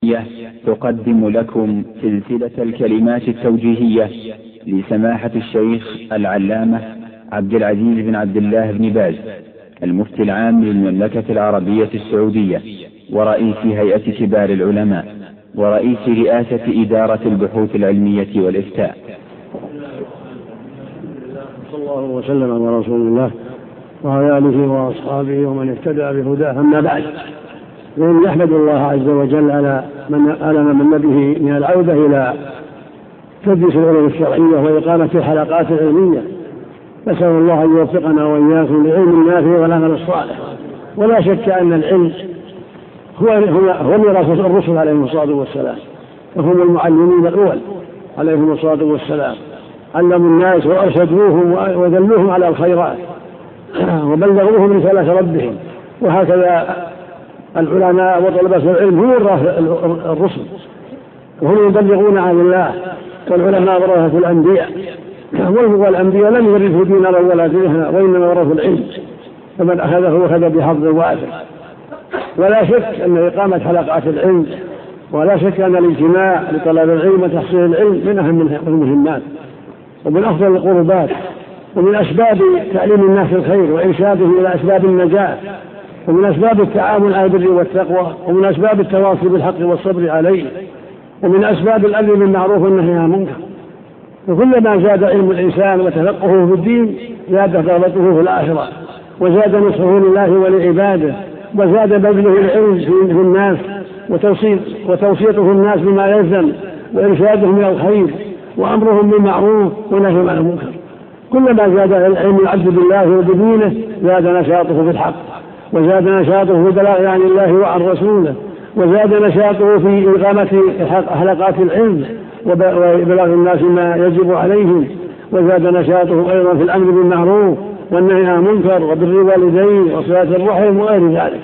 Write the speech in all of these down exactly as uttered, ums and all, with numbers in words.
الإسلامية تقدم لكم سلسلة الكلمات التوجيهية لسماحة الشيخ العلامة عبد العزيز بن عبد الله بن باز المفتي العام للمملكة العربية السعودية ورئيس هيئة كبار العلماء ورئيس رئاسة إدارة البحوث العلمية والإفتاء. صلى الله وسلم على رسول الله وعلى آله وأصحابه ومن اهتدى بهداه. أما بعد، نحمد الله عز وجل على من على من به من العودة إلى تدريس العلوم الشرعية وإقامة الحلقات العلمية. نسأل الله أن يوفقنا وإياكم للعلم النافع والعمل الصالح. ولا شك أن العلم هو هو ميراث الرسل عليهم الصلاة والسلام، وهم المعلمين الأول عليهم الصلاة والسلام، علموا الناس وأرشدوهم ودلوهم على الخيرات وبلغوهم رسالة ربهم. وهكذا العلماء وطلبة العلم هم الرسل وهم يبلغون عن الله، والعلماء ورثة الأنبياء، والأنبياء لم يورثوا دينارا ولا درهما وإنما ورثوا العلم، فمن أخذه أخذ بحظ وافر. ولا شك أن إقامة حلقات العلم ولا شك أن الاجتماع لطلب العلم وتحصيل العلم من أهم المهمات ومن أفضل القربات، ومن أسباب تعليم الناس الخير وإرشاده إلى أسباب النجاة، ومن أسباب التعاون على البر والتقوى، ومن أسباب التواصي بالحق والصبر عليه، ومن أسباب الأمر بالمعروف والنهي عن المنكر. وكلما زاد علم الإنسان وتفقهه في الدين زاد رغبته في الآخرة، وزاد نصحه لله ولعباده، وزاد بذله العلم في الناس وتوصيته الناس بما يلزم، وإرشادهم إلى الخير، وأمرهم بالمعروف ونهيهم عن المنكر. كلما زاد العلم العبد بالله وبدينه زاد نشاطه في الحق، وزاد نشاطه في البلاغ عن الله وعن رسوله، وزاد نشاطه في إقامة حلقات العلم وبلاغ الناس ما يجب عليهم، وزاد نشاطه أيضا في الأمر بالمعروف والنهي عن المنكر وبر الوالدين وصلة الرحم وغير ذلك.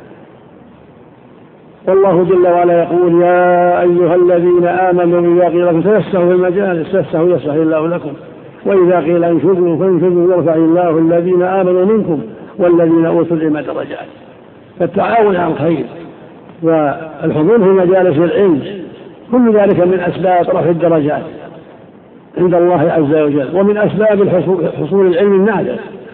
والله جل وعلا يقول: يا أيها الذين آمنوا إذا قيل لكم تفسحوا في المجالس تفسحوا يفسح الله لكم، وإذا قيل انشزوا فانشزوا يرفع الله الذين آمنوا منكم والذين أوتوا العلم درجات. فالتعاون على الخير والحضور في مجالس العلم كل ذلك من أسباب رفع الدرجات عند الله عز وجل، ومن أسباب حصول العلم النافع.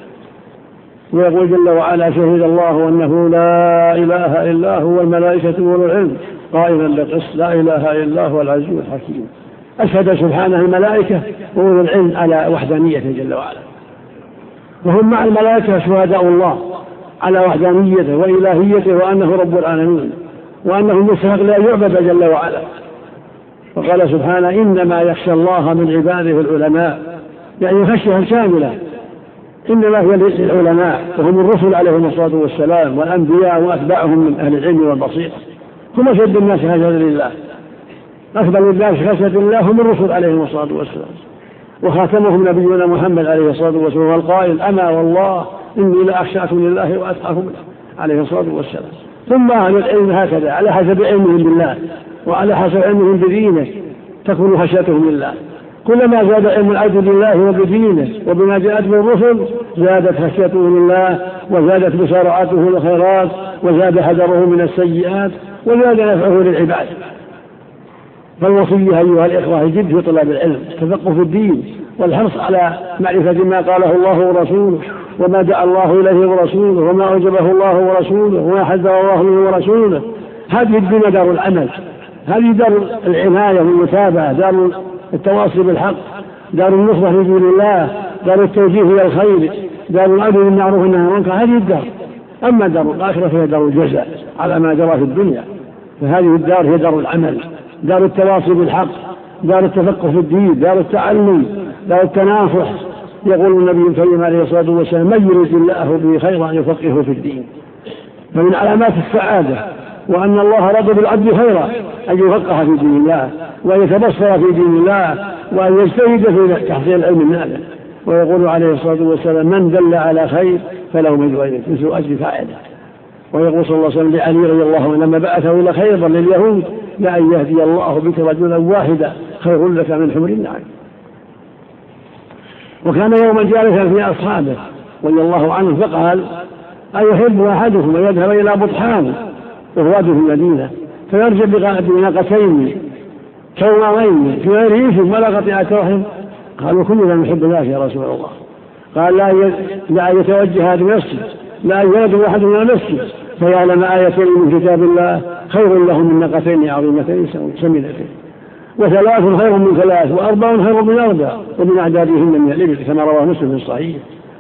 ويقول جل وعلا: شهد الله أنه لا إله إلا هو والملائكة وأولو العلم قائما بالقسط لا إله إلا هو العزيز الحكيم. أشهد سبحانه الملائكة وأولو العلم على وحدانيته جل وعلا، وهم مع الملائكة شهداء الله على وحدانيته وإلهيته وأنه رب العالمين وأنه مستحق لا يعبد جل وعلا. وقال سبحانه: إنما يخشى الله من عباده العلماء، يعني خشية كاملة إنما هي للعلماء، وهم الرسل عليهم الصلاة والسلام والأنبياء وأتباعهم من أهل العلم والبصيرة. هم أشد الناس خشية لله، أفضل الناس خشية الله هم الرسل عليهم الصلاة والسلام، وخاتمهم نبينا محمد عليه الصلاة والسلام والقائل: أما والله إني لأخشاكم لله وأتقاكم له عليه الصلاة والسلام. ثم أهل العلم هكذا على حسب علمهم بالله وعلى حسب علمهم بدينه تكون خشيتهم لله. كلما زاد علم العبد بالله وبدينه وبما جاءت به الرسل زادت خشيته لله، وزادت مسارعته للخيرات، وزاد حذره من السيئات، وزاد نفعه للعباد. فالوصية أيها الإخوة الجد في طلاب العلم، التفقه في الدين والحرص على معرفة ما قاله الله ورسوله وما دعا الله إليه ورسوله وما أوجبه الله ورسوله وما حذر الله منه ورسوله. هذه الدنيا دار العمل، هذه دار العناية والمتابعة، دار التواصي بالحق، دار النصرة لدين الله، دار التوجيه إلى الخير، دار الأمر بالمعروف والنهي عن المنكر. هذه الدار. أما دار الآخرة فهي دار الجزاء على ما جرى في الدنيا. فهذه الدار هي دار العمل، دار التواصي بالحق، دار التفقه في الدين، دار التعلم، دار التناصح. يقول النبي الكريم عليه الصلاة والسلام: من يريد الله به خيرا يفقهه في الدين. فمن علامات السعادة وأن الله رضى بالعبد خيرا أن يفقه في دين الله وأن يتبصر في دين الله وأن يجتهد في تحصيل العلم النافع. ويقول عليه الصلاة والسلام: من دل على خير فله مثل أجره مثل أجر فاعله. ويقول صلى الله عليه وسلم لعلي رضي الله عنه لما بعثه إلى خيبر لليهود: لأن يهدي الله بك رجلا واحدا خير لك من حمر النعم. وكان يوما جالسا في أصحابه رضي الله عنه فقال: أيحب أحدكم أن يذهب إلى بطحان وهو في المدينة فيرجع بناقتين كومين في غير إثم ولا قطيعة رحم؟ قالوا كلنا نحب ذلك يا رسول الله. قال لا لا يتوجه هذا المسجد، لا يولد أحد من المسجد فيعلم آيتين من كتاب الله خير له من ناقتين عظيمتين سمينتين، وثلاث خير من ثلاث، وأربع خير من أربع، ومن أعدادهن من الإبل كما رواه مسلم في الصحيح.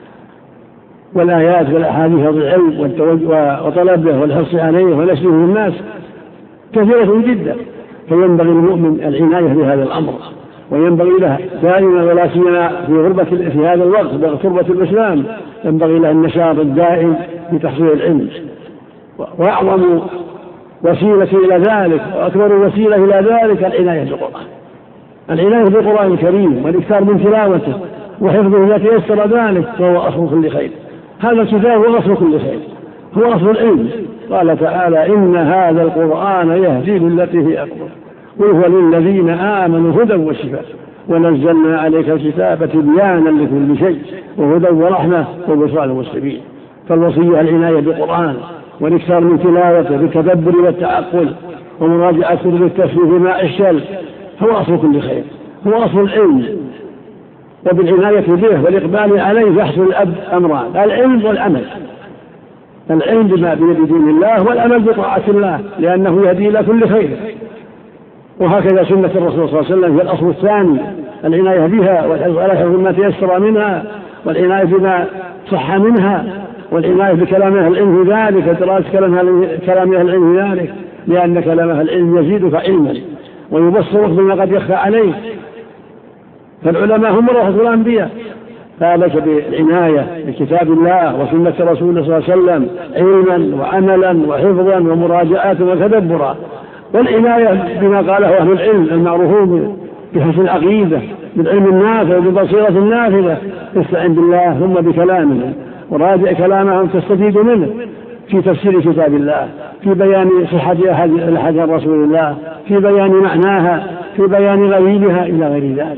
والآيات والأحاديث بالعلم وطلبه والحرص عليه ونشره للناس كثيرة جدا، فينبغي المؤمن العناية بهذا الأمر، وينبغي له دائما ولا سيما في غربة في هذا الوقت غربة الإسلام ينبغي له النشاط الدائم في تحصيل العلم. وأعظم وسيلة إلى ذلك وأكبر وسيلة إلى ذلك العناية بالقرآن، العناية بالقرآن الكريم والإكثار من تلاوته وحفظه إذا تيسر ذلك، فهو أصل كل خير. هذا الكتاب هو أصل كل خير، هو أصل العلم. قال تعالى إن هذا القرآن يهدي للتي هي أقوم وهو للذين آمنوا هدى وشفاء ونزلنا عليك الكتاب تبيانا لكل شيء وهدى ورحمة وبشرى للمسلمين. فالوصية العناية بالقرآن والإكثار من تلاوته بالتدبر والتعقل ومراجعة كتب التفسير بماء الشل هو أصل كل خير، هو أصل العلم. وبالعناية به والإقبال عليه يحصل الأب أمران: العلم والعمل، العلم بما بيد دين الله والعمل بطاعة الله لأنه يهدي إلى كل خير. وهكذا سنة الرسول صلى الله عليه وسلم هي الأصل الثاني، العناية بها والحرص على حفظ ما تيسر منها والعناية بما صح منها والعناية بكلام أهل العلم في ذلك ودراسة كلام أهل العلم في ذلك، لأن كلام أهل العلم يزيدك علما ويبصرك بما قد يخفى عليك. فالعلماء هم ورثة الأنبياء، فعليك بالعناية بكتاب الله وسنة رسوله صلى الله عليه وسلم علما وعملا وحفظا ومراجعة وتدبرا، والعناية بما قاله أهل العلم المعروفون بحسن العقيدة بالعلم النافع وبالبصيرة النافذة. استعن بالله ثم بكلامه وراجع كلامهم تستفيد منه في تفسير كتاب الله، في بيان صحة أحاديث رسول الله، في بيان معناها، في بيان غريبها إلى غير ذلك.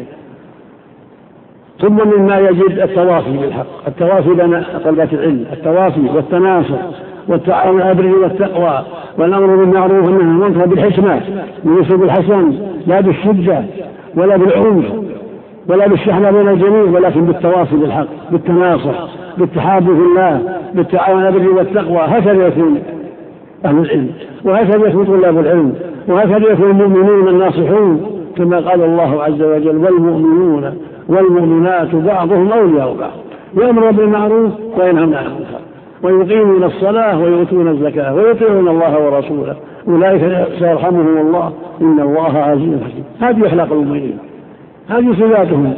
ثم مما يجد التواصي بالحق، التواصي بين طلبة العلم، التواصي والتناصر والتعاون على البر والتقوى والأمر بالمعروف والنهي عن المنكر بالحكمة بالأسلوب الحسن، لا بالشدة ولا بالعنف ولا بالشحنة بين الجميع، ولكن بالتواصي بالحق، بالتناصر، بالتحاب في الله، بالتعاون على البر والتقوى. هكذا يكون أهل العلم، وهكذا يكون طلاب العلم، وهكذا يكون المؤمنون الناصحون، كما قال الله عز وجل: والمؤمنون والمؤمنات بعضهم أولياء بعض يأمرون بالمعروف وينهون عن المنكر ويقيمون الصلاة ويؤتون الزكاة ويطيعون الله ورسوله أولئك سيرحمهم الله إن الله عزيز حكيم. هذه أخلاق المؤمنين، هذه صفاتهم.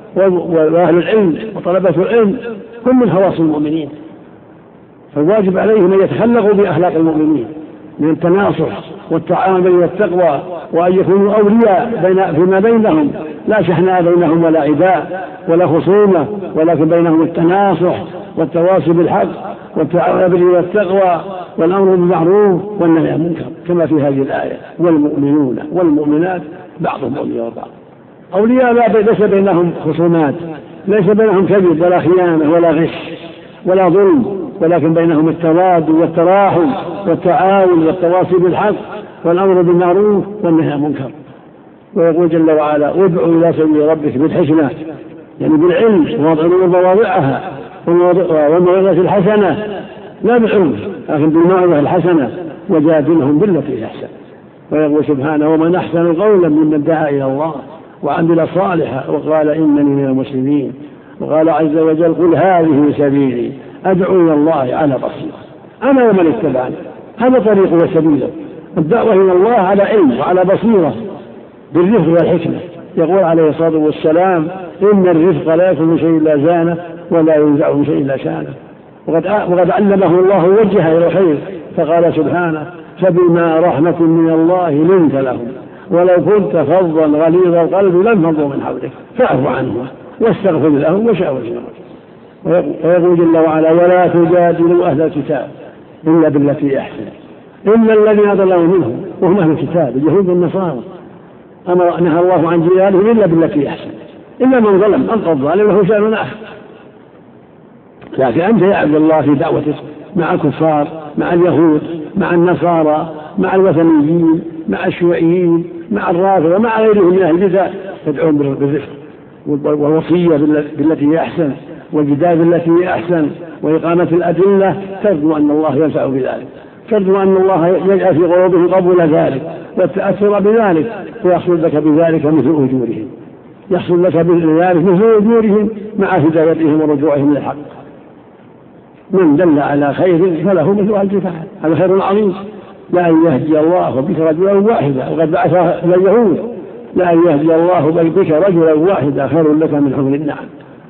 وأهل العلم وطلبة العلم هم من خواص المؤمنين، فالواجب عليهم أن يتخلقوا بأخلاق المؤمنين من التناصح والتعامل والتقوى، وأن يكونوا أولياء بين فيما بينهم، لا شحناء بينهم ولا عداء ولا خصومة، ولكن بينهم التناصح والتواصي بالحق والتعاون بالبر والتقوى والأمر بالمعروف والنهي عن المنكر، كما في هذه الآية: والمؤمنون والمؤمنات بعضهم أولياء بعض. أولياء لا ليس بينهم خصومات، ليس بينهم كذب ولا خيانة ولا غش ولا ظلم، ولكن بينهم التواد والتراحم والتعاون والتواصي بالحق والأمر بالمعروف والنهي عن المنكر. ويقول جل وعلا: ادع إلى سبيل ربك بالحكمة، يعني بالعلم ووضع مواضعها والموعظة الحسنة، لا بالعنف لكن بالموعظة الحسنة، وجادلهم بالتي أحسن. ويقول سبحانه: ومن أحسن قولا ممن دعا إلى الله وعمل صالحا وقال إنني من المسلمين. وقال عز وجل: قل هذه سبيلي أدعو إلى الله على بصيرة أنا ومن اتبعني. هذا طريق وسبيله، الدعوة إلى الله على علم وعلى بصيرة بالرفق والحكمة. يقول عليه الصلاة والسلام: إن الرفق لا يكون شيء إلا زانه ولا ينزع شيء إلا شانه. وقد وقد علمه الله وجهه إلى الخير، فقال سبحانه: فبما رحمة من الله لنت لهم ولو كنت فظا غليظ القلب لانفضوا من حولك فاعف عنهم واستغفر لهم وشاورهم. ويقول جل وعلا: ولا تجادلوا أهل الكتاب إلا بالتي أحسن إلا الذين ضلوا منهم وهم أهل الكتاب اليهود والنصارى. أمر نهى الله عن جدالهم إلا بالتي أحسن، إلا من ظلم ألقى الظالم له شأن آخر. لكن أنت يا عبد الله في دعوتك مع الكفار، مع اليهود، مع النصارى، مع الوثنيين مع الشيوعيين مع الرافضة مع غيرهم من أهل البدع تدعون بالرفق والوصية بالتي هي أحسن والجدال بالتي هي أحسن وإقامة الأدلة، ترجو أن الله ينفع بذلك، ترجو أن الله يجعل في قلوبهم قبول ذلك والتأثر بذلك، ويحصل لك بذلك مثل أجورهم، يحصل لك بذلك مثل أجورهم مع هدايتهم ورجوعهم للحق. من دل على خير فله مثل أجر فاعل، هذا خير عظيم. لأن يهدي الله بك رجلا واحدا، وقد بعث إلى اليهود لأن يهدي الله بك رجلا واحدا خير لك من حمر النعم.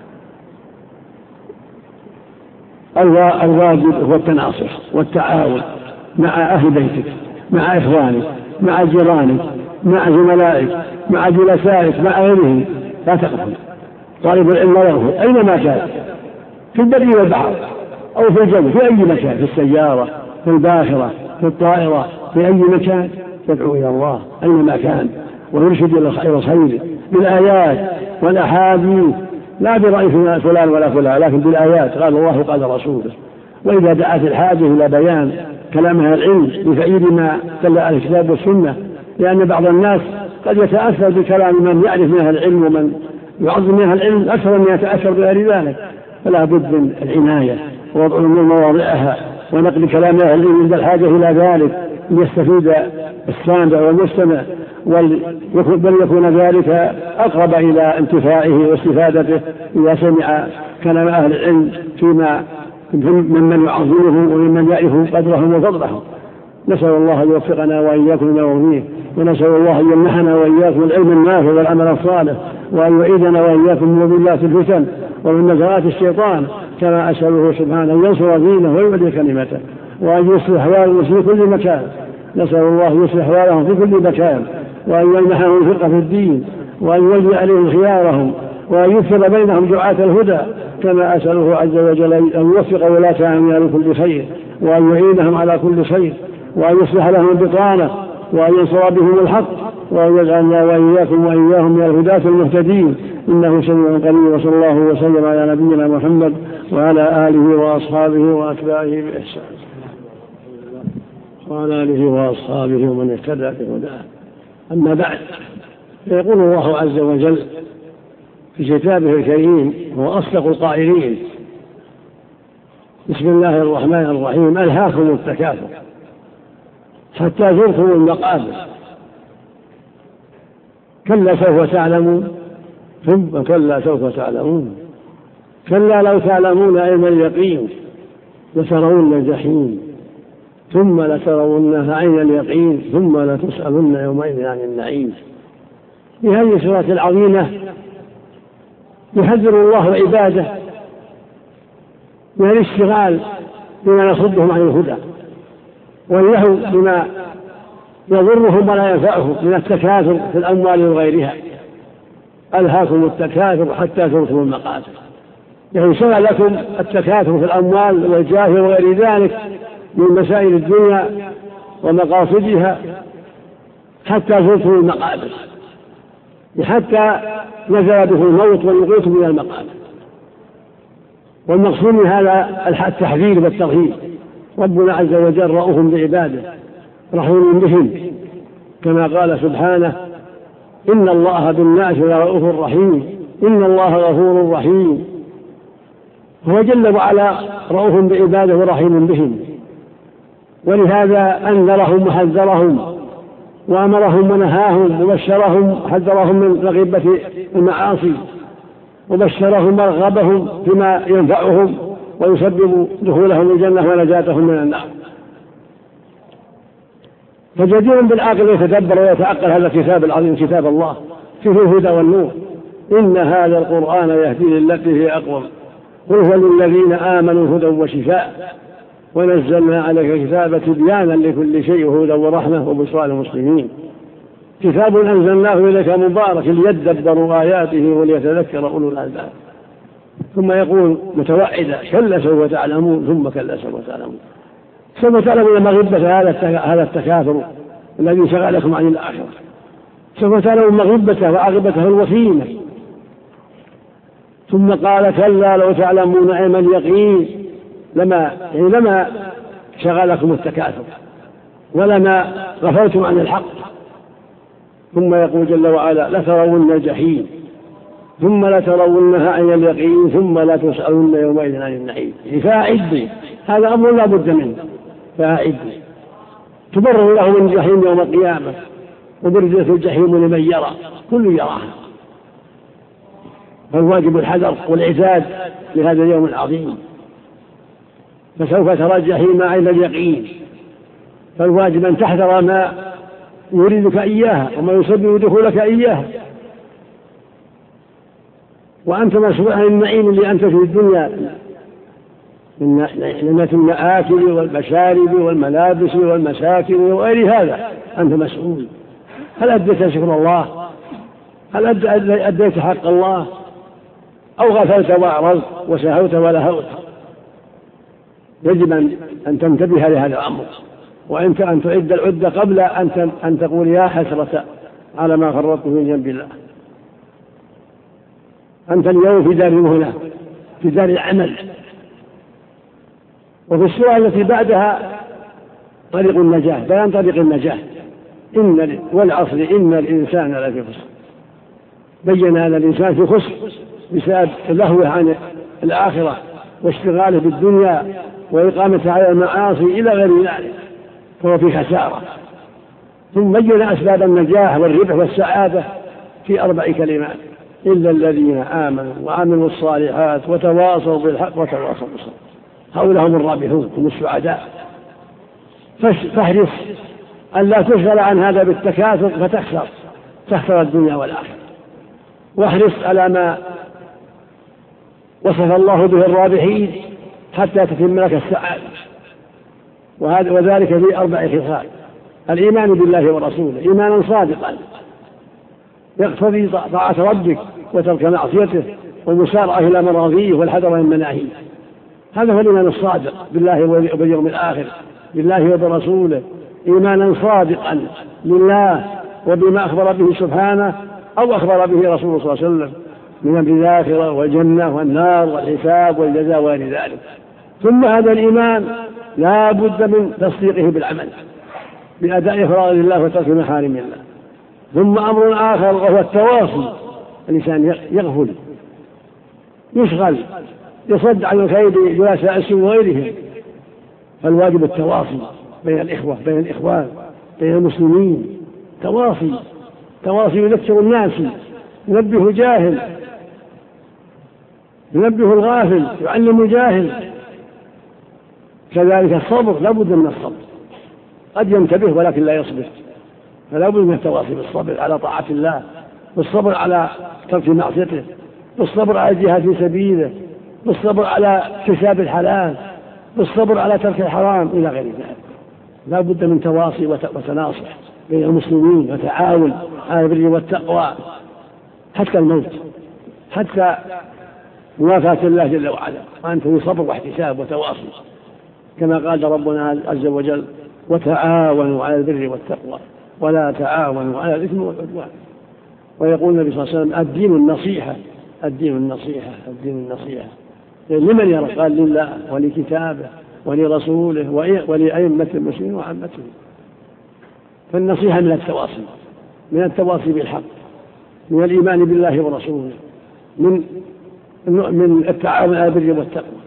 الواجب هو التناصح والتعاون مع أهل بيتك مع إخوانك مع جيرانك مع زملائك مع جلسائك مع غيرهم، لا تقفل. طالب العلم يغفر أينما كان، في البر والبحر أو في الجو، في أي مكان، في السيارة في الباخرة في الطائرة في أي مكان، يدعو إلى الله أينما كان ويرشد إلى الخير بالآيات والأحاديث، لا برأي فلان ولا فلان، لكن بالآيات قال الله قال رسوله. وإذا دعت الحاجة إلى بيان كلام أهل العلم بتأييد ما دل على الكتاب والسنة، لأن بعض الناس قد يتأثر بكلام من يعرف من أهل العلم ومن يعظم من أهل العلم أكثر من يتأثر بغير ذلك، فلا بد من العناية ووضع الأمور مواضعها ونقل كلام أهل العلم عند الحاجة إلى ذلك ليستفيد السامع والمستمع، بل يكون ذلك أقرب إلى انتفاعه واستفادته إذا سمع كلام أهل العلم فيما ممن يعظمه وممن يعرف قدرهم وفضلهم. نسأل الله أن يوفقنا وإياكم لما يرضيه، ونسأل الله أن يمنحنا وإياكم العلم النافع والعمل الصالح، وأن يعيذنا وإياكم من مضلات الفتن ومن نزغات الشيطان، كما أسأله سبحانه أن ينصر دينه ويعلي كلمته وأن يصلح أحوالهم في كل مكان. نسأل الله أن يصلح أحوالهم في كل مكان، وأن يمنحهم الفقه في الدين، وأن يولي عليهم خيارهم، وأن يفصل بينهم دعاة الهدى، كما أسأله عز وجل أن يوفق ولاة أمرنا لكل خير، وأن يعينهم على كل خير، وأن يصلح لهم البطانة، وأن ينصر بهم الحق، وأن يجعلنا وإياكم وإياهم من الهداة المهتدين، إنه سميع قريب. وصلى الله وسلم على نبينا محمد وعلى آله وأصحابه وأتباعه بإحسان، وعلى آله وأصحابه ومن اهتدى بهداه. أما بعد، فيقول الله عز وجل في كتابه الكريم، هو أصدق القائلين: بسم الله الرحمن الرحيم، ألهاكم التكاثر حتى زرتم المقابر، كلا سوف تعلمون ثم كلا سوف تعلمون، كلا لو تعلمون علم اليقين لترون الجحيم ثم لترونها عين اليقين ثم لتسألن يومئذ عن النعيم. في هذه السورة العظيمة يحذر الله عباده من الاشتغال بما يصدهم عن الهدى، واللهو بما يضرهم ولا ينفعهم من التكاثر في الأموال وغيرها. ألهاكم التكاثر حتى زرتم المقابر، يعني شغلكم التكاثر في الأموال والجاه وغير ذلك من مسائل الدنيا ومقاصدها حتى زرتم المقابر، حتى نزل به الموت ولقيتم من المقابر. والمقصود من هذا التحذير والترهيب. ربنا عز وجل رؤوف بعباده رحيم بهم، كما قال سبحانه: إن الله بالناس لرؤوف رحيم، إن الله غفور رحيم. هو جل وعلا رؤوف بعباده ورحيم بهم، ولهذا أنذرهم وحذرهم وأمرهم ونهاهم وبشرهم، حذرهم من رغبة المعاصي وبشرهم ورغبهم فيما ينفعهم ويسبب دخولهم الجنة ونجاتهم من النار. فجدير بالعاقل يتدبر ويتعقل هذا الكتاب العظيم، كتاب الله فيه الهدى والنور. إن هذا القرآن يهدي للتي هي أقوم، قل هو للذين آمنوا هدى وشفاء، ونزلنا عليك كتابا تبيانا لكل شيء هدى ورحمة وبشرى للمسلمين. كتاب أنزلناه إليك مبارك ليدبروا آياته وليتذكر أولو الألباب. ثم يقول متوعدا: كلا سوف تعلمون ثم كلا سوف تعلمون. سوف تعلمون مغبة هذا التكاثر الذي شغلكم عن الآخرة، سوف تعلمون مغبته وعاقبته الوخيمة. ثم قال: كلا لو تعلمون علم اليقين، لما يعني لما شغلكم التكاثر، ولما غفلتم عن الحق. ثم يقول جل وعلا لترون الجحيم ثم لترونها عين اليقين ثم لا تسألن يومئذ عن النعيم. فأعدوا، هذا أمر لا بد منه، فأعدوا. تبرر له من الجحيم يوم القيامة، وبرزت الجحيم لمن يرى، كل يراها. فالواجب الحذر والعتاد لهذا اليوم العظيم، فسوف ترى الجحيم عين اليقين، فالواجب أن تحذر ما يريدك إياها وما يسبب دخولك إياها، وأنت مسؤول عن النعيم اللي أنت في الدنيا من المآكل والمشارب والملابس والمساكن وغير هذا، أنت مسؤول. هل أديت شكر الله؟ هل أديت حق الله؟ أو غفلت وأعرضت وسهوت ولهوت؟ يجب أن تنتبه لهذا الأمر، وأنت أن تعد العدة قبل أن تقول يا حسرة على ما فرطت من جنب الله. أنت اليوم في دار المهنة، في دار العمل. وفي السورة التي بعدها طريق النجاة، بيان طريق النجاة. إن والعصر إن الإنسان لفي خسر. بين أن الإنسان في خسر بسبب لهوه عن الآخرة واشتغاله بالدنيا وإقامته على المعاصي إلى غير ذلك، فهو في خسارة. ثم بين أسباب النجاح والربح والسعادة في أربع كلمات: إلا الذين آمنوا وعملوا الصالحات وتواصوا بالحق وتواصوا بالصبر. هؤلاء هم الرابحون، هم السعداء. فاحرص أن لا تشغل عن هذا بالتكاثر فتخسر، تخسر الدنيا والآخرة. واحرص على ما وصف الله به الرابحين حتى تتم لك السعادة، وذلك في أربع خصال: الإيمان بالله ورسوله إيمانا صادقا يقتضي طاعة ربك وترك معصيته والمسارعة إلى مراضيه والحذر من مناهيه. هذا هو الإيمان الصادق بالله وباليوم الآخر، بالله وبرسوله، إيمانا صادقا لله وبما أخبر به سبحانه أو أخبر به رسوله صلى الله عليه وسلم من أمر الآخرة والجنة والنار والحساب والجزاء وغير ذلك. ثم هذا الإيمان لا بد من تصديقه بالعمل بأداء فرائض الله وترك محارم الله. ثم أمر آخر وهو التواصي. الإنسان يغفل، يشغل، يصد عن الخير بجلساء السوء وغيرهم، فالواجب التواصي بين الإخوة، بين الإخوان، بين المسلمين. تواصي تواصي يذكر الناس، ينبه جاهل، ينبه الغافل، يعلم الجاهل. كذلك الصبر، لا بد من الصبر. قد ينتبه ولكن لا يصبر، فلا بد من التواصي بالصبر على طاعة الله، بالصبر على ترك معصيته، بالصبر على الجهاد في سبيله، بالصبر على اكتساب الحلال، بالصبر على ترك الحرام إلى غير ذلك. لا بد من تواصي وتناصح بين المسلمين وتعاون على البر والتقوى حتى الموت، حتى موافاة الله جل وعلا، وأنت في صبر واحتساب وتواصي، كما قال ربنا عز وجل: وتعاونوا على البر والتقوى ولا تعاونوا على الإثم والعدوان. ويقول النبي صلى الله عليه وسلم: الدين النصيحة، الدين النصيحة، الدين النصيحة. لمن يرى؟ قال: لله ولكتابه ولرسوله ولأئمة المسلمين وعامتهم. فالنصيحة من التواصي، من التواصي بالحق، من الإيمان بالله ورسوله، من من التعاون على البر والتقوى.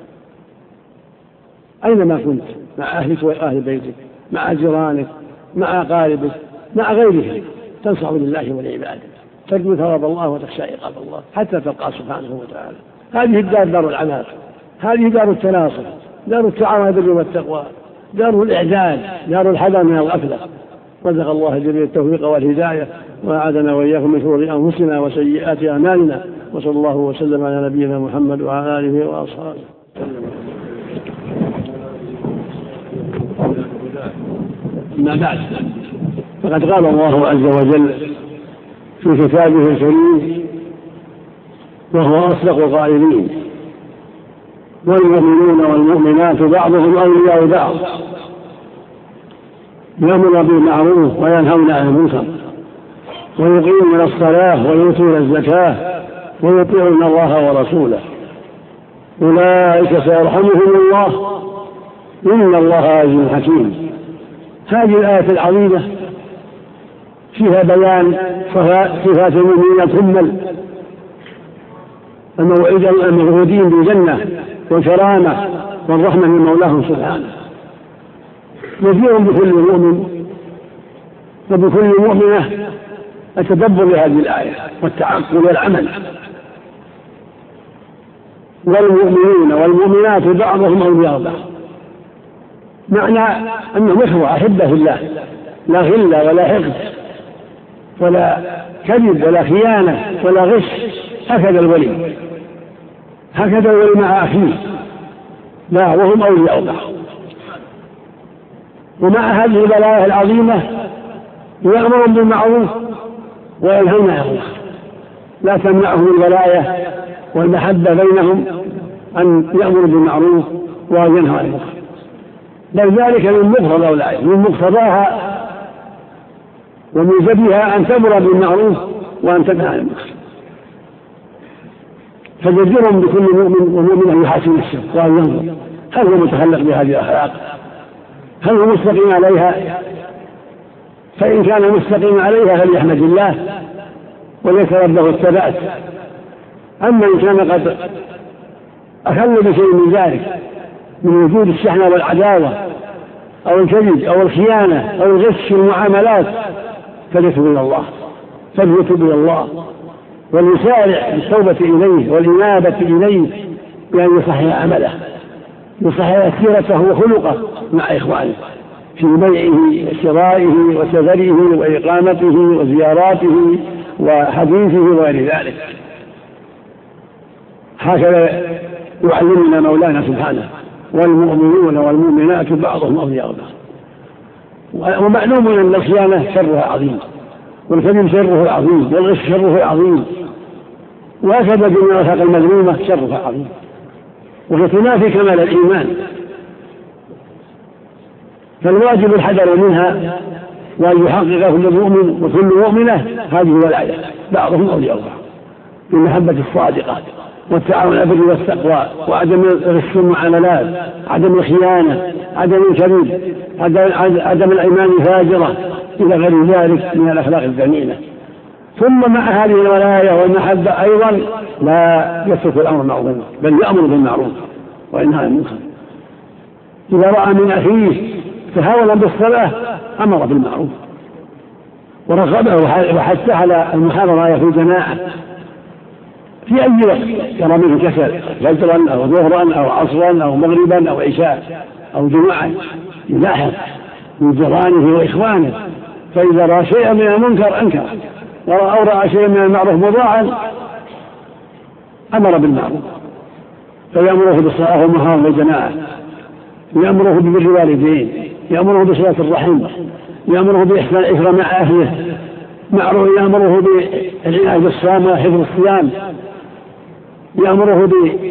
أينما كنت، مع أهلك وأهل بيتك، مع جيرانك، مع أقاربك، مع غيرهم، تنصح لله ولعباده، ترجو ثواب الله وتخشى عقاب الله حتى تلقى سبحانه وتعالى. هذه الدار دار العمل، هذه دار التناصر، دار التعاون على البر والتقوى، دار الإعداد، دار الحذر من الغفلة. رزق الله جميع التوفيق والهداية، وأعاذنا وإياكم من شرور أنفسنا وسيئات أعمالنا، وصلى الله وسلم على نبينا محمد وعلى آله وأصحابه. أما بعد، فقد قال الله عز وجل في كتابه الكريم وهو أصدق القائلين: والمؤمنون والمؤمنات بعضهم أولياء بعض يأمرون بالمعروف وينهون عن المنكر ويقيمون الصلاة ويؤتون الزكاة ويطيعون الله ورسوله أولئك سيرحمهم الله إن الله عزيز حكيم. هذه الآية العظيمة فيها بيان صفات المؤمنين الكمل الموعودين بالجنة والكرامة والرحمة من مولاهم سبحانه. نذير بكل مؤمن وبكل مؤمنة التدبر لهذه الآية والتعقل والعمل. والمؤمنون والمؤمنات بعضهم أولياء بعض، معنى أنهم إخوة أحبة في الله، لا غل ولا حقد ولا كذب ولا خيانة ولا غش. هكذا الولي هكذا الولي مع أخيه، لا وهم أولياء بعض. ومع هذه الولاية العظيمة يأمرون بالمعروف وينهون عن المنكر، لا تمنعهم الولاية والمحبة بينهم أن يأمروا بالمعروف وينهوا عن المنكر، بل ذلك من مقتضى الولاية، من مقتضاها وموجبها أن تأمر بالمعروف وأن تنهى عن المنكر. فجدير بكل مؤمن ومؤمن يحاسب نفسه وأن ينظر هل هو متخلق بهذه الأخلاق، هل هو مستقيم عليها؟ فإن كان مستقيم عليها فليحمد الله وليترد له الثبات. أما إن كان قد أخل بشيء من ذلك من وجود الشحنة والعداوة أو الكذب أو الخيانة أو الغش في المعاملات فليتوب إلى الله فليتوب إلى الله وليسارع بالتوبة إليه والإنابة إليه بأن يصحح عمله، يصحح سيرته وخلقه مع إخوانه في بيعه وشرائه وسفره وإقامته وزياراته وحديثه وغير ذلك. هكذا يعلمنا مولانا سبحانه: والمؤمنون والمؤمنات بعضهم أولياء بعض. ومعلوم أن الخيانة شرها عظيم، والكذب شره عظيم، والغش شره عظيم، وهكذا جميع الأخلاق المذمومة شرها عظيم، وهي تنافي كمال الإيمان. فالواجب الحذر منها وأن يحقق كل مؤمن وكل مؤمنة هذه الولاية، بعضهم أولياء بعض، بالمحبة الصادقة والتعاون على البر والتقوى وعدم غش المعاملات، عدم الخيانة، عدم الكذب، عدم الأيمان الفاجرة إلى غير ذلك من الأخلاق الجميلة. ثم مع هذه الولاية والمحبة أيضا لا يترك الأمر بالمعروف بل يأمر بالمعروف وينهى عن المنكر. إذا رأى من أخيه تهاونا بالصلاة أمر بالمعروف ورغبه وحثه على المحاضرة في الجماعة في أي وقت يرى منه كسل، فجرا أو ظهرا أو عصرا أو مغربا أو عشاء أو جمعة، يلاحظ من جيرانه وإخوانه، فإذا رأى شيئا من المنكر أنكر، أو رأى شيئا من المعروف مضاعا أمر بالمعروف، فيأمره بالصلاة والمحاضرة والجماعة، يأمره ببر الوالدين، يأمره بصلة الرحم، يأمره بإحسان العشرة مع أهله، يأمره بالعناية بالصيام وحفظ الصيام، يأمره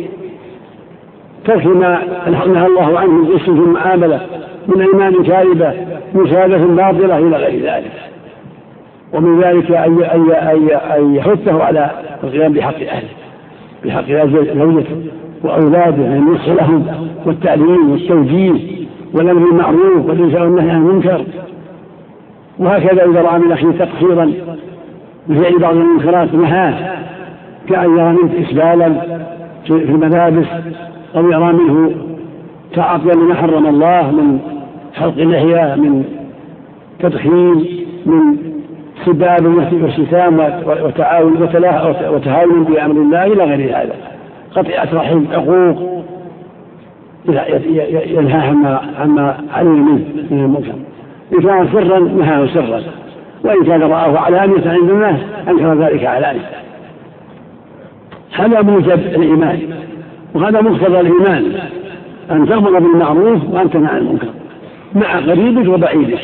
بترك ما نهى الله عنه من غش في المعاملة، من أيمان كاذبة، من شهادة باطلة إلى غير ذلك. ومن ذلك أن يحثه على القيام بحق أهله، بحق زوجته وأولاده، أن النصح لهم والتعليم والتوجيه والأمر بالمعروف والإنشاء والنهي عن المنكر. وهكذا إذا رأى من أخيه تقصيرا بفعل بعض المنكرات نهاه، كأن يرى منه إسبالا في الملابس أو يرى منه تعاطيا لما حرم الله من حلق اللحية، من تدخين، من سباب والشتام وتعاون وتهاون بأمر الله إلى غير هذا، قطيعة رحم، عقوق، ينهى عما علم منه من المنكر. إن كان سرا نهاه سرا، وإن كان رآه علانية عند الناس أنكر ذلك علانية. هذا موجب الإيمان، وهذا مقتضى الإيمان، أن تأمر بالمعروف وأن تنهى عن المنكر مع قريبك وبعيدك.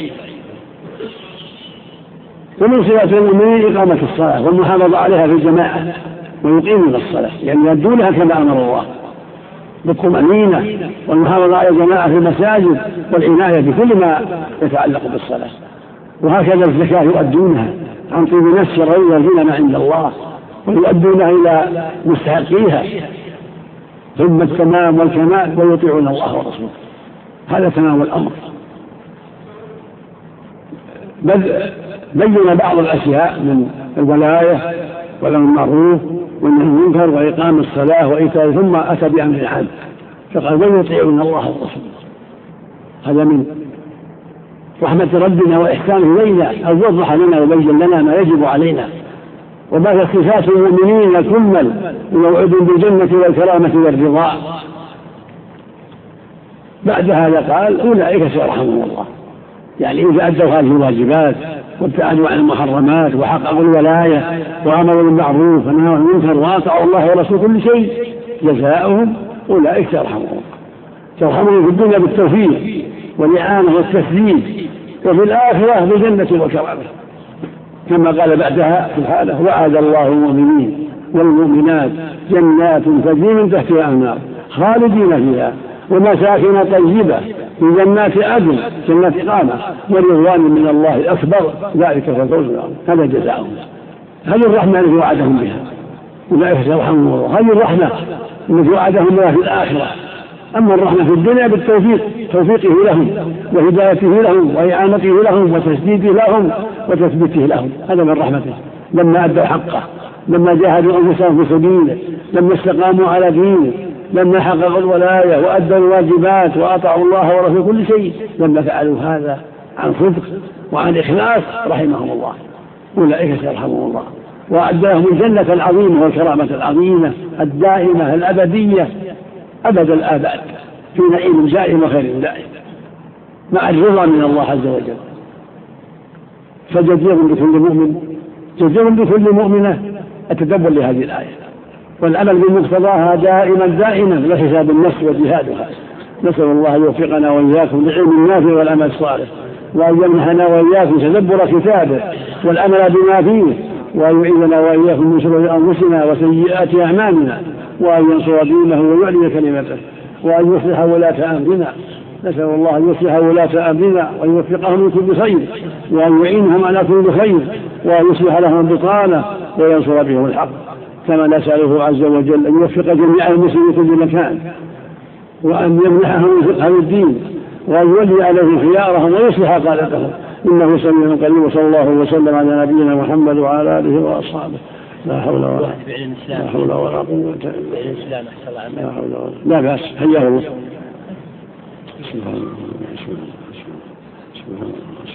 ومن صفات المؤمنين إقامة الصلاة والمحافظة عليها في الجماعة، ويقيمون الصلاة يعني يدونها كما أمر الله بالطمأنينة، والمحافظة على الجماعة في المساجد، والعناية بكل ما يتعلق بالصلاة. وهكذا الزكاة يؤدونها عن طيب نفس غير الغنى عند الله، ويؤدونها إلى مستحقيها ثم التمام والكمال، ويطيعون الله ورسوله. هذا تمام الأمر. بين بعض الأشياء من الولاية والأمر بالمعروف والنهي عن المنكر وإقام الصلاة وإيتاء، ثم أتى بأمر عام فقال ويطيعون الله والرسول. هذا من رحمة ربنا وإحسانه إلينا أن يوضح لنا ويبين لنا ما يجب علينا، وما هي صفات المؤمنين الكمل موعود بالجنة والكرامة والرضا. بعد هذا قال أولئك سيرحمهم الله، يعني إذا أدوا هذه الواجبات وابتعدوا عن المحرمات وحققوا الولاية وأمروا بالمعروف ونهوا عن المنكر وأطاعوا الله ورسوله كل شيء جزاؤهم أولئك سيرحمهم. سيرحمهم في الدنيا بالتوفيق والإعانة والتسديد، وفي الآخرة بالجنة والكرامة، كما قال بعدها في الحالة وعد الله المؤمنين والمؤمنات جنات تجري من تحتها الأنهار خالدين فيها ومساكن طيبة في جنات عدن جنات إقامة ورضوان من الله أكبر ذلك الفوز العظيم. هذا جزاؤهم. هذه الرحمة التي وعدهم بها أولئك سيرحمهم الله. هذه الرحمة التي وعدهم بها في الآخرة. أما الرحمة في الدنيا بالتوفيق، توفيقه لهم وهدايته لهم وإعانته لهم وتسديده لهم وتثبيته لهم، هذا من رحمته لما أدوا حقه، لما جاهدوا أنفسهم في سبيله، لما استقاموا على دينه، لما حققوا الولاية وأدوا الواجبات وأطاعوا الله ورسوله كل شيء، لما فعلوا هذا عن صدق وعن إخلاص رحمهم الله. أولئك سيرحمهم الله وأعد لهم الجنة العظيمة والكرامة العظيمة الدائمة الأبدية أبد الآباد في نعيم دائم وخير دائم مع الرضا من الله عز وجل. فجدير بكل مؤمن جدير بكل مؤمنة التدبر لهذه الآية والعمل بمقتضاها دائما دائما لحساب النفس وجهادها. نسأل الله أن يوفقنا وإياكم للعلم النافع والعمل الصالح، وأن يمنحنا وإياكم تدبر كتابه والعمل بما فيه، وأن يعيذنا وإياكم من شرور أنفسنا وسيئات أعمالنا، وأن ينصر دينه ويعلي كلمته، وأن يصلح ولاة أمرنا. نسأل الله أن يصلح ولاة أمرنا وأن يوفقهم لكل خير، وأن يعينهم على كل خير، وأن يصلح لهم البطانة وينصر بهم الحق. كما نسأله عز وجل أن يوفق جميع المسلمين في كل مكان، وأن يمنحهم فقه الدين، وأن يولي عليهم خيارهم ويصلح قادتهم، إنه سميع قريب. وصلى الله وسلم على نبينا محمد وعلى آله وأصحابه. لا حول ولا قوة لا حول ولا قوة إلا بالله. لا بأس. حياه الله. سبحان الله سبحان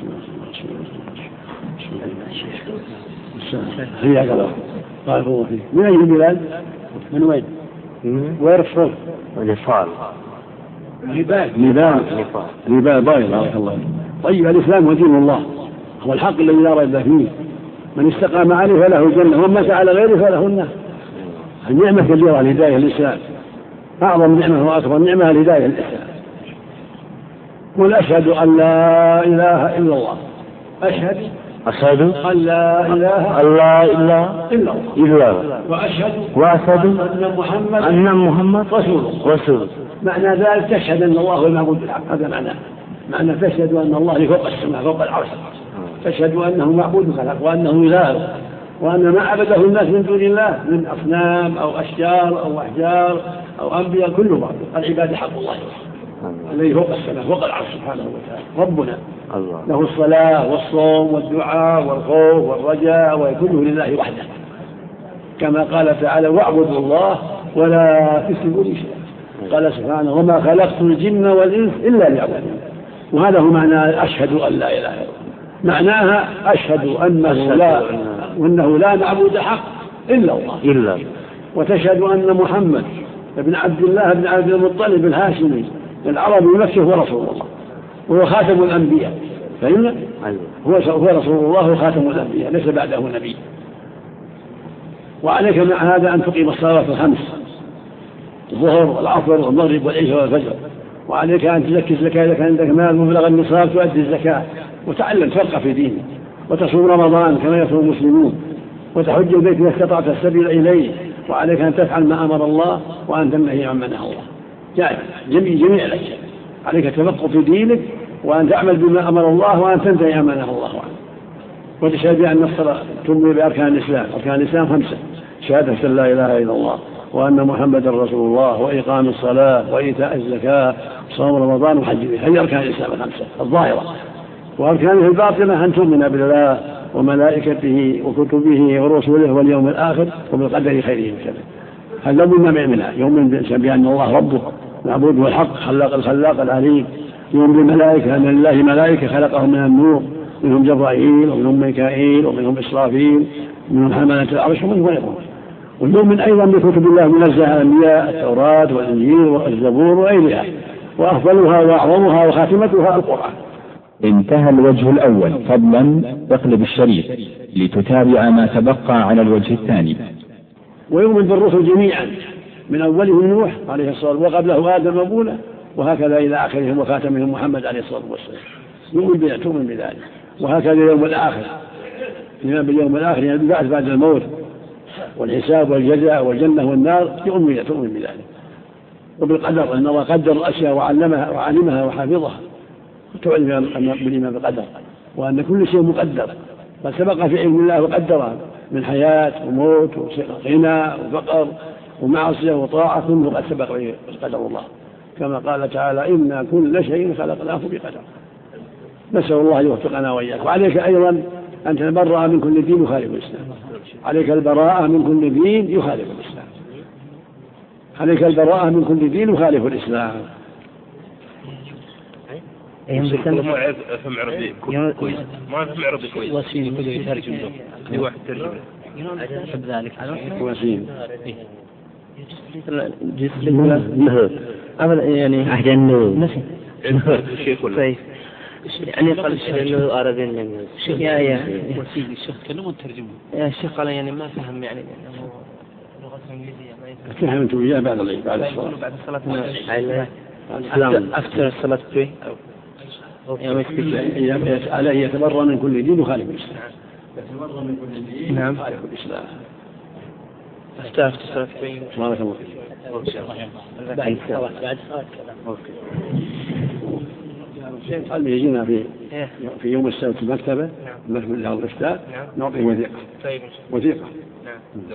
الله. حياك الله. بارك الله فيك. من أي بلاد؟ من وين؟ ويرفض نيبال. نيبال نيبال نيبال بارك الله. طيب الإسلام هو دين الله، هو الحق الذي لا ريب فيه، من استقام عليه فله الجنة ومن مات على غيره فله النار. النعمة كبيرة الهداية الإسلام، أعظم نعمة وأكبر نعمة الهداية الإسلام. قل أشهد أن لا إله إلا الله. أشهد أشهد أن لا إله لا إله إلا الله وأشهد وأشهد أن محمد أن محمد رسول رسول. معنى ذلك تشهد أن الله هو المعبود بالحق. هذا معناه معنى تشهد أن الله فوق السماء فوق العرش، تشهد أنه معبود خلق وأنه إله، وأن ما عبده الناس من دون الله من أصنام أو أشجار أو أحجار أو أنبياء كله باطل. العبادة حق الله الذي فوق السماء فوق العرش سبحانه وتعالى ربنا الله. له الصلاة والصوم والدعاء والخوف والرجاء وكله لله وحده، كما قال تعالى واعبدوا الله ولا تشركوا به شيئا. قال سبحانه وما خلقت الجن والإنس إلا ليعبدون. وهذا هو معنى أشهد أن لا إله إلا الله. معناها أشهد أنه لا وأنه لا معبود حق إلا الله إلا وتشهد أن محمد بن عبد الله بن عبد المطلب الهاشمي العربي المكي هو رسول الله وهو خاتم الأنبياء. فهمنا؟ هو رسول الله وخاتم الأنبياء ليس بعده نبي. وعليك مع هذا أن تقيم الصلاة الخمس الظهر والعصر والمغرب والعشاء والفجر. وعليك أن تزكي الزكاة إذا كان عندك مال مبلغ النصاب تؤدي الزكاة وتعلم تفقه في دينك وتصوم رمضان كما يصوم المسلمون وتحج البيت إذا استطعت السبيل إليه. وعليك أن تفعل ما أمر الله وأن تنهي عما نهى الله. جاء جميع جميع الأشياء عليك التفقه في دينك وأن تعمل بما أمر الله وأن تنتهي عما نهى الله عنه. وتشهد بأن الصلاة تمضي بأركان الإسلام. أركان الإسلام خمسة: شهادة أن لا إله إلا الله وأن محمدا رسول الله وإقام الصلاة وإيتاء الزكاة وصوم رمضان وحج البيت. هذه أركان الإسلام الخمسة الظاهرة. وأركانه الباطنة أن تؤمن بالله وملائكته وكتبه ورسله واليوم الآخر وبالقدر خيره وشره. هذا لابد منها. يؤمن بأن الله ربه معبود والحق خلاق الخلاق العليم. يؤمن بالملائكة أن لله ملائكة خلقهم من النور، منهم جبرائيل ومنهم ميكائيل ومنهم إسرافيل ومنهم حملة العرش ومنهم غيرهم. ونؤمن أيضا بكتب الله منزهة على الأنبياء، التوراة والإنجيل والزبور وغيرها، وأفضلها وأعظمها وخاتمتها القرآن. انتهى الوجه الأول، فضلا اقلب الشريط لتتابع ما تبقى على الوجه الثاني. ويؤمن بالرسل جميعا من أولهم نوح عليه الصلاة والسلام وقبله آدم وموسى وهكذا إلى آخرهم وخاتمهم محمد عليه الصلاة والسلام. يؤمن تؤمن بذلك. وهكذا اليوم الآخر، الإيمان باليوم الآخر يعني البعث بعد الموت والحساب والجزاء والجنة والنار، يؤمن تؤمن بذلك. وبالقدر أن الله قدر الأشياء وعلمها وعلمها وحفظها، وتعلم بالإيمان بالقدر وأن كل شيء مقدر، بل سبق في علم الله وقدرها من حياة وموت وغنى وفقر ومعصية وطاعة، كله قد سبق به قدر الله، كما قال تعالى إنا كل شيء خلقناه بقدر. نسأل الله أن يوفقنا وإياك. وعليك أيضا أن تتبرأ من كل دين يخالف الإسلام. عليك البراءة من كل دين يخالف الإسلام. عليك البراءة من كل دين يخالف الإسلام. ما عرف فهم عربي كويس، ما فهم عربي كويس. وسيم كله يترجم له، في واحد ترجم له. أحب ذلك. وسيم. جس لك نه. أبدا يعني. أحجن نسي. الشيخ ولا. يعني قال الشيخ إنه عربي من. الشيخ يا يا. وسيم الشيخ كلمه وترجمه. يا الشيخ قال يعني ما فهم يعني إنه لغة إنجليزية ما يفهم. فهمت وياه بعد العيد بعد الصلاة. بعد الصلاة. السلام. أفتر الصلاة فيه. عليه يتبرأ من كل دين يخالف الإسلام. يتبرأ من كل دين نعم. يخالف الإسلام. أفتر الصلاة فيه. بارك الله فيك. بعد الصلاة. بعد الصلاة. أوكي. شيء قال يجينا في في يوم السبت في المكتبة، المكتبة اللي الإفتاء، نعطيه وثيقة. طيب. وثيقة. نعم.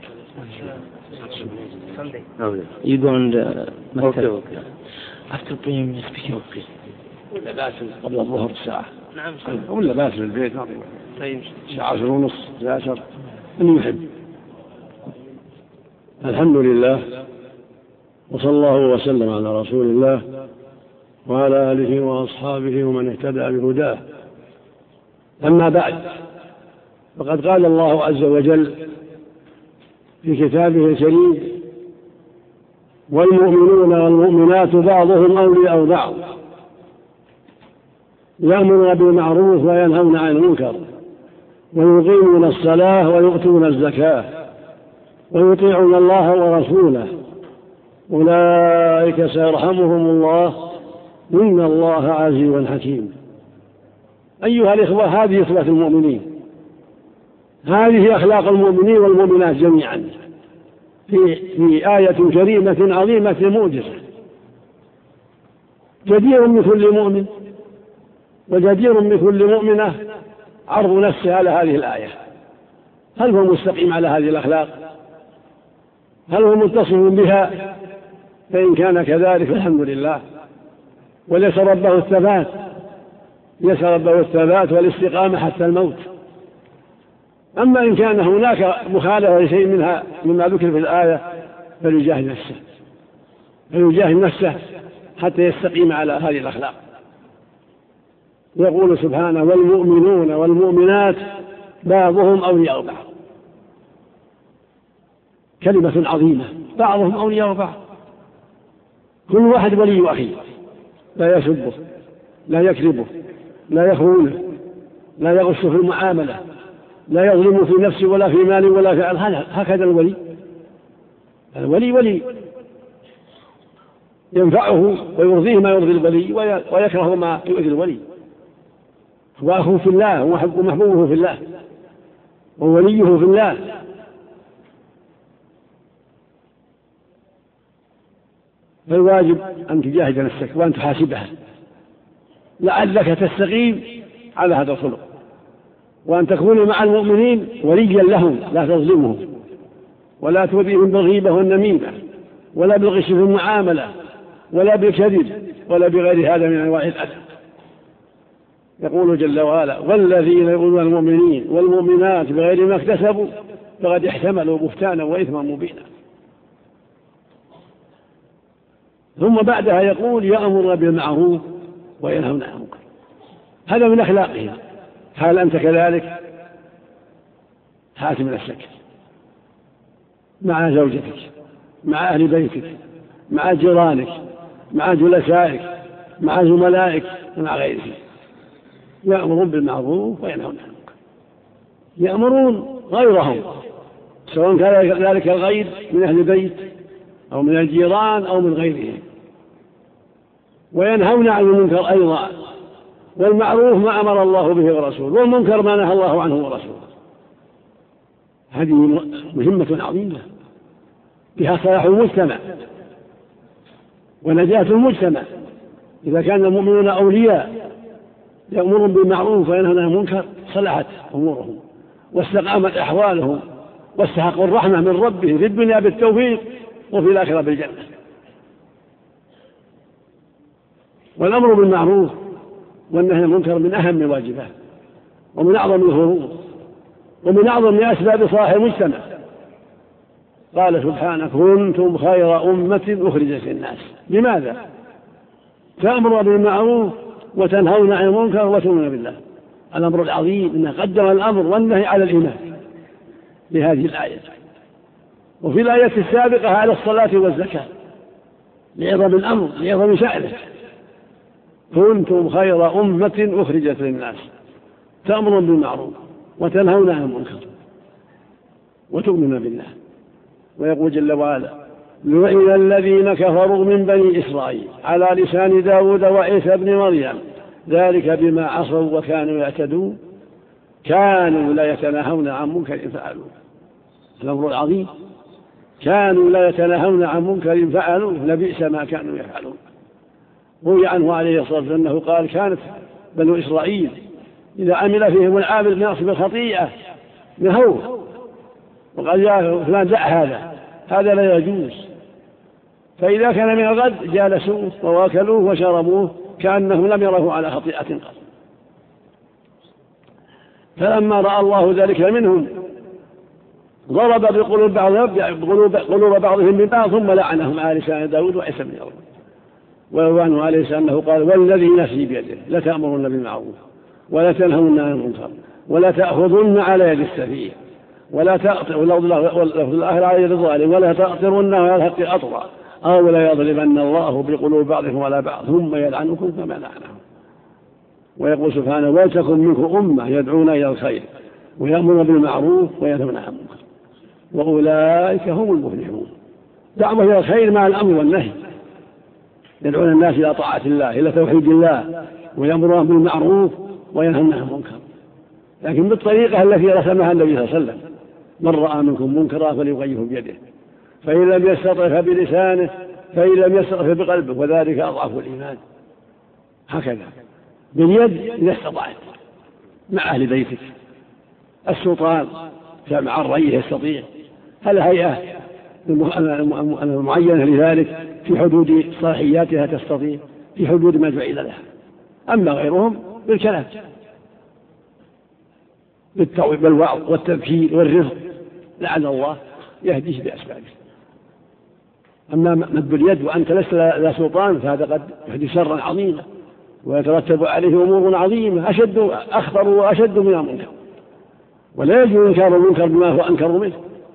You go on the maktab after praying you speak. Okay. ولا باس قبل الظهر الساعة. نعم. ولا باس في البيت نعطيه. طيب. الساعة عشر ونص عشر من يحب. الحمد لله وصلى الله وسلم على رسول الله وعلى آله وأصحابه ومن اهتدى بهداه. أما بعد، فقد قال الله عز وجل في كتابه الكريم: والمؤمنون والمؤمنات بعضهم أولياء بعض يأمرون بالمعروف وينهون عن المنكر ويقيمون الصلاة ويؤتون الزكاة ويطيعون الله ورسوله أولئك سيرحمهم الله إن الله عزيز حكيم. أيها الإخوة، هذه صفة المؤمنين، هذه أخلاق المؤمنين والمؤمنات جميعا في في آية كريمة عظيمة معجزة. جدير من كل مؤمن وجدير من كل مؤمنة عرض نفسه على هذه الآية. هل هو مستقيم على هذه الأخلاق؟ هل هو متصف بها؟ فإن كان كذلك فالحمد لله، وليس ربه الثبات، ليس ربه الثبات والاستقامة حتى الموت. أما إن كان هناك مخالفة لشيء منها مما ذكر في الآية فليجاهد نفسه فليجاهد نفسه حتى يستقيم على هذه الأخلاق. يقول سبحانه: والمؤمنون والمؤمنات بعضهم أولياء بعض. كلمة عظيمة، بعضهم أولياء بعض. كل واحد ولي أخيه، لا يسبه، لا يكذبه، لا يخونه، لا يغش في المعاملة، لا يظلم في نفسه ولا في مال ولا في عرض. هكذا الولي. الولي ولي ينفعه ويرضيه ما يرضي الولي ويكره ما يؤذي الولي. هو أخوه في الله ومحبوبه في الله ووليه في الله. فالواجب أن تجاهد نفسك وأن تحاسبها لعلك تستقيم على هذا الخلق، وأن تكون مع المؤمنين وليا لهم، لا تظلمهم ولا تؤذيهم بالغيبة والنميمة ولا بالغش في المعاملة ولا بالكذب ولا بغير هذا من أنواع الأذى. يقول جل وعلا والذين يؤذون المؤمنين والمؤمنات بغير ما اكتسبوا فقد احتملوا بهتانا وإثما مبينا. ثم بعدها يقول يأمر بالمعروف وينهون عن المنكر، هذا من أخلاقهم. هل أنت كذلك؟ هات من السكت مع زوجتك، مع أهل بيتك، مع جيرانك، مع جلسائك، مع زملائك، ومع غيرهم. يأمرون بالمعروف وينهون عن المنكر، يأمرون غيرهم سواء كان ذلك الغير من أهل البيت أو من الجيران أو من غيرهم، وينهون عن المنكر أيضا. والمعروف ما أمر الله به ورسوله، والمنكر ما نهى الله عنه ورسوله. هذه مهمة عظيمة بها صلاح المجتمع ونجاة المجتمع. إذا كان المؤمنون أولياء يأمرون بالمعروف وينهون عن المنكر صلحت أمورهم واستقامت أحوالهم واستحقوا الرحمة من ربهم في الدنيا بالتوفيق وفي الآخرة بالجنة. والأمر بالمعروف والنهي عن المنكر من أهم الواجبات ومن أعظم الفروض ومن أعظم أسباب صلاح المجتمع. قال سبحانه كنتم خير أمة أخرجت للناس. لماذا؟ تأمر بالمعروف وتنهون عن المنكر وتؤمنون بالله. الأمر العظيم إنه قدم الأمر والنهي على الإيمان لهذه الآية، وفي الآية السابقة على الصلاة والزكاة لعظم الأمر لعظم شأنه. كنتم خير أمة أخرجت للناس تأمرون بالمعروف وتنهون عن المنكر وتؤمنون بالله. ويقول جل وعلا لعن الذين كفروا من بني إسرائيل على لسان داود وعيسى بن مريم ذلك بما عصوا وكانوا يعتدون كانوا لا يتناهون عن منكر فعلوه. الأمر العظيم كانوا لا يتناهون عن منكر فعلوه لبئس ما كانوا يفعلون. روي عنه عليه الصلاة والسلام أنه قال كانت بنو إسرائيل إذا عمل فيهم العامل بنصب الخطيئة نهوه وقال يا فلان دع هذا هذا لا يجوز، فإذا كان من الغد جالسوه وواكلوه وشربوه كأنهم لم يره على خطيئة قط. فلما رأى الله ذلك منهم ضرب بقلوب قلوب بعضهم ببعض ثم لعنهم على لسان داود وعيسى بن مريم. وعنه عليه السلام أنه قال والذي نفسي بيده لتأمرن بالمعروف ولا تنهون عن المنكر ولا تأخذن على يد السفيه ولا تقتلن على يد الظالم ولا تقتلن على الحق أطرا أو لا يضربن الله بقلوب بعضهم ولا بعض ثم يلعنكم كما لعنهم. ويقول سبحانه ولتكن منكم أمة يدعون إلى الخير ويأمرون بالمعروف وينهون عن المنكر وأولئك هم المفلحون. دعوة إلى الخير مع الأمر والنهي، يدعون الناس إلى طاعة الله إلى توحيد الله ويأمرون بالمعروف وينهون عن المنكر، لكن بالطريقة التي رسمها النبي صلى الله عليه وسلم من رأى منكم منكرا فليغيره بيده فإن لم يستطع فبلسانه فإن لم يستطع بقلبه وذلك أضعف الإيمان. هكذا باليد إذا استطعت مع أهل بيتك، السلطان مع الرئيس يستطيع، الهيئة المعينة لذلك في حدود صلاحياتها تستطيع في حدود ما جعل لها. أما غيرهم بالكلام بالتوعية والوعظ والتذكير والرفق لعل الله يهديه بأسبابه. أما مد اليد وأنت لست لا سلطان فهذا قد يحدث شرا عظيما ويترتب عليه أمور عظيمة أشد أخطر وأشد من المنكر، ولا يجب إنكار المنكر بما هو أنكر منه،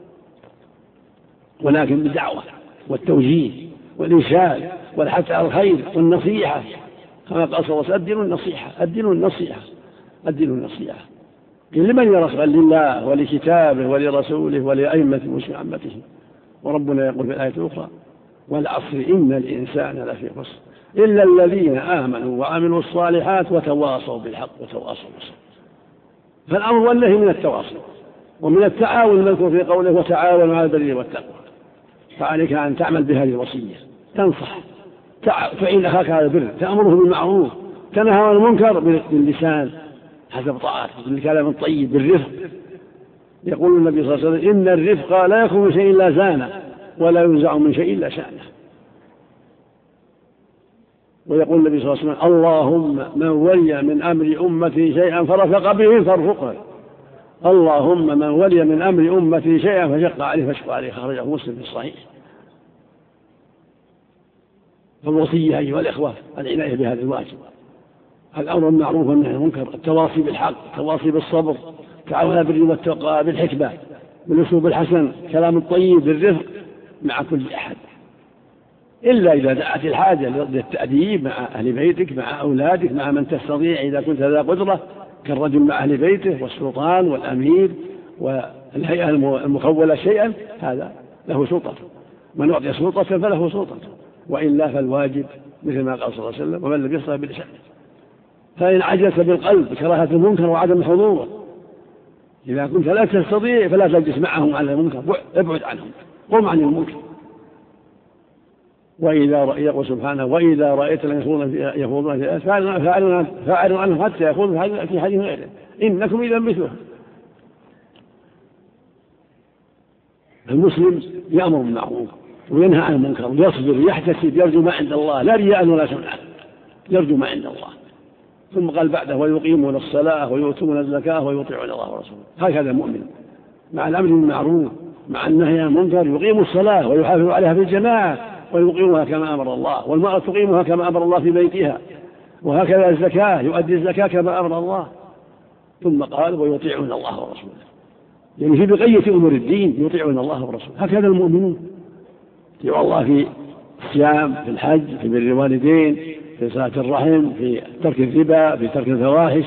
ولكن بالدعوة والتوجيه والإرشاد والحث على الخير والنصيحة كما قال صلى الله عليه وسلم الدين النصيحة الدين النصيحة الدين النصيحة لمن يرغب لله ولكتابه ولرسوله ولأئمة المسلمين عامته. وربنا يقول في الآية الأخرى والعصر إن الإنسان لفي خسر إلا الذين آمنوا وعملوا الصالحات وتواصوا بالحق وتواصوا بالصبر. فالأمر والنهي من التواصل ومن التعاون المذكور في قوله وتعاونوا على البر والتقوى. فعليك أن تعمل بهذه الوصية، تنصح تعين أخاك على البر، تأمره بالمعروف، تنهى عن المنكر باللسان حسب طاعته، بالكلام الطيب، بالرفق. يقول النبي صلى الله عليه وسلم إن الرفق لا يكون من شيء إلا زانه ولا ينزع من شيء إلا شانه. ويقول النبي صلى الله عليه وسلم اللهم من ولي من أمر أمتي شيئا فرفق به فارفقه، اللهم من ولي من أمر أمتي شيئا فشق عليه فاشق عليه، خرجه مسلم في الصحيح. فالوصية أيها الإخوة العناية بهذا الواجب، الأمر بالمعروف والنهي عن المنكر، التواصي بالحق، التواصي بالصبر، تعاون بالبر والتقوى بالحكمة بالأسلوب الحسن، كلام الطيب بالرفق مع كل أحد، إلا إذا دعت الحاجة للتأديب مع أهل بيتك مع أولادك مع من تستطيع إذا كنت ذا قدرة كالرجل مع أهل بيته والسلطان والأمير والهيئة المخولة شيئا، هذا له سلطة، من أعطي سلطة فله سلطة، وإلا فالواجب مثل ما قال صلى الله عليه وسلم ومن لم يستطع بلسانه. فإن عجزت بالقلب بكراهة المنكر وعدم حضوره، إذا كنت لا تستطيع فلا تجلس معهم على المنكر، ابعد عنهم، قم عن المنكر. وإذا يقول سبحانه وإذا رأيت لم يخوضون في فاعلوا عنهم حتى يخوضوا في حديث غيره إنكم إذا مثلهم. المسلم يأمر بالمعروف وينهى عن المنكر ويصبر ويحتسب يرجو ما عند الله، لا رياء ولا سمعة، يرجو ما عند الله. ثم قال بعده ويقيمون الصلاة ويؤتون الزكاة ويطيعون الله ورسوله. هكذا المؤمن مع الأمر بالمعروف مع النهي عن المنكر يقيم الصلاة ويحافظ عليها في الجماعة ويقيمها كما أمر الله، والمرأة تقيمها كما أمر الله في بيتها، وهكذا الزكاة يؤدي الزكاة كما أمر الله. ثم قال ويطيعون الله ورسوله، يعني في بقية أمور الدين يطيعون الله ورسوله. هكذا المؤمنون يطيعون الله في الصيام في الحج في بر الوالدين في صلاة الرحم في ترك الربا في ترك الفواحش.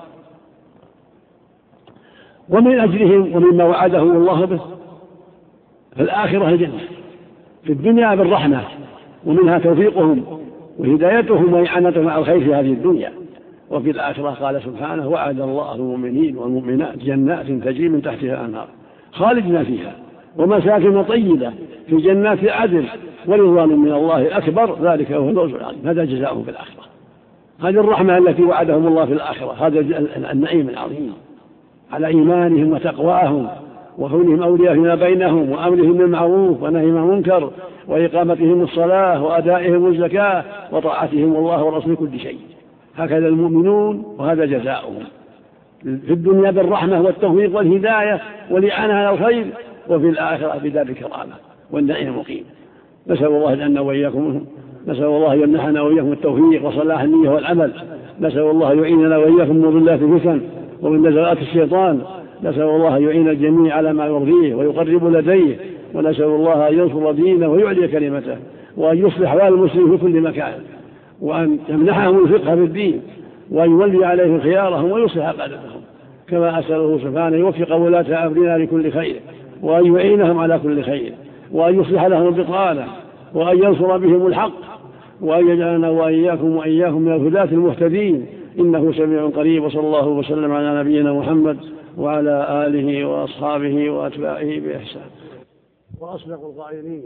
ومن أجلهم ومما وعدهم الله به في الآخرة الجنة، في الدنيا بالرحمة ومنها توفيقهم وهدايتهم وإعانتهم على الخير في هذه الدنيا، وفي الآخرة قال سبحانه وعد الله المؤمنين والمؤمنات جنات تجري من تحتها الأنهار خالدين فيها ومساكن طيبة في جنات عدن ورضوان من الله أكبر ذلك هو الفوز العظيم. هذا جزاؤهم في الآخرة، هذه الرحمة التي وعدهم الله في الآخرة، هذا النعيم العظيم على إيمانهم وتقواهم وكونهم أولياء فيما بينهم وأمرهم بالمعروف ونهيهم عن المنكر وإقامتهم الصلاة وأدائهم الزكاة وطاعتهم الله ورسوله كل شيء. هكذا المؤمنون وهذا جزاؤهم في الدنيا بالرحمة والتوفيق والهداية والإعانة على الخير، وفي الآخرة بدار الكرامة والنعيم المقيم. نسأل الله أن وإياكم نسأل الله يمنحنا وإياكم التوفيق وصلاح النية والعمل. نسأل الله يعيننا وإياكم من ضلات الفتن ومن نزغات الشيطان. نسأل الله يعين الجميع على ما يرضيه ويقرب لديه. ونسأل الله أن ينصر دينه ويعلي كلمته وأن يصلح أحوال المسلمين في كل مكان وأن يمنحهم الفقه في الدين وأن يولي عليهم خيارهم ويصلح قادتهم، كما أسأله سبحانه يوفق ولاة أمرنا لكل خير وأن يعينهم على كل خير وأن يصلح لهم البطانة وأن ينصر بهم الحق وأن يجعلنا وإياكم وإياكم من الهداة المهتدين إنه سميع قريب. وصلى الله وسلم على نبينا محمد وعلى آله وأصحابه وأتباعه بإحسان. وأصدق القائلين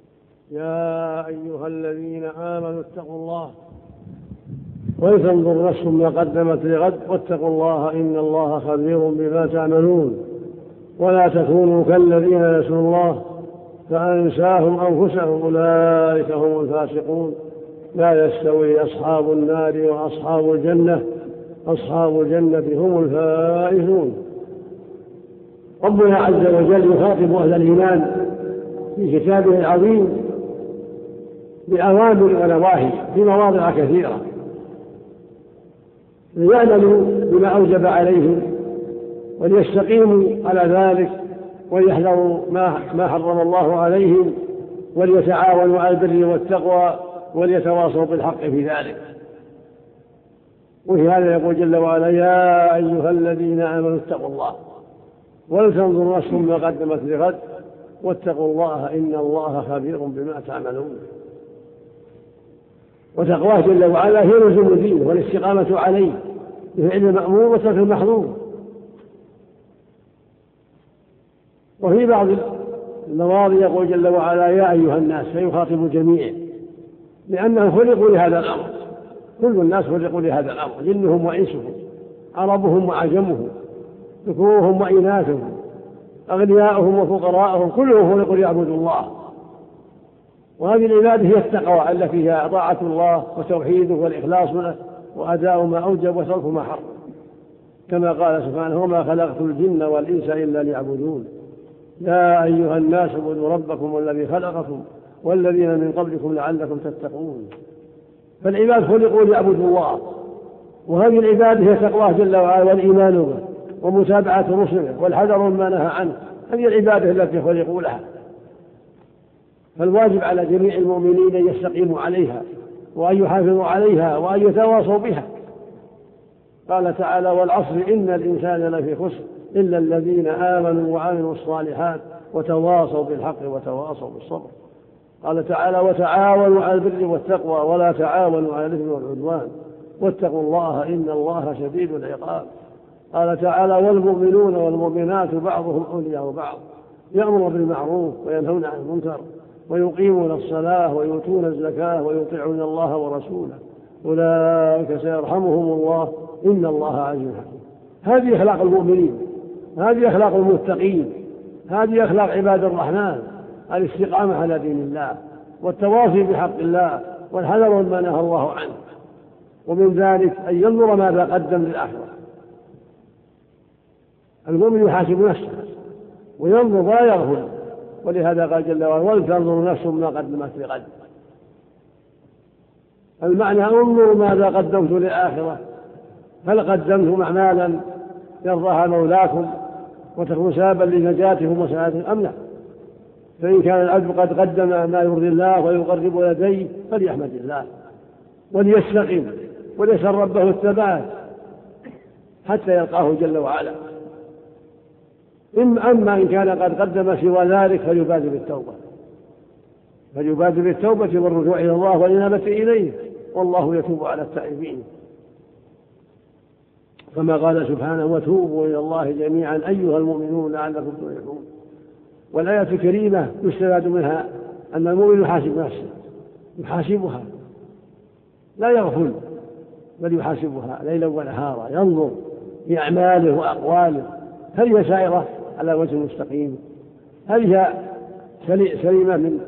يا أيها الذين آمنوا اتقوا الله ولتنظر نفس ما قدمت لغد واتقوا الله إن الله خبير بما تعملون. ولا تكونوا كالذين نسوا الله فأنساهم أنفسهم أولئك هم الفاسقون. لا يستوي أصحاب النار وأصحاب الجنة أصحاب الجنة هم الفائزون. ربنا عز وجل يخاطب أهل الإيمان في كتابه العظيم بأوامر ونواهي في مواضع كثيرة ليعملوا بما أوجب عليهم وليستقيموا على ذلك وليحذروا ما حرم الله عليهم وليتعاونوا على البر والتقوى وليتواصوا بالحق في ذلك. وفي هذا يقول جل وعلا يا أيها الذين آمنوا اتقوا الله ولتنظر نفس ما قدمت لغد واتقوا الله إن الله خبير بما تعملون. وتقواه جل وعلا هي لزوم الدين والاستقامة عليه بفعل المأمور وترك المحظور. وفي بعض المواضع يقول جل وعلا يا أيها الناس فيخاطب الجميع لأنهم خلقوا لهذا الأمر، كل الناس خلقوا لهذا الأمر جنهم وإنسهم عربهم وعجمهم ذكورهم وإناثهم أغنياءهم وفقراءهم كلهم خلقوا ليعبدوا الله وهذه العبادة هي التقوى التي هي طاعة الله وتوحيده والإخلاص له وأداء ما أوجب وترك ما حرم، كما قال سبحانه: وما خلقت الجن والإنس إلا ليعبدون يا أيها الناس اعبدوا ربكم الذي خلقكم والذين من قبلكم لعلكم تتقون. فالعباد خلقوا ليعبدوا الله، وهذه العبادة هي تقواه جل وعلا والإيمان به ومتابعة رسله والحذر مما نهى عنه. هذه العبادة التي خلقوا لها، فالواجب على جميع المؤمنين أن يستقيموا عليها وأن يحافظوا عليها وأن يتواصوا بها. قال تعالى: والعصر إن الإنسان لفي خسر إلا الذين آمنوا وعملوا الصالحات وتواصوا بالحق وتواصوا بالصبر. قال تعالى: وتعاونوا على البر والتقوى ولا تعاونوا على الإثم والعدوان واتقوا الله إن الله شديد العقاب. قال تعالى: والمؤمنون والمؤمنات بعضهم أولياء بعض يأمرون بالمعروف وينهون عن المنكر ويقيمون الصلاة ويؤتون الزكاة ويطيعون الله ورسوله أولئك سيرحمهم الله إن الله عزيز حكيم. هذه أخلاق المؤمنين، هذه أخلاق المتقين، هذه أخلاق عباد الرحمن: الاستقامة على دين الله والتواصي بحق الله والحذر مما نهى الله عنه. ومن ذلك أن ينظر ماذا قدم للآخرة. المؤمن يحاسب نفسه وينظر ولا يغفل، ولهذا قال جل وعلا: ولتنظر نفس ما قدمت لغد. المعنى: انظروا ماذا قدمت للآخرة، هل قدمتم أعمالا يرضاها مولاكم وتكون سببا لنجاتهم وسعادتهم أم لا؟ فإن كان العبد قد قدم ما يرضي الله ويقرب يديه فليحمد الله وليستقم وليسأل ربه الثبات حتى يلقاه جل وعلا. أما إن كان قد قدم سوى ذلك فليبادر بالتوبة فليبادر بالتوبة والرجوع إلى الله والإنابة إليه، والله يتوب على التائبين، كما قال سبحانه: وتوبوا إلى الله جميعا أيها المؤمنون لعلكم تفلحون. والآية الكريمة يستفاد منها أن المؤمن يحاسب نفسه، يحاسبها لا يغفل بل يحاسبها ليلا ونهارا، ينظر في أعماله وأقواله هل هي سائرة على وجه مستقيم، هل هي سليمة من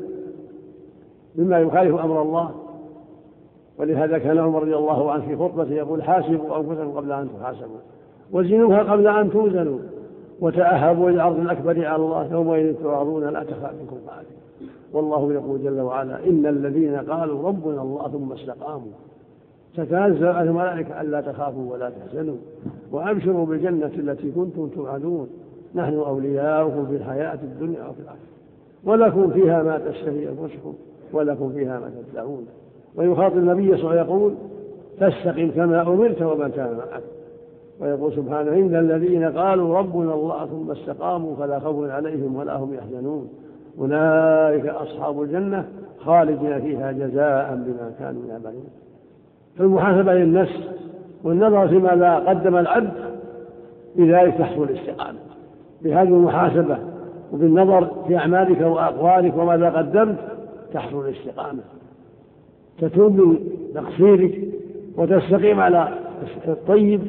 مما يخالف أمر الله. ولهذا كان عمر رضي الله عنه في خطبته يقول: حاسبوا أنفسكم قبل أن تحاسبوا وزنوها قبل أن توزنوا وتأهبوا للعرض الأكبر على الله يومئذ تعرضون لا تخفى منكم خافية. والله يقول جل وعلا: إن الذين قالوا ربنا الله ثم استقاموا تتنزل عليهم الملائكة ألا تخافوا ولا تحزنوا وأبشروا بالجنة التي كنتم توعدون نحن أولياؤكم في الحياة الدنيا وفي الآخرة ولكم فيها ما تشتهي أنفسكم ولكم فيها ما تدعون. ويخاطب النبي صلى الله عليه وسلم يقول: فاستقم كما أمرت ومن كان معك. ويقول سبحانه: إن الذين قالوا ربنا الله ثم استقاموا فلا خوف عليهم ولا هم يحزنون أولئك أصحاب الجنة خالدين فيها جزاء بما كانوا يعملون. فالمحاسبة للنفس والنظر فيما لا قدم العبد بذلك تحصل الاستقامة. بهذه المحاسبة وبالنظر في أعمالك وأقوالك وماذا قدمت تحصل الاستقامة، تتوب من تقصيرك وتستقيم على الطيب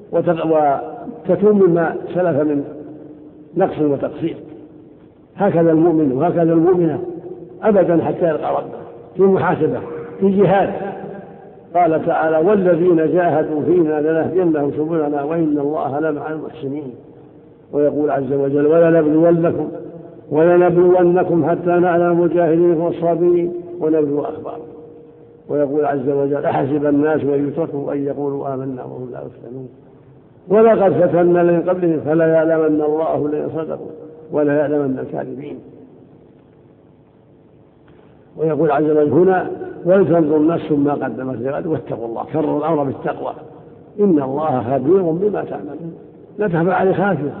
وتتوب مما سلف من نقص وتقصير. هكذا المؤمن وهكذا المؤمنة أبدا حتى يلقى ربه في محاسبة في جهاد. قال تعالى: والذين جاهدوا فينا لنهدينهم سبلنا وإن الله لمع المحسنين. ويقول عز وجل: ولنبلونكم ولنبلونكم حتى نعلم المجاهدين والصابرين ونبلو أخبارهم. ويقول عز وجل: أحسب الناس أن يتركوا أن يقولوا آمنا وهم لا يفتنون ولقد فتنا من قبلهم فلا يعلمن الله الذين صدقوا ولا يعلمن الكاذبين. ويقول عز وجل هنا: ولتنظر نفس ما قدمت لغد واتقوا الله. كرر الأمر بالتقوى: إن الله خبير بما تعملون. لا تخفى عليه خافية.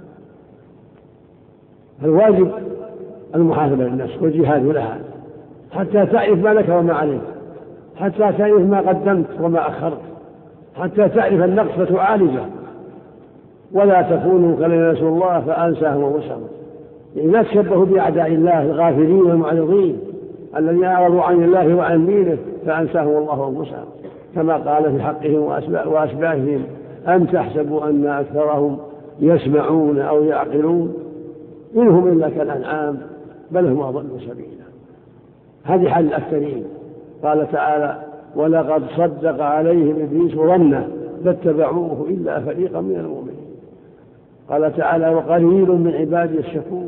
الواجب المحاسبة للنفس والجهاد لها حتى تعرف ما لك وما عليك، حتى تعرف ما قدمت وما أخرت، حتى تعرف النقص فتعالجه. ولا تكونوا كالذين نسوا الله فأنساهم وانساهم. يعني لا تشبهوا بأعداء الله الغافلين والمعرضين الذين أعرضوا عن الله وعن دينه فأنساهم الله وانساهم، كما قال في حقهم وأشباههم: أم تحسبوا أن أكثرهم يسمعون أو يعقلون إنهم إلا كالأنعام بل هم أضل سبيلا. هذه حال الأكثرين. قال تعالى ولقد صدق عليهم إبليس ظنه فاتبعوه إلا فريقا من المؤمنين. قال تعالى وقليل من عبادي الشكور.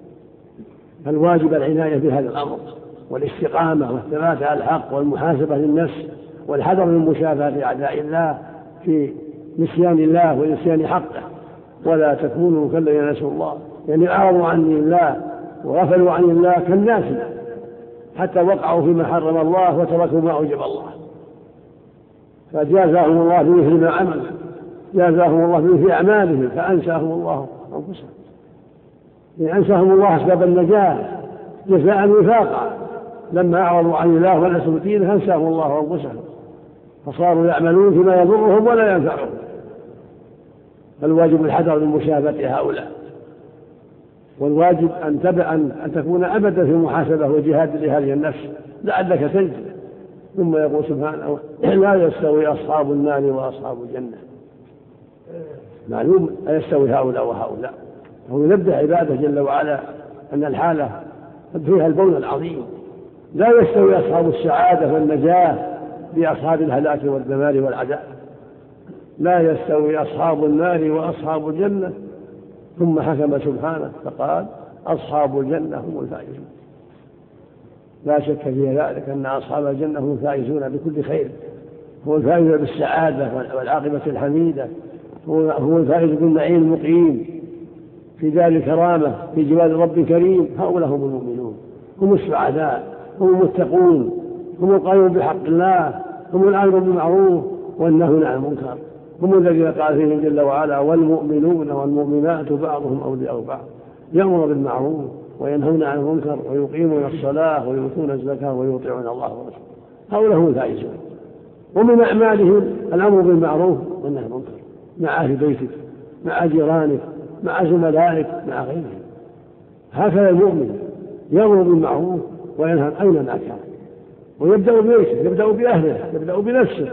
فالواجب العناية بهذا الأمر والاستقامة والثبات على الحق والمحاسبة للنفس والحذر من مشافهة أعداء الله في نسيان الله ونسيان حقه. ولا تكونوا كالذين نسوا الله، يعني أعرضوا عن الله وغفلوا عن الله كالناس حتى وقعوا فيما حرم الله وتركوا ما أوجب الله، فجازاهم الله بمثل ما عملوا، جازاهم الله بمثل أعمالهم فأنساهم الله أنفسهم، أنساهم الله أسباب النجاة جزاء وفاقا. لما أعرضوا عن الله ونسوا دينه أنساهم الله أنفسهم فصاروا يعملون فيما يضرهم ولا ينفعهم. فالواجب الحذر من مشابهة هؤلاء، والواجب أن تبع أن تكون أبدا في محاسبة وجهاد لهذه النفس لعلك تنجو. ثم يقول سبحانه لا يستوي أصحاب النار وأصحاب الجنة. معلوم لا يستوي هؤلاء وهؤلاء. هو ينبه عباده جل وعلا أن الحالة فيها البون العظيم. لا يستوي أصحاب السعادة والنجاة بأصحاب الهلاك والدمار والعذاب. لا يستوي أصحاب النار وأصحاب الجنة. ثم حكم سبحانه فقال أصحاب الجنة هم الفائزون. لا شك في ذلك أن أصحاب الجنة هم الفائزون بكل خير، هو الفائز بالسعادة والعاقبة الحميدة، هو الفائز بالنعيم المقيم في دار الكرامة في جوار رب كريم. هؤلاء هم المؤمنون، هم السعداء، هم المتقون، هم القائمون بحق الله، هم الآمرون بالمعروف والنهون عن المنكر، هم الذين قال فيهم جل وعلا والمؤمنون والمؤمنات بعضهم أولياء بعض يأمرون بالمعروف وينهون عن المنكر ويقيمون الصلاة ويؤتون الزكاة ويطيعون الله ورسوله. هؤلاء هم الفائزون. ومن أعمالهم الأمر بالمعروف والنهي عن المنكر مع أهل بيتك، مع جيرانك، مع زملائك، مع غيرهم. هكذا المؤمن يأمر بالمعروف وينهى أينما كان، ويبدأ ببيته، يبدأ بأهله، يبدأ بنفسه.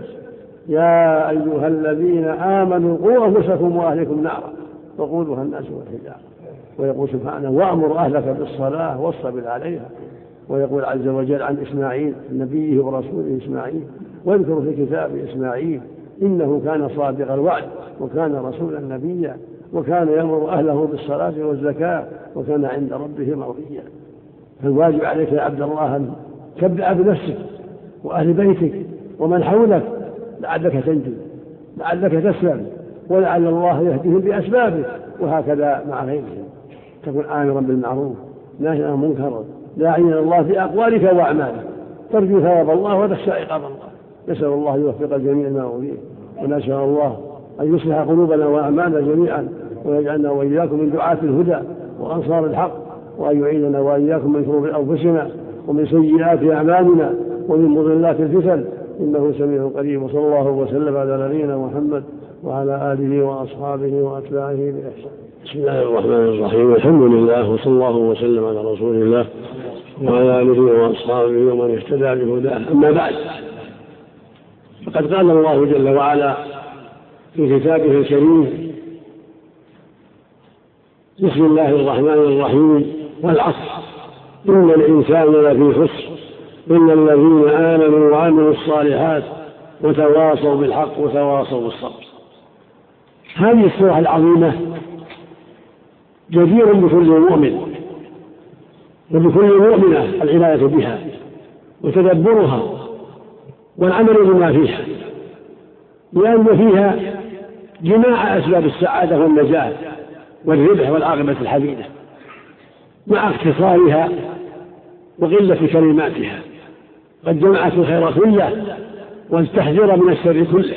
يا أيها الذين آمنوا قوا أنفسكم وأهلكم نارا وقودها الناس والحجارة. ويقول سبحانه وأمر أهلك بالصلاة واصطبر عليها. ويقول عز وجل عن إسماعيل نبيه ورسوله إسماعيل واذكر في كتاب إسماعيل إنه كان صادق الوعد وكان رسولا نبيا وكان يأمر أهله بالصلاة والزكاة وكان عند ربه مرضيا. فالواجب عليك يا عبد الله أن تبدأ بنفسك وأهل بيتك ومن حولك لعلك تنجو، لعلك تسلم، ولعل الله يهديهم بأسبابه. وهكذا مع غيرهم تكون آمرا بالمعروف ناهيا عن المنكر داعيا إلى الله في أقوالك وأعمالك، ترجو ثواب الله وتخشى عقاب الله. نسأل الله يوفق الجميع ما أريد، ونسأل الله أن يصلح قلوبنا وأعمالنا جميعا ويجعلنا وإياكم من دعاة الهدى وأنصار الحق، وأن يعيننا وإياكم من شرور أنفسنا ومن سيئات أعمالنا ومن مضلات الفتن إنه سميع قريب. وصلى الله وسلم على نبينا محمد وعلى آله وأصحابه وأتباعه بإحسان. بسم الله الرحمن الرحيم. الحمد لله وصلى الله وسلم على رسول الله وعلى آله وأصحابه ومن اهتدى بهداه. أما بعد، فقد قال الله جل وعلا في كتابه الكريم بسم الله الرحمن الرحيم والعصر إن الإنسان لفي خسر إلا الذين آمنوا وعملوا الصالحات وتواصوا بالحق وتواصوا بالصبر. هذه السورة العظيمة جدير بكل مؤمن وبكل مؤمنة العناية بها وتدبرها والعمل بما فيها، لأن فيها جماع أسباب السعادة والنجاة والربح والعاقبة الحميدة مع اختصارها وقلة كلماتها. قد جمعت الخير كله والتحذير من الشر كله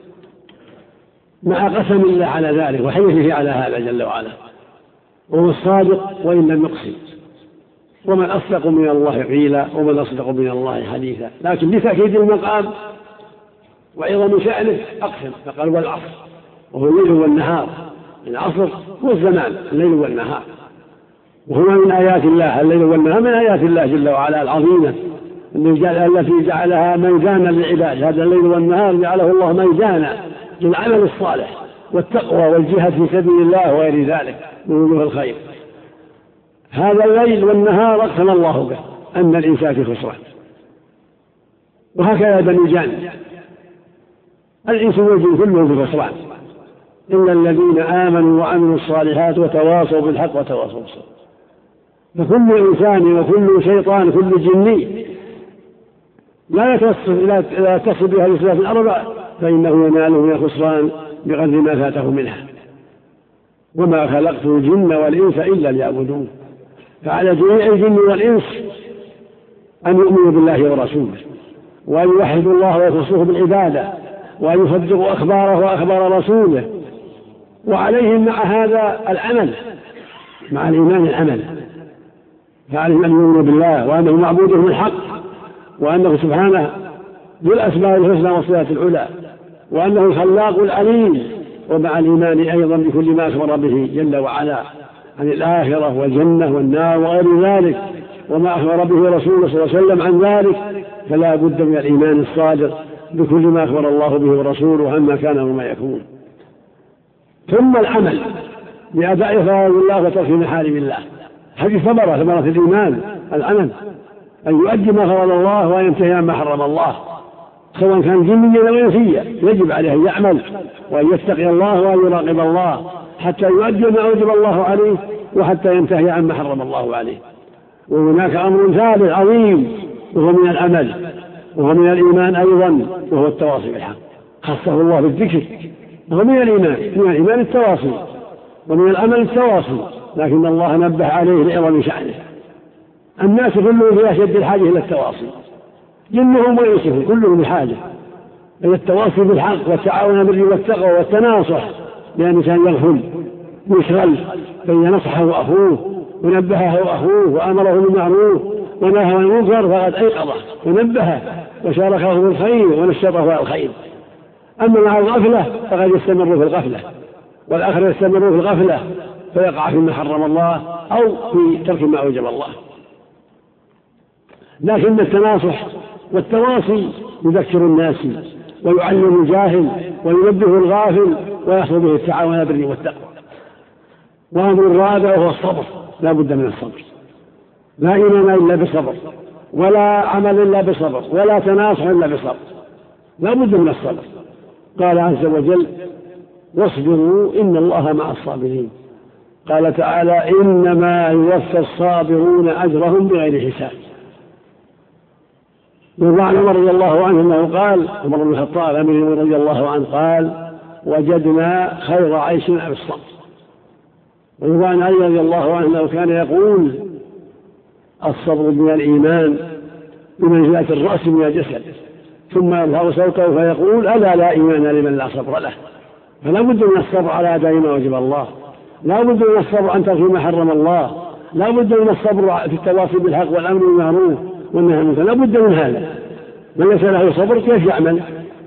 مع قسم الله على ذلك وحلفه على هذا جل وعلا، وهو الصادق وإن لم يقسم. ومن أصدق من الله قيلا ومن أصدق من الله حديثا. لكن لتأكيد المقام وعظم شأنه أقسم فقال والعصر، وهو الليل والنهار. العصر هو الزمان، الليل والنهار، وهما من آيات الله. الليل والنهار من آيات الله جل وعلا العظيمة التي جعلها ميزانا للعباد. هذا الليل والنهار جعله الله ميزانا للعمل الصالح والتقوى والجهاد في سبيل الله وغير ذلك من وجوه الخير. هذا الليل والنهار أقسم الله به أن الإنسان في خسران. وهكذا بني جان، الإنس والجن كلهم في خسران إلا الذين آمنوا وعملوا الصالحات وتواصوا بالحق وتواصوا بالصبر. فكل إنسان وكل شيطان كل جني لا يتصل بها الإسلام الأربع فإنه يناله من الخسران بقدر ما فاته منها. وما خلقت الجن والإنس إلا ليعبدون. فعلى جميع الجن والإنس أن يؤمنوا بالله ورسوله، وأن يوحدوا الله ويخصوه بالعبادة، وأن يصدقوا أخباره وأخبار رسوله، وعليهم مع هذا العمل، مع الإيمان العمل. فعليهم أن يؤمنوا بالله وأنه معبودهم الحق، وأنه سبحانه ذو الأسماء الحسنى والصفات العلى، وأنه الخلاق العليم. ومع الإيمان أيضا بكل ما أخبر به جل وعلا عن الآخرة والجنة والنار وغير ذلك، وما أخبر به رسوله صلى الله عليه وسلم عن ذلك، فلا بد من الإيمان الصادق بكل ما أخبر الله به ورسوله عما كان وما يكون. ثم العمل بأداء فرائض الله وترك محارم الله، هذه ثمرة ثمرة الإيمان العمل، أن يؤدي ما فرض الله وينتهي عما حرم الله، سواء كان جنيا أو إنسيا يجب عليه أن يعمل وأن يتقي الله وأن يراقب الله حتى يؤدي ما أوجب الله عليه وحتى ينتهي عما حرم الله عليه. وهناك أمر ثالث عظيم وهو من العمل وهو من الإيمان أيضا، وهو التواصي بالحق، خصه الله بالذكر. وهو من الإيمان، من الإيمان التواصي ومن العمل التواصي، لكن الله نبه عليه لعظم شأنه. الناس كلهم في أشد الحاجة إلى التواصي، جنهم وإنسهم كلهم بحاجة إلى التواصي بالحق والتعاون بالبر والتقوى والتناصح، لأن كان يغفل يشغل بين نصحه أخوه ونبهه أخوه وأمره بالمعروف ونهى عن المنكر فقد أيقظه ونبهه وشاركه بالخير ونشطه على الخير. أما مع الغفلة فقد يستمر في الغفلة، والآخر يستمر في الغفلة فيقع فيما حرم الله أو في ترك ما أوجب الله. لكن التناصح والتواصي يذكر الناس ويعلم الجاهل وينبه الغافل ويحصل به التعاون على البر والتقوى. وأمر الرابع هو الصبر، لا بد من الصبر، لا إيمان إلا بصبر، ولا عمل إلا بصبر، ولا تناصح إلا بصبر، لا بد من الصبر. قال عز وجل واصبروا إن الله مع الصابرين. قال تعالى إنما يوفى الصابرون أجرهم بغير حساب. وعن عمر رضي الله عنه أنه قال، عمر بن الخطاب أمير رضي الله عنه قال وجدنا خير عيشنا بالصبر. وعن علي رضي الله عنه أنه كان يقول الصبر من الإيمان بمنزلة الرأس من الجسد، ثم يظهر صوته فيقول ألا لا إيمان لمن لا صبر له. فلا بد من الصبر على أداء ما وجب الله، لا بد من الصبر عن ترك ما حرم الله، لا بد من الصبر في التواصي بالحق والأمر بالمعروف والنهي عن المنكر، لا بد من هذا. من ليس له صبر كيف يعمل؟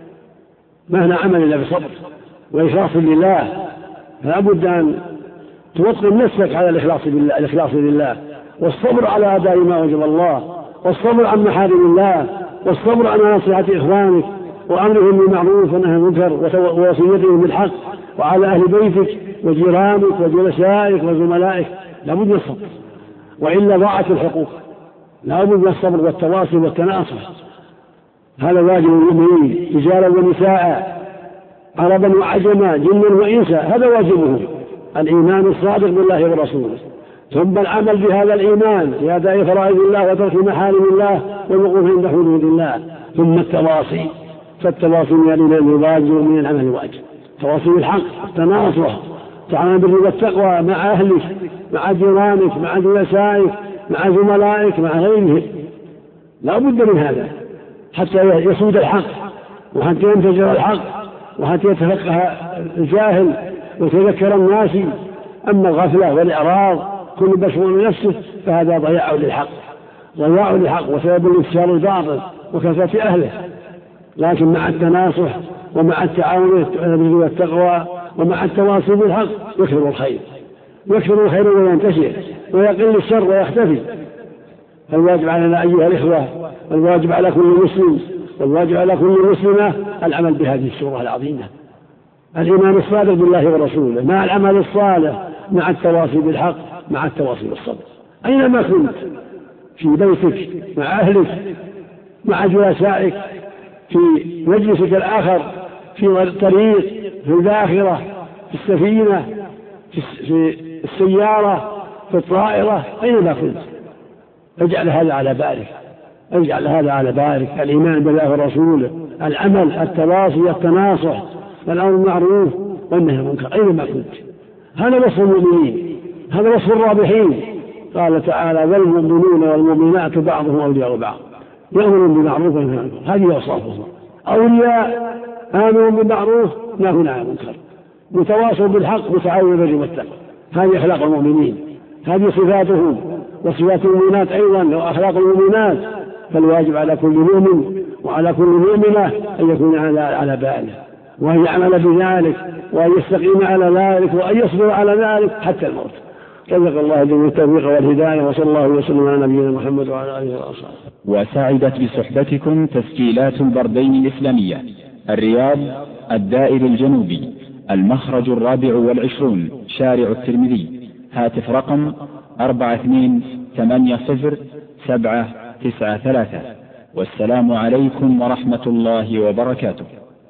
ما هنا عمل إلا بصبر وإخلاص لله. فلا بد أن توطن نفسك على الإخلاص بالله، الإخلاص لله، والصبر على أداء ما وجب الله، والصبر عن محارم الله، والصبر على نصيحة إخوانك وأمرهم بالمعروف والنهي عن المنكر ووصيتهم بالحق، وعلى أهل بيتك وجيرانك وجلسائك وزملائك. لا بد من الصبر، وإلا ضاعت الحقوق. لا بد من الصبر والتواصي والتناصح. هذا واجب المؤمنين رجالا ونساء، عربا وعجما، جنا وإنسا، هذا واجبهم الإيمان الصادق بالله ورسوله، ثم العمل بهذا الإيمان في أداء فرائض الله وترك محارم الله والوقوف عند حدود الله، ثم التواصي. فالتواصي من الإيمان واجب ومن العمل واجب، تواصي بالحق، التناصح، تعاون بالبر والتقوى مع أهلك، مع جيرانك، مع جلسائك، مع زملائك، مع غيرهم. لا بد من هذا حتى يسود الحق وحتى ينتجر الحق وحتى يتفقه الجاهل ويتذكر الناس. أما الغفلة والإعراض كل بشر نفسه فهذا ضياع للحق، ضياع للحق وسبب الانتشار الباطل وكثرة أهله. لكن مع التناصح ومع التعاون بالبر والتقوى ومع التواصي بالحق يكثر الخير، يكثر الخير وينتشر ويقل الشر ويختفي. فالواجب علينا أيها الإخوة، والواجب على كل مسلم، والواجب على كل مسلمة العمل بهذه السورة العظيمة، الإيمان الصادق بالله ورسوله مع العمل الصالح، مع التواصي بالحق، مع التواصي بالصبر. أينما كنت في بيتك مع أهلك مع جلسائك، في مجلسك الآخر، في الطريق، في الباخرة، في السفينة، في السيارة، في الطائرة، أينما كنت اجعل هذا على بالك، اجعل هذا على بالك، الإيمان بالله ورسوله، العمل، التواصي، التناصح، الأمر بالمعروف والنهي عن المنكر أينما كنت. هذا وصف المؤمنين، هذا وصف الرابحين. قال تعالى: والمؤمنون والمؤمنات بعضهم أولياء بعض يأمرون بالمعروف وينهون عن المنكر. هذه أوصافهم: أولياء آمنوا بالمعروف نهون عن المنكر، متواصوا بالحق متعاونون بالبر والتقوى. هذه أخلاق المؤمنين، هذه صفاتهم. وصفات المؤمنات أيضا وأخلاق المؤمنات، فالواجب على كل مؤمن وعلى كل مؤمنة أن يكون على باله، وأن يعمل بذلك، وأن يستقيم على ذلك، وأن يصبر على ذلك حتى الموت. رزق الله جميع التوفيق والهداية، وصلى الله وسلم على نبينا محمد وعلى آله وصحبه. وسعدت بصحبتكم تسجيلات البردين الإسلامية، الرياض، الدائر الجنوبي، المخرج الرابع والعشرون، شارع الترمذي. هاتف رقم أربعة اثنين ثمانية صفر سبعة تسعة ثلاثة. والسلام عليكم ورحمة الله وبركاته.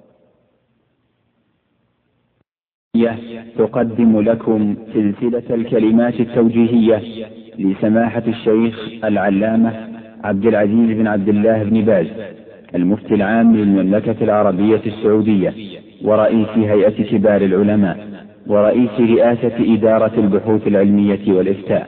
تقدم لكم سلسلة الكلمات التوجيهية لسماحة الشيخ العلامة عبد العزيز بن عبد الله بن باز، المفتي العام للمملكة العربية السعودية، ورئيس هيئة كبار العلماء، ورئيس رئاسة إدارة البحوث العلمية والإفتاء.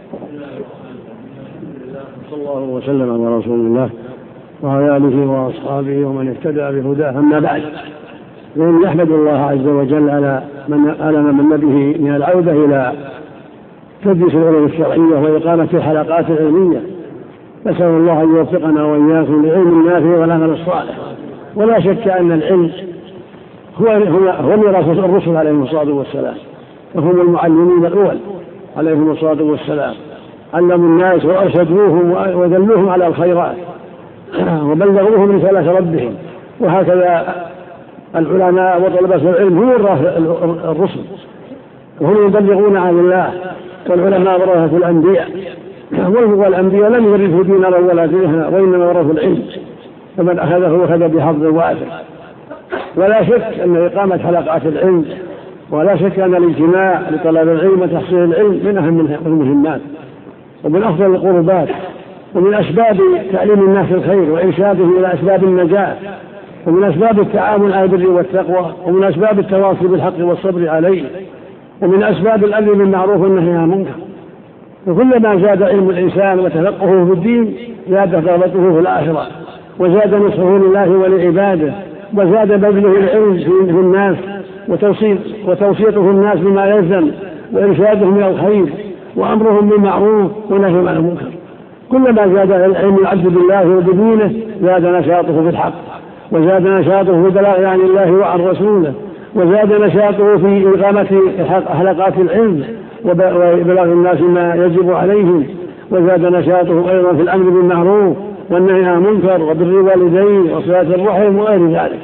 صلى الله وسلم على رسول الله وعلى آله وأصحابه ومن اهتدى بهداه. أما بعد، نحمد الله عز وجل على من ألم من به من العودة إلى تدريس العلوم الشرعية وإقامة الحلقات العلمية. نسأل الله أن يوفقنا وإياكم للعلم النافع والعمل الصالح. ولا شك أن العلم هو هو ميراث الرسل عليهم الصلاة والسلام، وهم المعلمين الأول عليهم الصلاة والسلام، علموا الناس وأرشدوهم ودلوهم على الخيرات وبلغوهم رسالة ربهم. وهكذا العلماء وطلبة العلم هم الرسل، وهم يبلغون عن الله. والعلماء ورثة الأنبياء، والأنبياء لم يورثوا دينارا ولا درهما، وإنما ورثوا العلم، فمن أخذه أخذ بحظ وافر. ولا شك أن إقامة حلقات العلم، ولا شك أن الاجتماع لطلب العلم وتحصيل العلم من أهم المهمات ومن أفضل القربات، ومن أسباب تعليم الناس الخير وإرشاده إلى أسباب النجاة، ومن أسباب التعاون على البر والتقوى، ومن أسباب التواصي بالحق والصبر عليه، ومن أسباب الأمر بالمعروف والنهي عن المنكر. وكلما زاد علم الإنسان وتفقهه في الدين زاد رغبته في الآخرة، وزاد نصحه لله ولعباده، وزاد بذله العلم في الناس وتوصيته الناس بما يلزم، وإرشادهم إلى الخير، وأمرهم بالمعروف ونهيهم عن المنكر. كلما زاد العلم العبد بالله وبدينه زاد نشاطه في الحق، وزاد نشاطه في البلاغ عن الله وعن رسوله، وزاد نشاطه في إقامة حلقات العلم وبلاغ الناس ما يجب عليهم، وزاد نشاطه أيضا في الأمر بالمعروف والنهي عن المنكر وبر الوالدين وصلة الرحم وغير ذلك.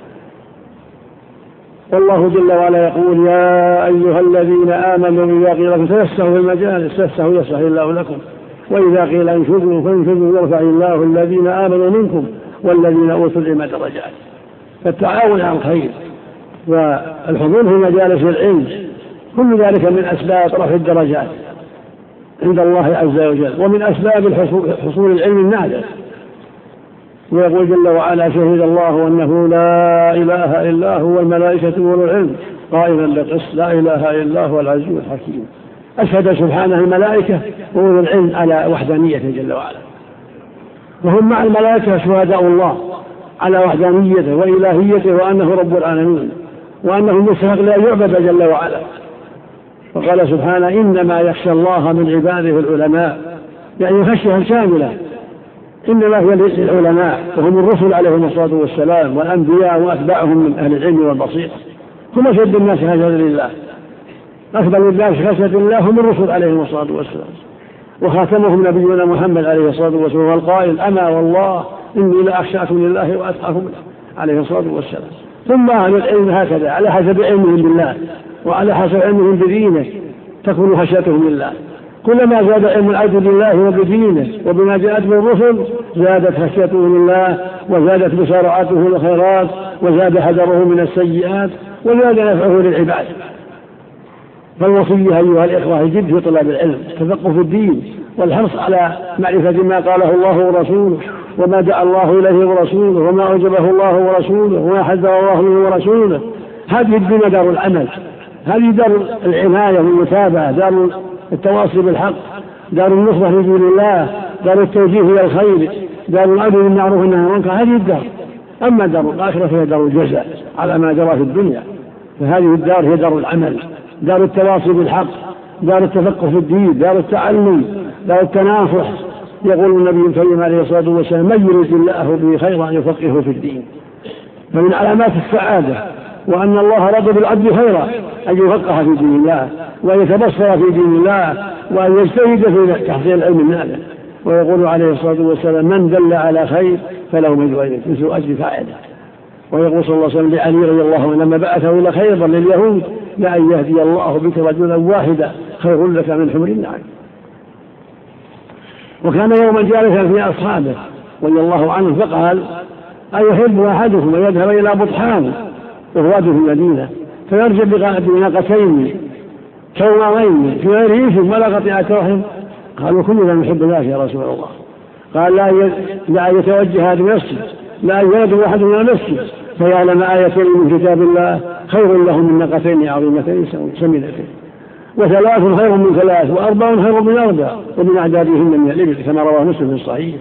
والله جل وعلا يقول: يا أيها الذين آمنوا إذا قيل لكم تفسحوا في المجالس تفسحوا يفسح الله لكم، وإذا قيل انشزوا فانشزوا يرفع الله الذين آمنوا منكم والذين أوتوا العلم درجات. فالتعاون على الخير والحضور في مجالس العلم كل ذلك من أسباب رفع الدرجات عند الله عز وجل، ومن أسباب حصول العلم النافع. ويقول جل وعلا: شهد الله أنه لا إله إلا هو والملائكة وأولو العلم قائما بالقسط لا إله إلا هو العزيز الحكيم. أشهد سبحانه الملائكة وأولو العلم على وحدانيته جل وعلا، وهم مع الملائكة شهداء الله على وحدانيته وإلهيته، وأنه رب العالمين، وأنه يستحق لا يعبد جل وعلا. وقال سبحانه: إنما يخشى الله من عباده العلماء، يعني خشية كاملة إنما هي للعلماء، وهم الرسل عليهم الصلاة والسلام والأنبياء وأتباعهم من أهل العلم والبصيرة. هم أشد الناس خشية لله، أفضل الناس خشية الله هم الرسل عليهم الصلاة والسلام، وخاتمهم نبينا محمد عليه الصلاة والسلام والقائل: أما والله إني لأخشاكم لله وأتقاكم له عليه الصلاة والسلام. ثم أهل العلم هكذا على حسب علمهم بالله وعلى حسب علمهم بدينه تكون خشيتهم لله. كلما زاد علم العبد بالله وبدينه وبما جاءت به الرسل زادت خشيته لله وزادت بسارعته للخيرات وزاد حذره من السيئات وزاد نفعه للعباد. فالوصية أيها الإخوة الجد في طلاب العلم، التفقه في الدين والحرص على معرفة ما قاله الله ورسوله وما دعا الله إليه ورسوله وما أوجبه الله ورسوله وما حذر الله منه ورسوله. هذه الدنيا دار العمل، هذه دار العناية والمتابعة، دار التواصي بالحق، دار النصرة في دين الله، دار التوجيه إلى الخير، دار الأمر بالمعروف والنهي عن المنكر. هذه الدار. أما دار الآخرة فهي دار الجزاء على ما جرى في الدنيا. فهذه الدار هي دار العمل، دار التواصي بالحق، دار التفقه في الدين، دار التعلم، دار التناصح. يقول النبي الكريم عليه الصلاة والسلام: من يريد الله به خيرا يفقهه في الدين. فمن علامات السعادة وأن الله رضى بالعبد خيرا أن يفقه في دين الله وأن يتبصر في دين الله وأن يجتهد في تحصيل العلم النافع. ويقول عليه الصلاة والسلام: من دل على خير فله مثل أجره مثل أجر فاعله. ويقول صلى الله عليه وسلم لعلي رضي الله عنه لما بعثه إلى خيبر لليهود: لأن يهدي الله بك رجلا واحدا خير لك من حمر النعم. وكان يوما جالسا في أصحابه رضي الله عنه فقال: أيحب أحدكم أن يذهب إلى بطحان وهو في المدينة فيرجع بناقتين كومين في غير إثم ولا قطيعة رحم؟ قالوا: كلنا نحب ذلك يا رسول الله. قال: لا يتوجه هذا المسجد، لا يدعو أحد من المسجد فيعلم آيتين من كتاب الله خير له من ناقتين عظيمتين سمينتين، وثلاث خير من ثلاث، وأربع خير من أربع، ومن أعدادهن من الإبل كما رواه مسلم في الصحيح.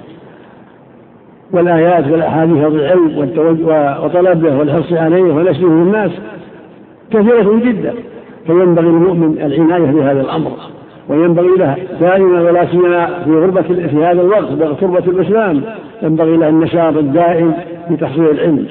والآيات والأحاديث في العلم وطلبه والحرص عليه ونشره الناس كثيرة جدا. فينبغي المؤمن العناية بهذا الأمر، وينبغي له دائما ولا سيما في غربة في هذا الوقت بغربة الإسلام ينبغي له النشاط الدائم في تحصيل العلم.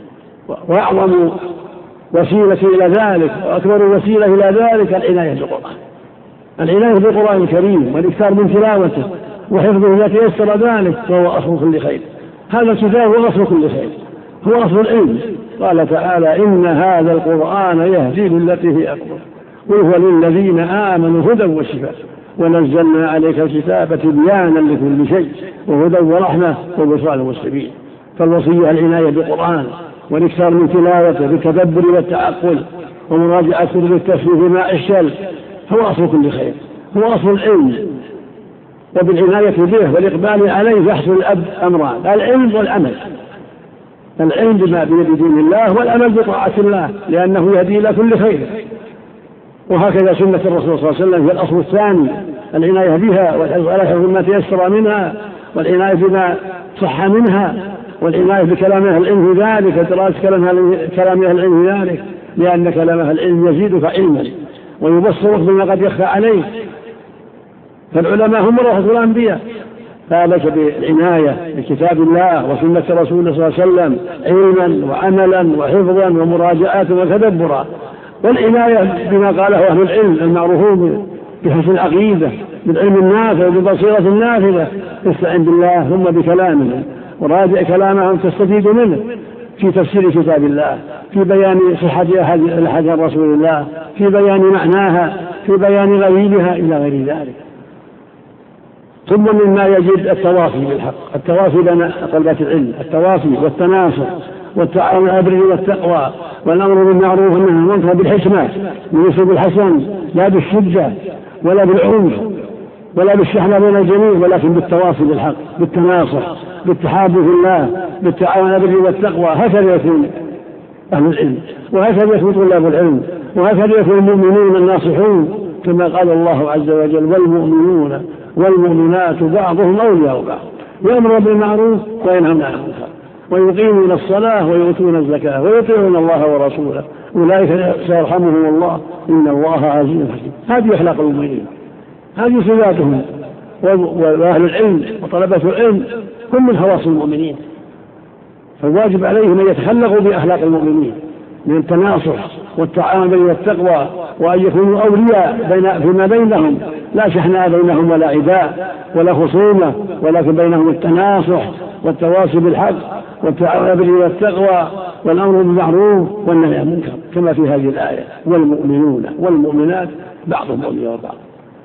وأعظم وسيلة إلى ذلك وأكبر وسيلة إلى ذلك العناية بالقرآن، العناية بالقرآن الكريم والإكثار من تلاوته وحفظه إذا تيسر ذلك، فهو أصل كل خير. هذا الكتاب هو أصل كل خير، هو أصل العلم. قال تعالى: إن هذا القرآن يهدي للتي هي أقوم وهو للذين آمنوا هدى وشفاء ونزلنا عليك الكتاب تبيانا لكل شيء وهدى ورحمة وبشرى للمسلمين. فالوصية العناية بالقرآن والإكثار من تلاوته بالتدبر والتعقل ومراجعة كتب التفسير بما الشل هو أصل كل خير، هو أصل العلم. وبالعناية به والإقبال عليه يحصل الأب أمران: العلم والعمل. العلم بما بيد دين الله والعمل بطاعة الله لأنه يهدي إلى كل خير. وهكذا سنة الرسول صلى الله عليه وسلم هي الأصل الثاني: العناية بها والحفظ على حفظ ما تيسر منها والعناية بما صح منها والعناية بكلام أهل العلم في ذلك ودراسة كلام أهل العلم في ذلك، لأن كلام أهل العلم يزيدك علما ويبصرك بما قد يخفى عليك. فالعلماء هم ورثة الأنبياء، فعليك بالعناية بكتاب الله وسنة رسوله صلى الله عليه وسلم علما وعملا وحفظا ومراجعات وتدبرا، والعناية بما قاله أهل العلم المعروفون بحسن العقيدة بالعلم النافع وبالبصيرة النافذة. استعن بالله ثم بكلامه وراجع كلامهم تستفيد منه في تفسير كتاب الله، في بيان صحة أحاديث رسول الله، في بيان معناها، في بيان غريبها إلى غير ذلك. ثم مما يجب التواصي بالحق، التواصي بين طلبة العلم، التواصي والتناصر والتعاون على البر والتقوى والأمر بالمعروف والنهي عن المنكر بالحكمة بالأسلوب الحسن، لا بالشدة ولا بالعنف ولا بالشحنة بين الجميع، ولكن بالتواصي بالحق، بالتناصر، بالتحاب في الله، بالتعاون على البر والتقوى. هكذا يكون أهل العلم، وهكذا يكون طلاب العلم، وهكذا يكون المؤمنون الناصحون، كما قال الله عز وجل: والمؤمنون والمؤمنات بعضهم أولياء بعض يأمرون بالمعروف وينهون عن المنكر ويقيمون الصلاة ويؤتون الزكاة ويطيعون الله ورسوله أولئك سيرحمهم الله إن الله عزيز حكيم. هذه أخلاق المؤمنين، هذه صفاتهم. وأهل العلم وطلبة العلم هم من خواص المؤمنين، فالواجب عليهم أن يتخلقوا بأخلاق المؤمنين من التناصح والتعامل والتقوى، وأن يكونوا أولياء بين فيما بينهم، لا شحناء بينهم ولا عداء ولا خصومة، ولكن بينهم التناصح والتواصي بالحق والتعاون على البر والتقوى والأمر بالمعروف والنهي عن المنكر، كما في هذه الآية: والمؤمنون والمؤمنات بعضهم أولياء بعض.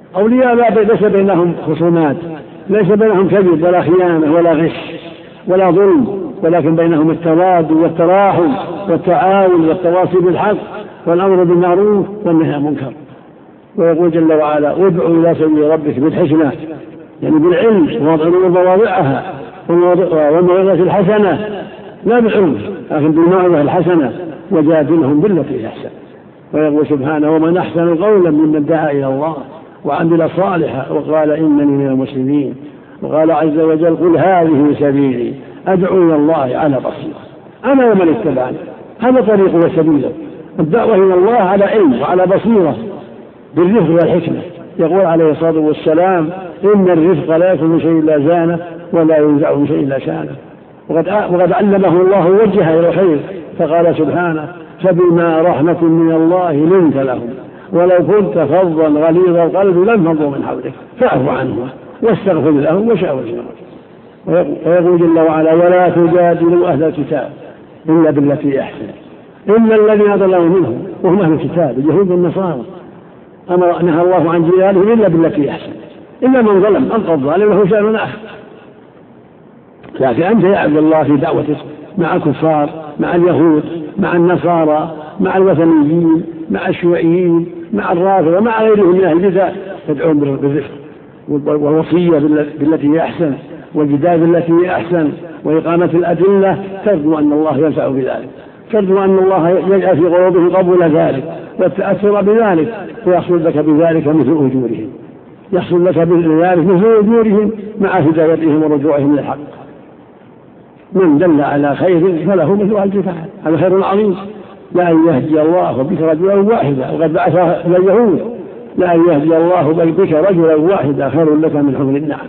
أولياء لا ليس بينهم خصومات، ليس بينهم كذب ولا خيانة ولا غش ولا ظلم، ولكن بينهم التواد والتراحم والتعاون والتواصي بالحق والأمر بالمعروف والنهي عن المنكر. ويقول جل وعلا ادعوا إلى سبيل ربك بالحكمة، يعني بالعلم ووضع مواضعها والموعظة الحسنة، لا بالعنف لكن بالموعظة الحسنة، وجادلهم بالتي أحسن. ويقول سبحانه ومن أحسن قولا ممن دعا إلى الله وعمل صالحا وقال إنني من المسلمين. وقال عز وجل قل هذه سبيلي أدعو إلى الله على بصيرة أنا ومن اتبعني. هذا طريق وسبيله، الدعوة إلى الله على علم وعلى بصيرة بالرفق والحكمة. يقول عليه الصلاة والسلام إن الرفق لا يكون شيء إلا زانه ولا ينزع من شيء إلا شانه. وقد, وقد علمه الله وجهه إلى الخير فقال سبحانه فبما رحمة من الله لنت لهم ولو كنت فظا غليظ القلب لانفضوا من حولك فاعف عنهم واستغفر لهم وشاورهم. ويقول جل وعلا ولا تجادلوا أهل الكتاب إلا بالتي أحسن إلا الذين ضلوا منهم وهم أهل الكتاب اليهود والنصارى. أمر نهى الله عن جدالهم إلا بالتي أحسن إلا من ظلم ألقى الظالم له شأن آخر. لكن أنت يا عبد الله في دعوتك مع الكفار مع اليهود مع النصارى مع الوثنيين مع الشيوعيين مع الرافضة مع غيرهم من أهل البدع تدعون بالرفق والوصية بالتي هي أحسن والجدال بالتي هي أحسن وإقامة الأدلة، ترجو أن الله ينفع بذلك، ترجو أن الله يجعل في قلوبهم قبول ذلك والتأثر بذلك، ويحصل لك بذلك مثل أجورهم، يحصل لك بذلك مثل أجورهم مع هدايتهم ورجوعهم للحق. من دل على خير فله مثل أجر فاعل، هذا خير عظيم. لا أن يهدي الله بك رجلا واحدا وقد بعث إلى اليهود لا أن يهدي الله بك رجلا واحدا خير لك من حمر النعم.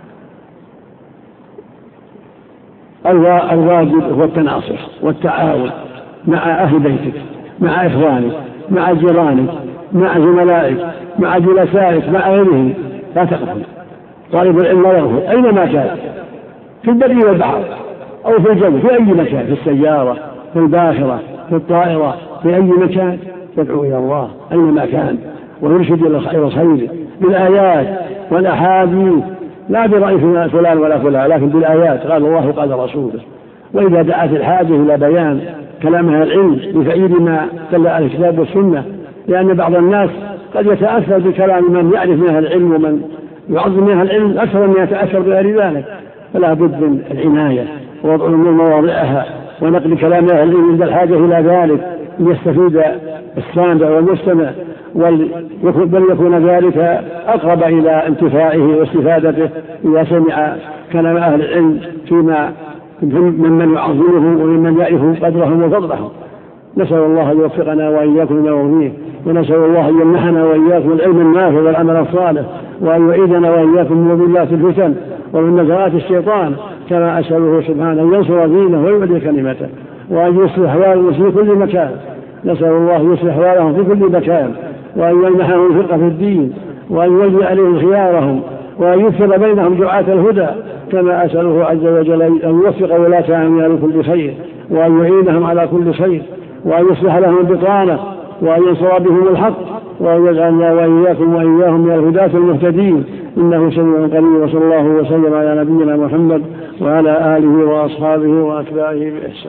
الواجب هو التناصح والتعاون مع أهل بيتك مع إخوانك مع جيرانك مع زملائك مع جلسائك مع غيرهم. لا تغفل، طالب العلم لا يغفل أينما كان، في البر والبحر أو في الجو، في أي مكان، في السيارة في الباخرة في الطائرة في أي مكان يدعو إلى الله أينما كان ويرشد إلى الخير بالآيات والأحاديث، لا برأي فلان ولا فلان لكن بالآيات قال الله قال رسوله. وإذا دعت الحاجة إلى بيان كلام أهل العلم بفعيل ما دل على الكتاب والسنة، لأن بعض الناس قد يتأثر بكلام من يعرف من أهل العلم ومن يعظم من أهل العلم أكثر من يتأثر بغير ذلك، فلا بد من العناية ووضع من مواضعها ونقل كلام أهل العلم عند الحاجة إلى ذلك ليستفيد السامع والمستمع، بل يكون ذلك أقرب إلى انتفاعه واستفادته إذا سمع كلام أهل العلم فيما ممن يعظمه وممن يعرف قدرهم وفضلهم. نسأل الله أن يوفقنا وإياكم لما يرضيه، ونسأل الله أن يمنحنا وإياكم العلم النافع والعمل الصالح، وأن يعيذنا وإياكم من مضلات الفتن ومن نزغات الشيطان، كما أسأله سبحانه أن ينصر دينه ويعلي كلمته وأن يصلح أحوالهم في كل مكان. نسأل الله أن يصلح أحوالهم في كل مكان وأن يمنحهم الفقه في الدين وأن يولي عليهم خيارهم وأن يفصل بينهم دعاة الهدى، كما أسأله عز وجل أن يوفق ولاة أمرنا لكل خير وأن يعينهم على كل خير وأن يصلح لهم البطانة وأن ينصر بهم الحق وأن يجعلنا وإياكم وإياهم من الهداة المهتدين، إنه سميع قريب. وصلى الله وسلم على نبينا محمد وعلى آله وأصحابه وأتباعه بإحسان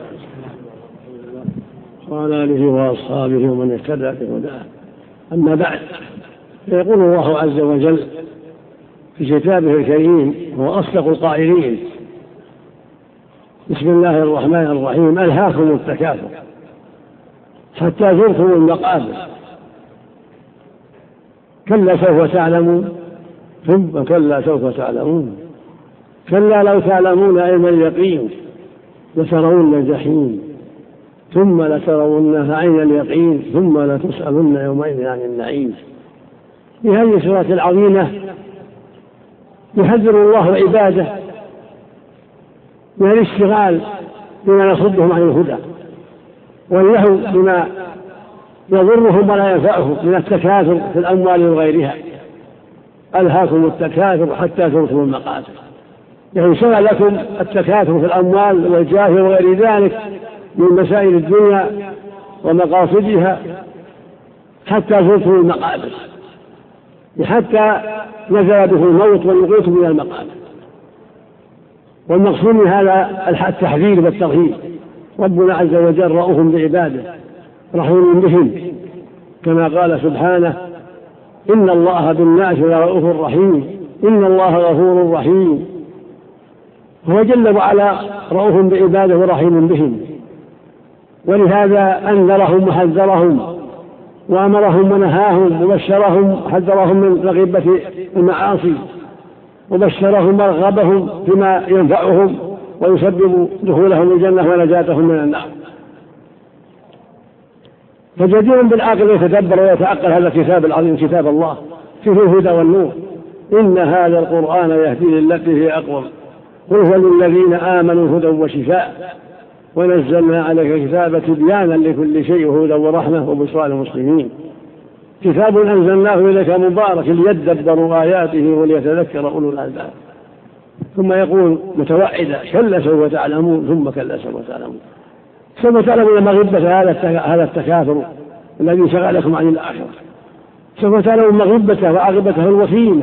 وعلى آله وأصحابه ومن اهتدى بهداه. أما بعد، فيقول الله عز وجل في كتابه الكريم هو أصدق القائلين: بسم الله الرحمن الرحيم ألهاكم التكاثر حتى زرتم المقابر كلا سوف تعلمون ثم كلا سوف تعلمون كلا لو تعلمون علم اليقين لترون الجحيم ثم لترونها عين اليقين ثم لتسألن يومئذ عن النعيم. في هذه السورة العظيمة يحذر الله عباده من الاشتغال بما يصدهم عن الهدى واللهو بما يضرهم ولا ينفعهم من التكاثر في الأموال وغيرها. ألهاكم التكاثر حتى زرتم المقابر، يعني شغلكم التكاثر في الأموال والجاه وغير ذلك من مسائل الدنيا ومقاصدها حتى زرتم المقابر، حتى نزل به الموت ويغيث من المقام. والمقصود من هذا التحذير والترهيب. ربنا عز وجل رؤوف بعباده رحيم بهم، كما قال سبحانه: إن الله بالناس لرؤوف رحيم، إن الله غفور رحيم. هو جل وعلا رؤوف بعباده ورحيم بهم، ولهذا أنذرهم وحذرهم وأمرهم ونهاهم وبشرهم وحذرهم من رغبة المعاصي، وبشرهم ورغبهم فيما ينفعهم ويسبب دخولهم الجنة ونجاتهم من النار. فجدير بالعاقل يتدبر ويتعقل هذا الكتاب العظيم، كتاب الله فيه الهدى والنور. إن هذا القرآن يهدي للتي هي أقوم، قل هو للذين آمنوا هدى وشفاء، ونزلنا عليك كتابا تبيانا لكل شيء هدى ورحمة وبشرى للمسلمين. كتاب أنزلناه إليك مبارك ليدبروا آياته وليتذكر أولو الألباب. ثم يقول متوعدا: كلا سوف تعلمون ثم كلا سوف تعلمون. سوف تعلمون مغبة هذا التكاثر الذي شغلكم عن الآخرة، سوف تعلمون مغبته وعاقبته الوخيمة.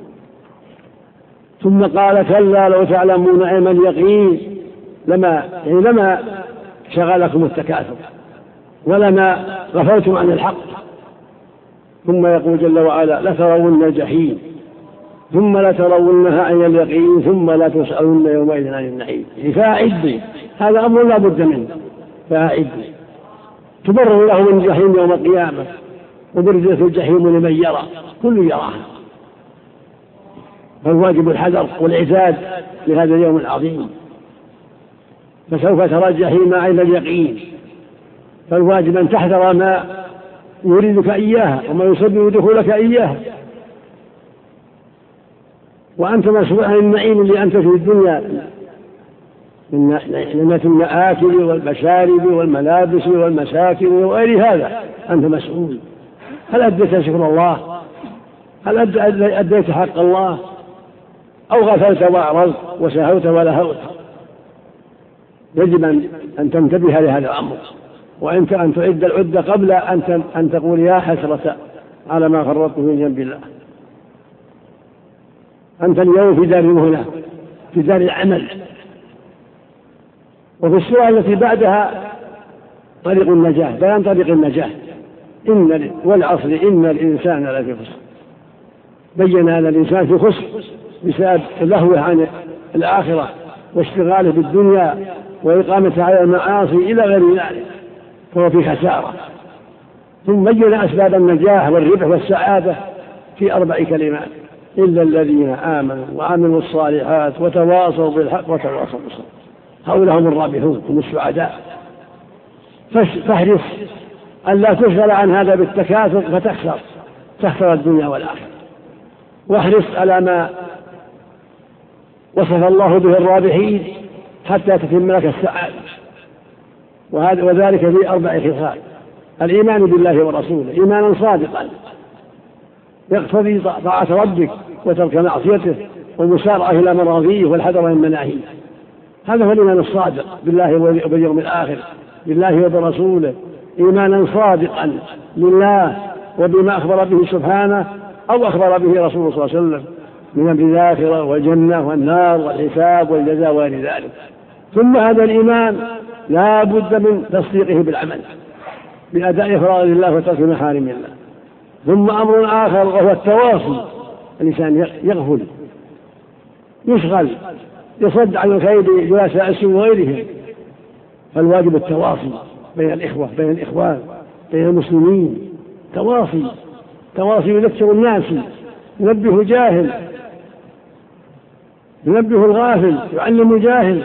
ثم قال: كلا لو تعلمون علم اليقين لما يعني لما شغلكم التكاثر ولما غفلتم عن الحق. ثم يقول جل وعلا: لترون الجحيم ثم لترونها عين اليقين ثم لا تسألون يومئذ عن النعيم. فأعد، هذا أمر لا بد منه، فأعد. تبرر له من الجحيم يوم القيامة، وبرزت الجحيم لمن يرى، كل يراها. فالواجب الحذر والعتاد لهذا اليوم العظيم. فسوف ترى الجحيم عين اليقين، فالواجب أن تحذر ما يريدك إياها وما يسبب دخولك إياها، وأنت مسؤول عن النعيم اللي أنت في الدنيا من نعمة المآكل والمشارب والملابس والمساكن وغير هذا، أنت مسؤول. هل أديت شكر الله؟ هل أديت حق الله؟ أو غفلت وأعرضت وسهوت ولهوت؟ يجب أن تنتبه لهذا الأمر، وأنت أن تعد العدة قبل أن تقول يا حسرة على ما فرطت من جنب الله. أنت اليوم في دار المهلة، في دار العمل. وفي السورة التي بعدها طريق النجاة، بيان طريق النجاة. إن والعصر إن الإنسان لفي خسر. بين هذا الإنسان في خسر بسبب لهوه عن الآخرة واشتغاله بالدنيا وإقامته على المعاصي إلى غير ذلك، فهو في خسارة. ثم بين أسباب النجاح والربح والسعادة في أربع كلمات: إلا الذين آمنوا وعملوا الصالحات وتواصوا بالحق وتواصوا بالصبر. هؤلاء هم الرابحون، هم السعداء. فاحرص أن لا تشغل عن هذا بالتكاثر فتخسر، تخسر الدنيا والآخرة. واحرص على ما وصف الله به الرابحين حتى تتم لك السعادة، وذلك في أربع خصال: الإيمان بالله ورسوله إيمانا صادقا يقتضي طاعة ربك وترك معصيته والمسارعة إلى مراضيه والحذر من مناهيه. هذا هو الإيمان الصادق بالله وباليوم الآخر، بالله وبرسوله، إيمانا صادقا لله وبما أخبر به سبحانه أو أخبر به رسوله صلى الله عليه وسلم من أمر الآخرة والجنة والنار والحساب والجزاء وغير ذلك. ثم هذا الإيمان لا بد من تصديقه بالعمل بأداء فرائض الله وترك محارم الله. ثم أمر آخر وهو التواصي. الإنسان يغفل، يشغل، يصد عن الخير بجلساء السوء وغيرهم. فالواجب التواصي بين الإخوة، بين الإخوان، بين المسلمين. تواصي تواصي يذكر الناس، ينبه جاهل، ينبه الغافل، يعلم الجاهل.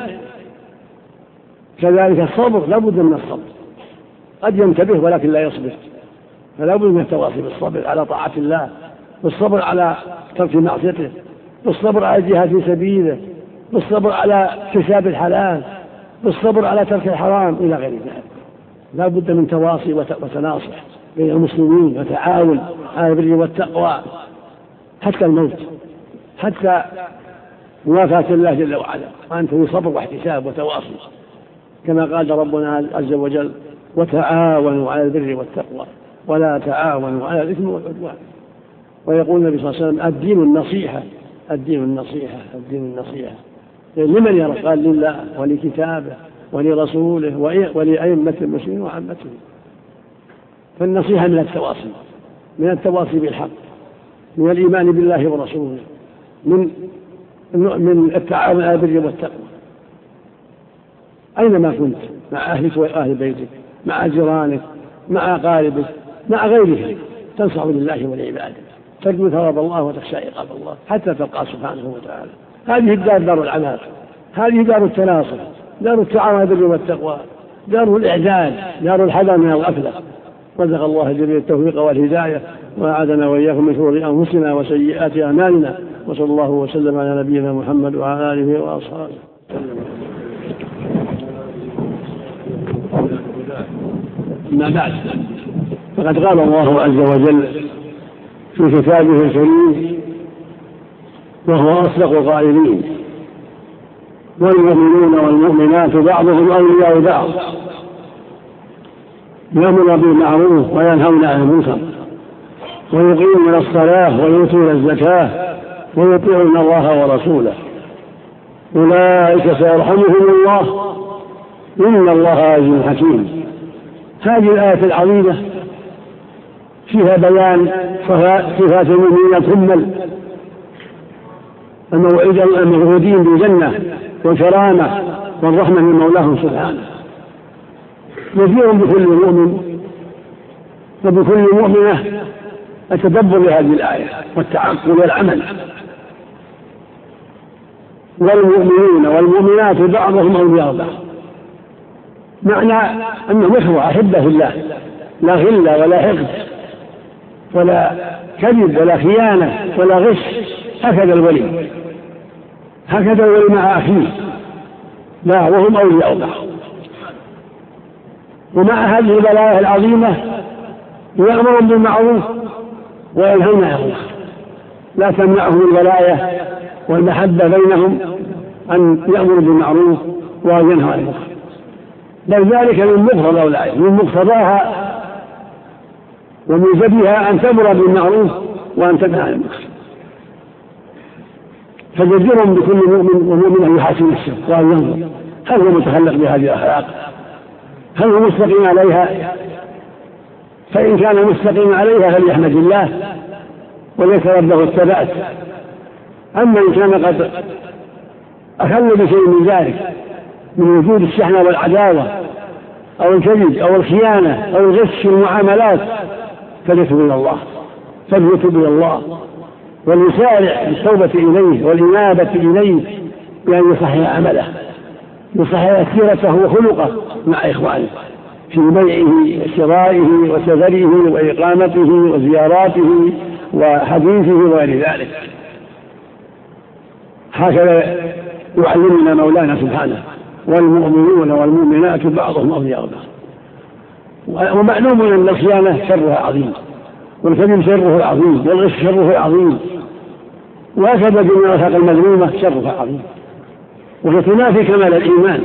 كذلك الصبر، لا بد من الصبر. قد ينتبه ولكن لا يصبر، فلا بد من التواصي بالصبر على طاعة الله، بالصبر على ترك معصيته، بالصبر على الجهاد في سبيله، بالصبر على اكتساب الحلال، بالصبر على ترك الحرام إلى غير ذلك. لا بد من تواصي وتناصح بين المسلمين وتعاون على البر والتقوى حتى الموت، حتى موافاة الله جل وعلا، وأنت في صبر واحتساب وتواصي، كما قال ربنا عز وجل: وتعاونوا على البر والتقوى ولا تعاونوا على الإثم والعدوان. ويقول النبي صلى الله عليه وسلم الدين النصيحة الدين النصيحة الدين النصيحة لمن يرى؟ قال لله ولكتابه ولرسوله ولأئمة المسلمين وعامتهم. فالنصيحة من التواصي من التواصي بالحق، من الإيمان بالله ورسوله، من من التعاون على البر والتقوى أينما كنت، مع أهلك وأهل بيتك، مع جيرانك، مع أقاربك، مع غيرهم، تنصح لله ولعباده، ترجو ثواب الله وتخشى عقاب الله حتى تلقى سبحانه وتعالى. هذه الدار دار العناق، هذه دار التناصر، دار التعاون على البر والتقوى، دار الإعداد، دار الحذر من الغفلة. رزق الله جميع التوفيق والهداية، وأعاذنا وإياكم من شرور أنفسنا وسيئات أعمالنا، وصلى الله وسلم على نبينا محمد وعلى آله وأصحابه. أما بعد، فقد قال الله عز وجل في كتابه الكريم وهو أصدق القائلين: والمؤمنون والمؤمنات بعضهم أولياء بعض يأمرون بالمعروف وينهون عن المنكر ويقيمون الصلاة ويؤتون الزكاة ويطيعون الله ورسوله أولئك سيرحمهم الله إن الله عزيز حكيم. هذه الآية العظيمة فيها بيان صفات المؤمنين الكمل الموعودين بالجنة والكرامة والرحمة من مولاهم سبحانه. نذير بكل مؤمن وبكل مؤمنة التدبر لهذه الآية والتعقل والعمل. والمؤمنين والمؤمنات بعضهم أولياء بعض، معنى أنهم إخوة أحبة في الله، لا غل ولا حقد ولا كذب ولا خيانة ولا غش. هكذا الولي هكذا الولي مع أخيه، لا وهم أولياء بعض. ومع هذه البلايا العظيمة يأمرون بالمعروف وينهون عن المنكر، لا تمنعهم البلايا والمحبة بينهم أن يأمروا بالمعروف وينهوا عن المنكر، بل ذلك من مقتضى الآية، من مقتضاها وموجبها أن تأمر بالمعروف وأن تنهى عن المنكر. فجديرهم بكل مؤمن ومؤمن أن يحاسب نفسه وأن ينظر هل هو متخلق بهذه الأخلاق، هل هو مستقيم عليها؟ فإن كان مستقيم عليها فليحمد الله وليترد له الثبات. أما إن كان قد أخل بشيء من ذلك من وجود الشحنة والعداوة أو الكذب أو الخيانة أو الغش في المعاملات فليتوب إلى الله فليتوب إلى الله وليسارع بالتوبة إليه والإنابة إليه بأن يصحح عمله، يصحح سيرته وخلقه مع إخوانه في بيعه وشرائه وسفره وإقامته وزياراته وحديثه وغير ذلك. هكذا يعلمنا مولانا سبحانه: والمؤمنون والمؤمنات بعضهم أولياء بعض. ومعلوم أن الخيانة شرها عظيم، والكذب شره عظيم، والغش شره عظيم، وهكذا جميع الأخلاق المذمومة شرها عظيم، وهي تنافي كمال الإيمان.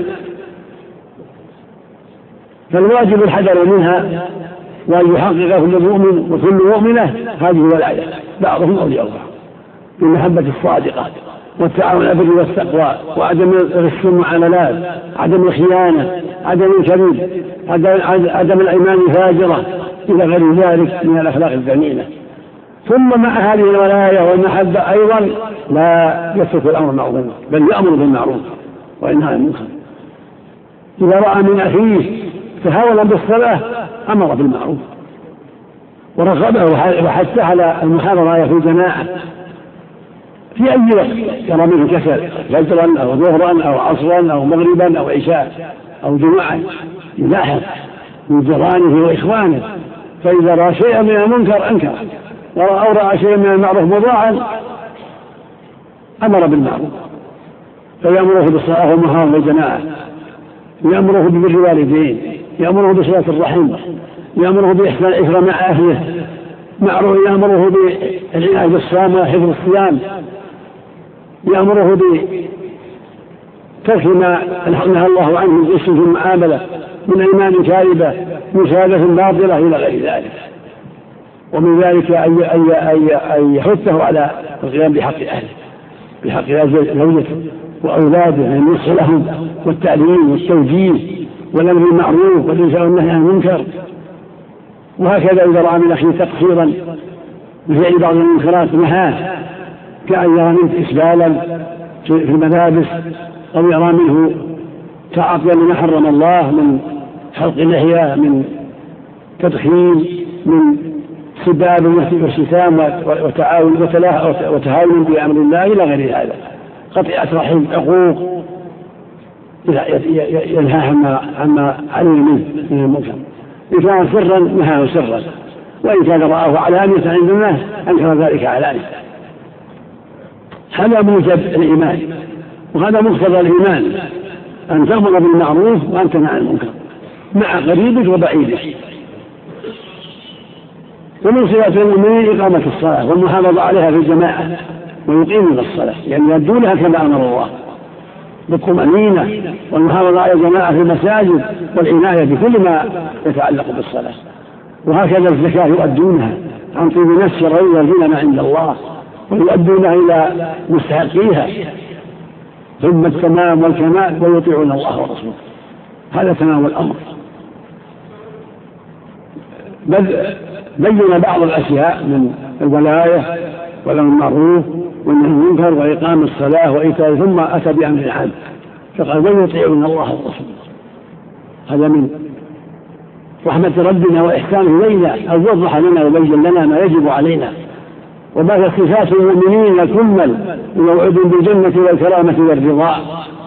فالواجب الحذر منها وأن يحقق كل مؤمن وكل مؤمنة هذه الولاية، بعضهم أولياء بعض، بالمحبة الصادقة والتعاون على البر والتقوى وعدم غش المعاملات، عدم الخيانة، عدم الكذب، عدم الأيمان الفاجرة إلى غير ذلك من الأخلاق الذميمة. ثم مع هذه الولاية والمحبة أيضا لا يترك الأمر معروف بل يأمر بالمعروف وينهى عن المنكر. إذا رأى من أخيه تهاونا بالصلاة أمر بالمعروف ورغبه وحثه على المحاضرة في الجماعة في أي وقت يرى منه كسل، فجرا أو ظهرا أو عصرا أو مغربا أو عشاء أو جمعة، يلاحظ من جيرانه وإخوانه، فإذا رأى شيئا من المنكر أنكر، أو رأى شيئا من المعروف مضاعا أمر بالمعروف، فيأمره بالصلاة والمحاضرة والجماعة، يأمره ببر الوالدين، يأمره بصلة الرحم، يأمره بإحسان العشرة مع أهله، يأمره بالعناية بالصيام وحفظ الصيام، يأمره بترك ما نهى الله عنه الغش في المعاملة من أيمان كاذبة، مشاهدة باطلة إلى غير ذلك. ومن ذلك أن يحثه على القيام بحق أهله، بحق زوجته وأولاده، أن ينصح لهم والتعليم والتوجيه والأمر بالمعروف والإنشاء والنهي عن المنكر. وهكذا إذا رأى من أخيه تقصيرا بفعل بعض المنكرات نهاه، كأن يرى منه إسبالا في الملابس أو يرى منه تعاطيا لما حرم الله من حلق اللحية، من تدخين، من سباب والشتام وتعاون وتهاون بأمر الله إلى غير هذا، قطيعة رحم، عقوق، ينهى عما علم منه من المنكر. إن كان سرا نهاه سرا، وإن كان رآه علانية عند الناس أنكر ذلك علانية. هذا موجب الإيمان، وهذا مقتضى الإيمان، أن تأمر بالمعروف وأن تنهى عن المنكر مع قريبك وبعيدك. ومن صفات المؤمنين إقامة الصلاة والمحافظة عليها في الجماعة، ويقيمون الصلاة يعني يدونها كما أمر الله بالطمأنينة، والمحافظة على الجماعة في المساجد، والعناية بكل ما يتعلق بالصلاة. وهكذا الزكاة يؤدونها عن طيب نفس الرضا والغنى عند الله، ويؤدونها إلى مستحقيها ثم التمام والكمال، ويطيعون الله ورسوله. هذا تمام الأمر. بين بعض الأشياء من الولاية والأمر بالمعروف والنهي عن المنكر وإقام الصلاة وإيتاء، ثم أتى بأمر عام فقال ويطيعون الله ورسوله. هذا من رحمة ربنا وإحسانه إلينا أن يوضح لنا ويبين لنا ما يجب علينا، وما هي صفات المؤمنين الكمل موعود بالجنة والكرامة والرضا.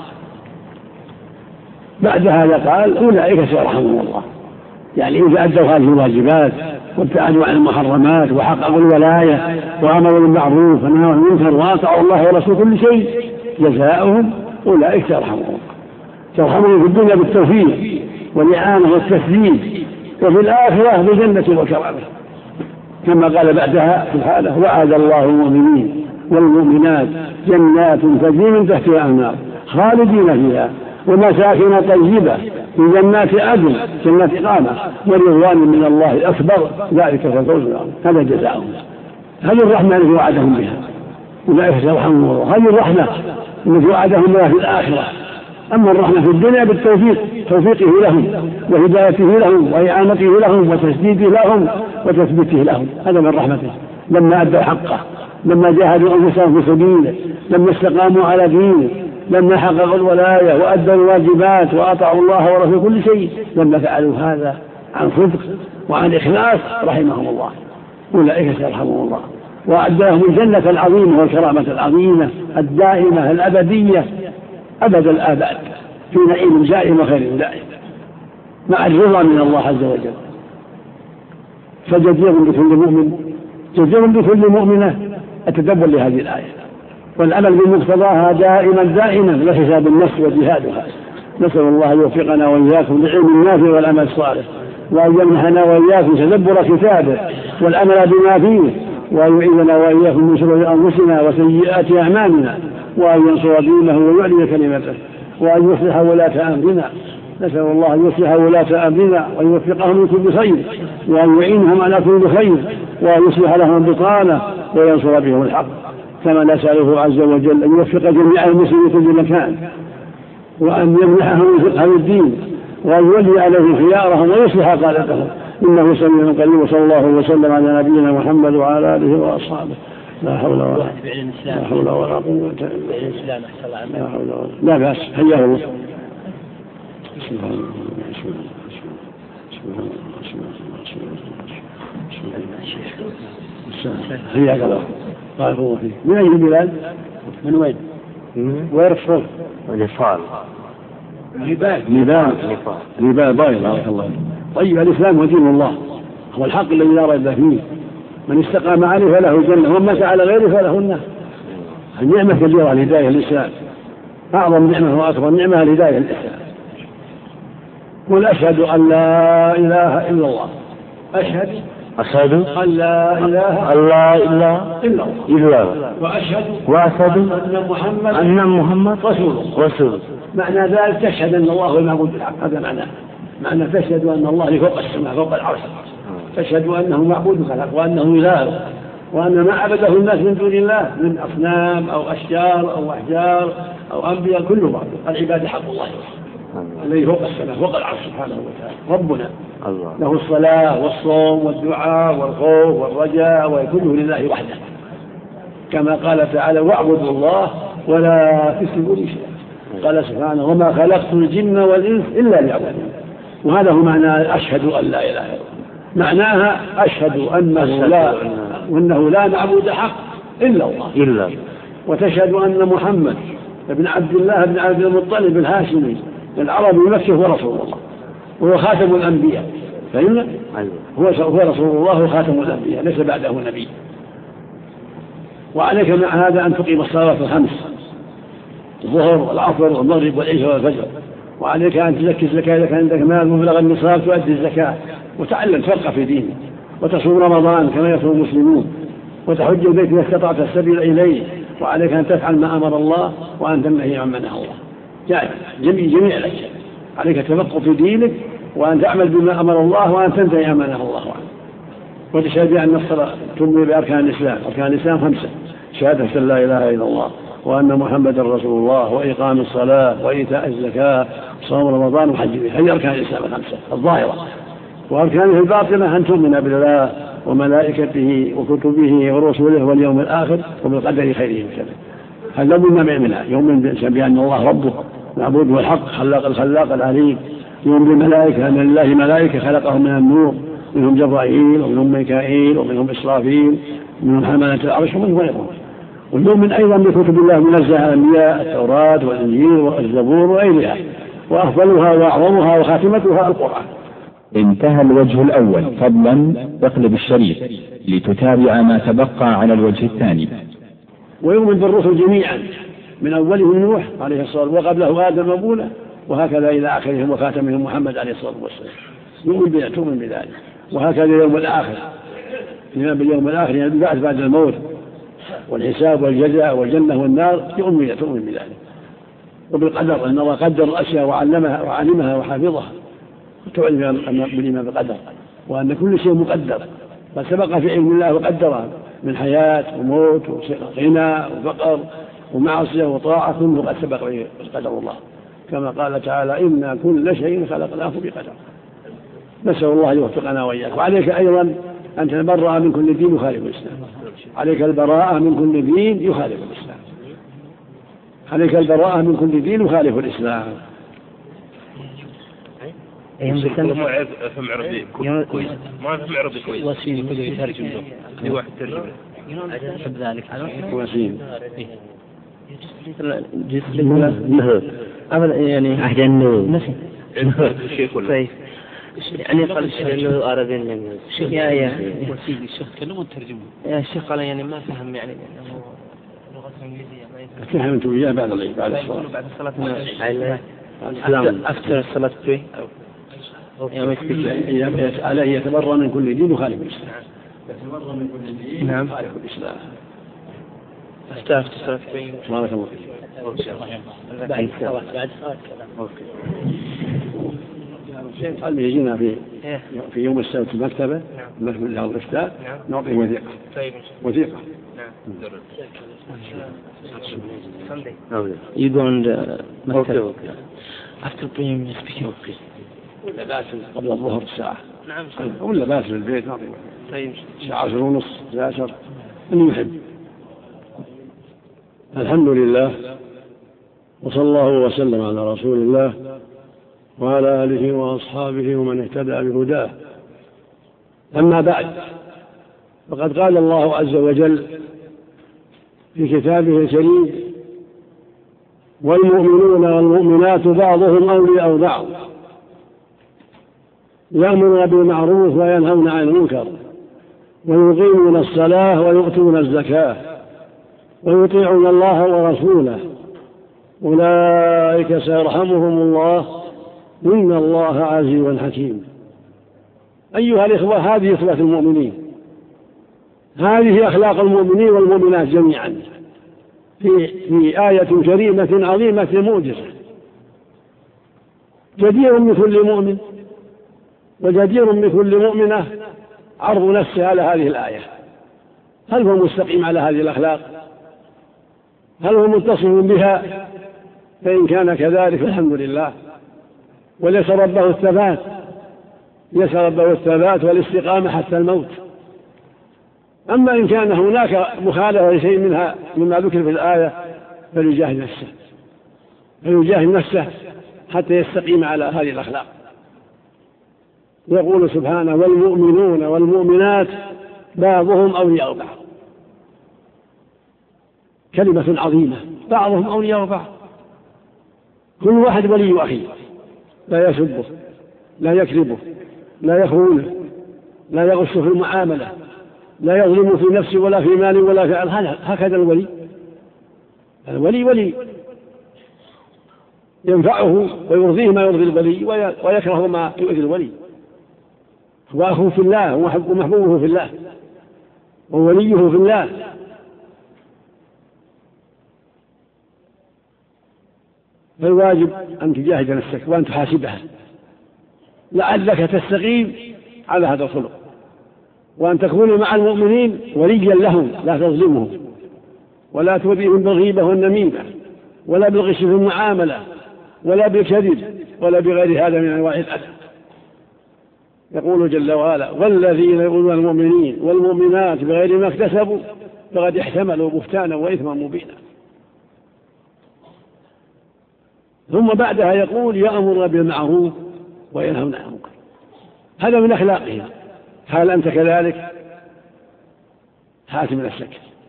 بعد هذا قال أولئك سيرحمهم الله، يعني إذا أدوا هذه الواجبات وابتعدوا عن المحرمات وحققوا الولاية وأمروا بالمعروف ونهوا عن المنكر وأطاعوا الله ورسوله كل شيء، جزاؤهم أولئك سيرحمهم الله. سيرحمهم في الدنيا بالتوفيق والإعانة والتسديد، وفي الآخرة بالجنة والكرامة، كما قال بعدها في الحالة وعد الله المؤمنين والمؤمنات جنات تجري من تحتها الأنهار خالدين فيها ومساكن طيبة في جنات عدن، جنات إقامة، ورضوان من الله أكبر، ذلك هو الفوز العظيم. هذا جزاؤهم. هذه الرحمة التي وعدهم بها، أولئك سيرحمهم الله. هذه الرحمة التي وعدهم بها في الآخرة. أما الرحمة في الدنيا بالتوفيق، توفيقه لهم وهدايته لهم وإعانته لهم وتسديده لهم وتثبيته لهم، هذا من رحمته. لما أدوا حقه، لما جاهدوا أنفسهم في سبيله، لما استقاموا على دينه، لما حققوا الولاية وأدوا الواجبات وأطاعوا الله ورسوله كل شيء، لما فعلوا هذا عن صدق وعن إخلاص رحمهم الله. أولئك سيرحمهم الله، وأعد لهم الجنة العظيمة والكرامة العظيمة الدائمة الأبدية أبد الآباد في نعيم دائم وخير دائم مع الرضا من الله عز وجل. فجدير بكل مؤمن، جدير بكل مؤمنة التدبر لهذه الآية والعمل بمقتضاها دائما دائما لحساب النفس وجهادها. نسأل الله يوفقنا وإياكم للعلم النافع والعمل الصالح، وأن يمنحنا وإياكم تدبر كتابه والعمل بما فيه، وأن يعيذنا وإياكم من شرور أنفسنا وسيئات أعمالنا، وأن ينصر دينه ويعلي كلمته، وأن يصلح ولاة أمرنا. نسأل الله أن يصلح ولاة أمرنا وأن يوفقهم لكل خير، وأن يعينهم على كل خير، وأن يصلح لهم البطانة وينصر بهم الحق. كما نسأله عز وجل أن يوفق جميع المسلمين في كل مكان، وأن يمنحهم فقه الدين، وأن يولي عليهم خيارهم ويصلح قادتهم، إنه سميع قريب. وصلى الله وسلم على نبينا محمد وعلى آله وأصحابه. لا حول ولا قوة لا حول ولا قوة إلا بالله. لا بأس، حياه الله. سبحان الله سبحان الله حياك الله. قال هو فيه من أي بلاد؟ من وين؟ ويرفض نيبال. نيبال نيبال نيبال بارك الله. طيب الإسلام هو دين الله، هو الحق الذي لا ريب فيه، من استقام عليه فله الجنة ومن مات على غيره فله النار. النعمة كبيرة الهداية الإسلام، أعظم نعمة وأكبر نعمة الهداية الإسلام. قل أشهد أن لا إله إلا الله. أشهد أشهد أن لا إله لا إله إلا الله، وأشهد وأشهد أن محمد أن محمد رسول رسول. معنى ذلك تشهد أن الله هو المعبود بالحق، هذا معناه. معنى تشهد أن الله فوق السماء فوق العرش تشهد أنه معبود خلق وأنه إله، وأن ما عبده الناس من دون الله من أصنام أو أشجار أو أحجار أو أنبياء كله باطل. العبادة حق الله الذي فوق السماء فوق العرش سبحانه وتعالى ربنا الله. له الصلاة والصوم والدعاء والخوف والرجاء وكله لله وحده، كما قال تعالى واعبدوا الله ولا تشركوا به شيئا. قال سبحانه وما خلقت الجن والإنس إلا ليعبدون. وهذا هو معنى أشهد أن لا إله إلا الله، معناها أشهد أنه لا وأنه لا معبود حق إلا الله إلا. وتشهد أن محمد بن عبد الله بن عبد المطلب الهاشمي العربي مكي هو رسول الله وهو خاتم الأنبياء. فهمنا؟ هو رسول الله وخاتم الأنبياء ليس بعده نبي. وعليك مع هذا أن تقيم الصلاة الخمس الظهر والعصر والمغرب والعشاء والفجر. وعليك أن تزكي الزكاة إذا كان عندك مال مبلغ النصاب تؤدي الزكاة وتعلم فرق في دينك. وتصوم رمضان كما يصوم المسلمون، وتحج البيت إذا استطعت السبيل إليه. وعليك أن تفعل ما أمر الله وأن تنهي عما نهى الله. يعني جميع جميع الأشياء عليك التفقه في دينك وأن تعمل بما أمر الله وأن تنتهي عما نهى الله عنه. وتشهد بأن الصلاة تؤمن بأركان الإسلام. أركان الإسلام خمسة: شهادة أن لا إله إلا الله وأن محمدا رسول الله وإقام الصلاة وإيتاء الزكاة وصوم رمضان وحج البيت. هذه أركان الإسلام الخمسة الظاهرة. وأركانه الباطنة أن تؤمن بالله وملائكته وكتبه ورسله واليوم الآخر وبالقدر خيره وشره. هذا من منها يؤمن بأن الله ربه معبود والحق خلاق الخلاق العليم. يؤمن بالملائكة أن لله ملائكة خلقهم من النور، منهم جبرائيل ومنهم ميكائيل ومنهم إسرافيل ومنهم حملة العرش ومنهم غيرهم. ونؤمن أيضا بكتب الله منزهة الأنبياء التوراة والإنجيل والزبور وغيرها، وأفضلها وأعظمها وخاتمتها القرآن. انتهى الوجه الأول. فضلا اقلب الشريط لتتابع ما تبقى على الوجه الثاني. ويؤمن بالرسل جميعا من أولهم نوح عليه الصلاة والسلام وقبله آدم وموسى وهكذا إلى آخرهم وخاتمهم محمد عليه الصلاة والسلام. يؤمن تؤمن بذلك. وهكذا اليوم الآخر، الإيمان باليوم الآخر يعني البعث بعد الموت والحساب والجزاء والجنة والنار يؤمن تؤمن بذلك. وبالقدر أن الله قدر الأشياء وعلمها وعلمها وحفظها، وتعلم بالإيمان بالقدر وأن كل شيء مقدر بل سبق في علم الله وقدره من حياة وموت وغنى وفقر ومعصية وطاعة كله قد سبق به قدر الله، كما قال تعالى إنا كل شيء خلقناه بقدر. نسأل الله يوفقنا وإياك. وعليك أيضا أن تتبرأ من كل دين يخالف الإسلام. عليك البراءة من كل دين يخالف الإسلام. عليك البراءة من كل دين يخالف الإسلام. ما أفهم عربي كويس، ما أفهم عربي كويس. وسيم يقدر يترجم له. في واحد ترجم له. أحب ذلك. وسيم. جس له. أبدا يعني. أحجن. نسي. الشيخ ولا. يعني قال الشيخ إنه عربي يعني. شيخ يا يا. وسيم الشيخ كلمه وترجمه. يا الشيخ قال يعني ما فهم يعني إنه لغة إنجليزية ما يفهم. فهمت وياه بعد العيد بعد الصلاة. بعد الصلاة. السلام. أفتر الصلاة فيه. عليه يتبرأ من كل دين وخالف الإسلام. يتبرأ من كل دين نعم. وخالف الإسلام. أفتر الصلاة فيه. بارك الله فيك. بعد الصلاة بعد الصلاة. أوكي. قال لي يجينا في في يوم السبت في المكتبة المكتبة اللي على الإفتاء نعطيه وثيقة. وثيقة. You go on the maktab. After praying you speak. Okay. ولا بأس قبل الظهر الساعة. نعم. ولا بأس في البيت نعطيه. طيب. الساعة عشر ونص عشر اللي يحب. الحمد لله وصلى الله وسلم على رسول الله وعلى آله وأصحابه ومن اهتدى بهداه. أما بعد، فقد قال الله عز وجل في كتابه الكريم: والمؤمنون والمؤمنات بعضهم أولياء بعض يأمرون بالمعروف وينهون عن المنكر ويقيمون الصلاة ويؤتون الزكاة ويطيعون الله ورسوله أولئك سيرحمهم الله إن الله عزيز حكيم. أيها الإخوة، هذه صفة المؤمنين، هذه أخلاق المؤمنين والمؤمنات جميعا في في آية كريمة عظيمة معجزة. جدير بكل مؤمن وجدير بكل مؤمنة عرض نفسه على هذه الآية، هل هو مستقيم على هذه الأخلاق؟ هل هو متصف بها؟ فإن كان كذلك فالحمد لله، وليس ربه الثبات، ليس ربه الثبات والاستقامة حتى الموت. أما إن كان هناك مخالفة لشيء منها مما ذكر في الآية فليجاهد نفسه، فليجاهد نفسه حتى يستقيم على هذه الأخلاق. يقول سبحانه: والمؤمنون والمؤمنات بعضهم أولياء بعض. كلمة عظيمة، بعضهم أولياء بعض، كل واحد ولي أخيه، لا يسبه، لا يكذبه، لا يخونه، لا يغش في المعاملة، لا يظلم في نفسه ولا في ماله ولا في عرض. هكذا الولي، الولي ولي ينفعه ويرضيه ما يرضي الولي ويكره ما يؤذي الولي. هو أخوه في الله ومحبوبه في الله ووليه في الله. فالواجب أن تجاهد نفسك وأن تحاسبها لعلك تستقيم على هذا الخلق، وأن تكون مع المؤمنين وليا لهم، لا تظلمهم ولا تؤذيهم بالغيبة والنميمة ولا بالغش في المعاملة ولا بالكذب ولا بغير هذا من أنواع الأذى. يقول جل وعلا: والذين يؤذون المؤمنين والمؤمنات بغير ما اكتسبوا فقد احتملوا بهتانا وإثما مبينا. ثم بعدها يقول: يأمر بالمعروف وينهون عن المنكر. هذا من أخلاقهم. هل أنت كذلك؟ حاسب نفسك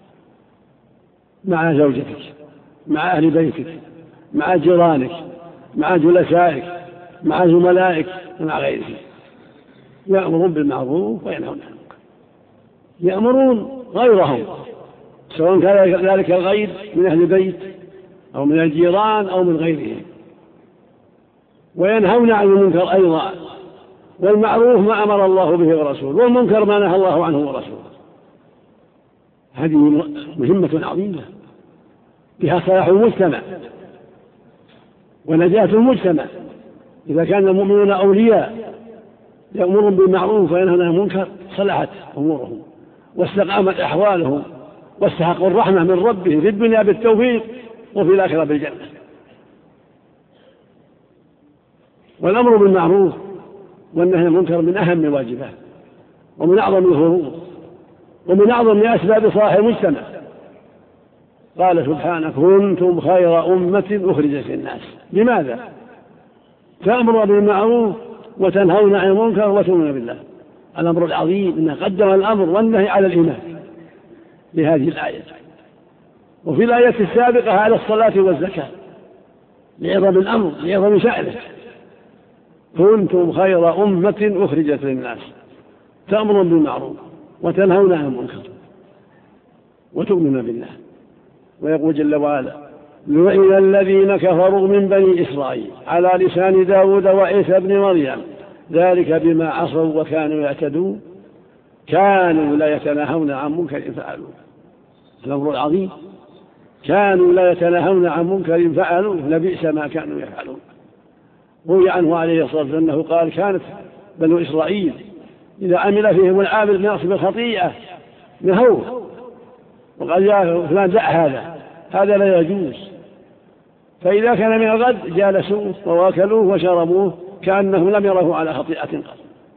مع زوجتك، مع أهل بيتك، مع جيرانك، مع جلسائك، مع زملائك، ومع غيرهم. يأمرون بالمعروف وينهون عن المنكر، يأمرون غيرهم سواء كان ذلك الغير من أهل البيت أو من الجيران أو من غيرهم، وينهون عن المنكر أيضا. والمعروف ما أمر الله به ورسوله، والمنكر ما نهى الله عنه ورسوله. هذه مهمة عظيمة بها صلاح المجتمع ونجاة المجتمع. إذا كان المؤمنون أولياء يأمرون بالمعروف وينهون عن المنكر صلحت أمورهم واستقامت أحوالهم واستحقوا الرحمة من ربه في الدنيا بالتوفيق وفي الآخرة بالجنة. والأمر بالمعروف والنهي عن المنكر من أهم الواجبات ومن أعظم الفروض ومن أعظم أسباب صلاح المجتمع. قال سبحانه: كنتم خير أمة أخرجت للناس. لماذا؟ تأمر بالمعروف وتنهون عن المنكر وتؤمنون بالله. الأمر العظيم أنه قدم الأمر والنهي على الإيمان لهذه الآية، وفي الآية السابقة على الصلاة والزكاة لعظم الأمر لعظم شأنه. كنتم خير أمة أخرجت للناس تأمرون بالمعروف وتنهون عن المنكر وتؤمنون بالله. ويقول جل وعلا: لعن الذين كفروا من بني إسرائيل على لسان داود وعيسى بن مريم ذلك بما عصوا وكانوا يعتدون كانوا لا يتناهون عن منكر فعلوه. الأمر العظيم، كانوا لا يتناهون عن منكر فعلوه لبئس ما كانوا يفعلون. روي عنه عليه الصلاة والسلام أنه قال: كانت بنو إسرائيل إذا عمل فيهم العامل بنقص بالخطيئة نهوه وقال: يا فلان دع هذا، هذا لا يجوز. فإذا كان من الغد جالسوه وواكلوه وشربوه كأنهم لم يره على خطيئة قط.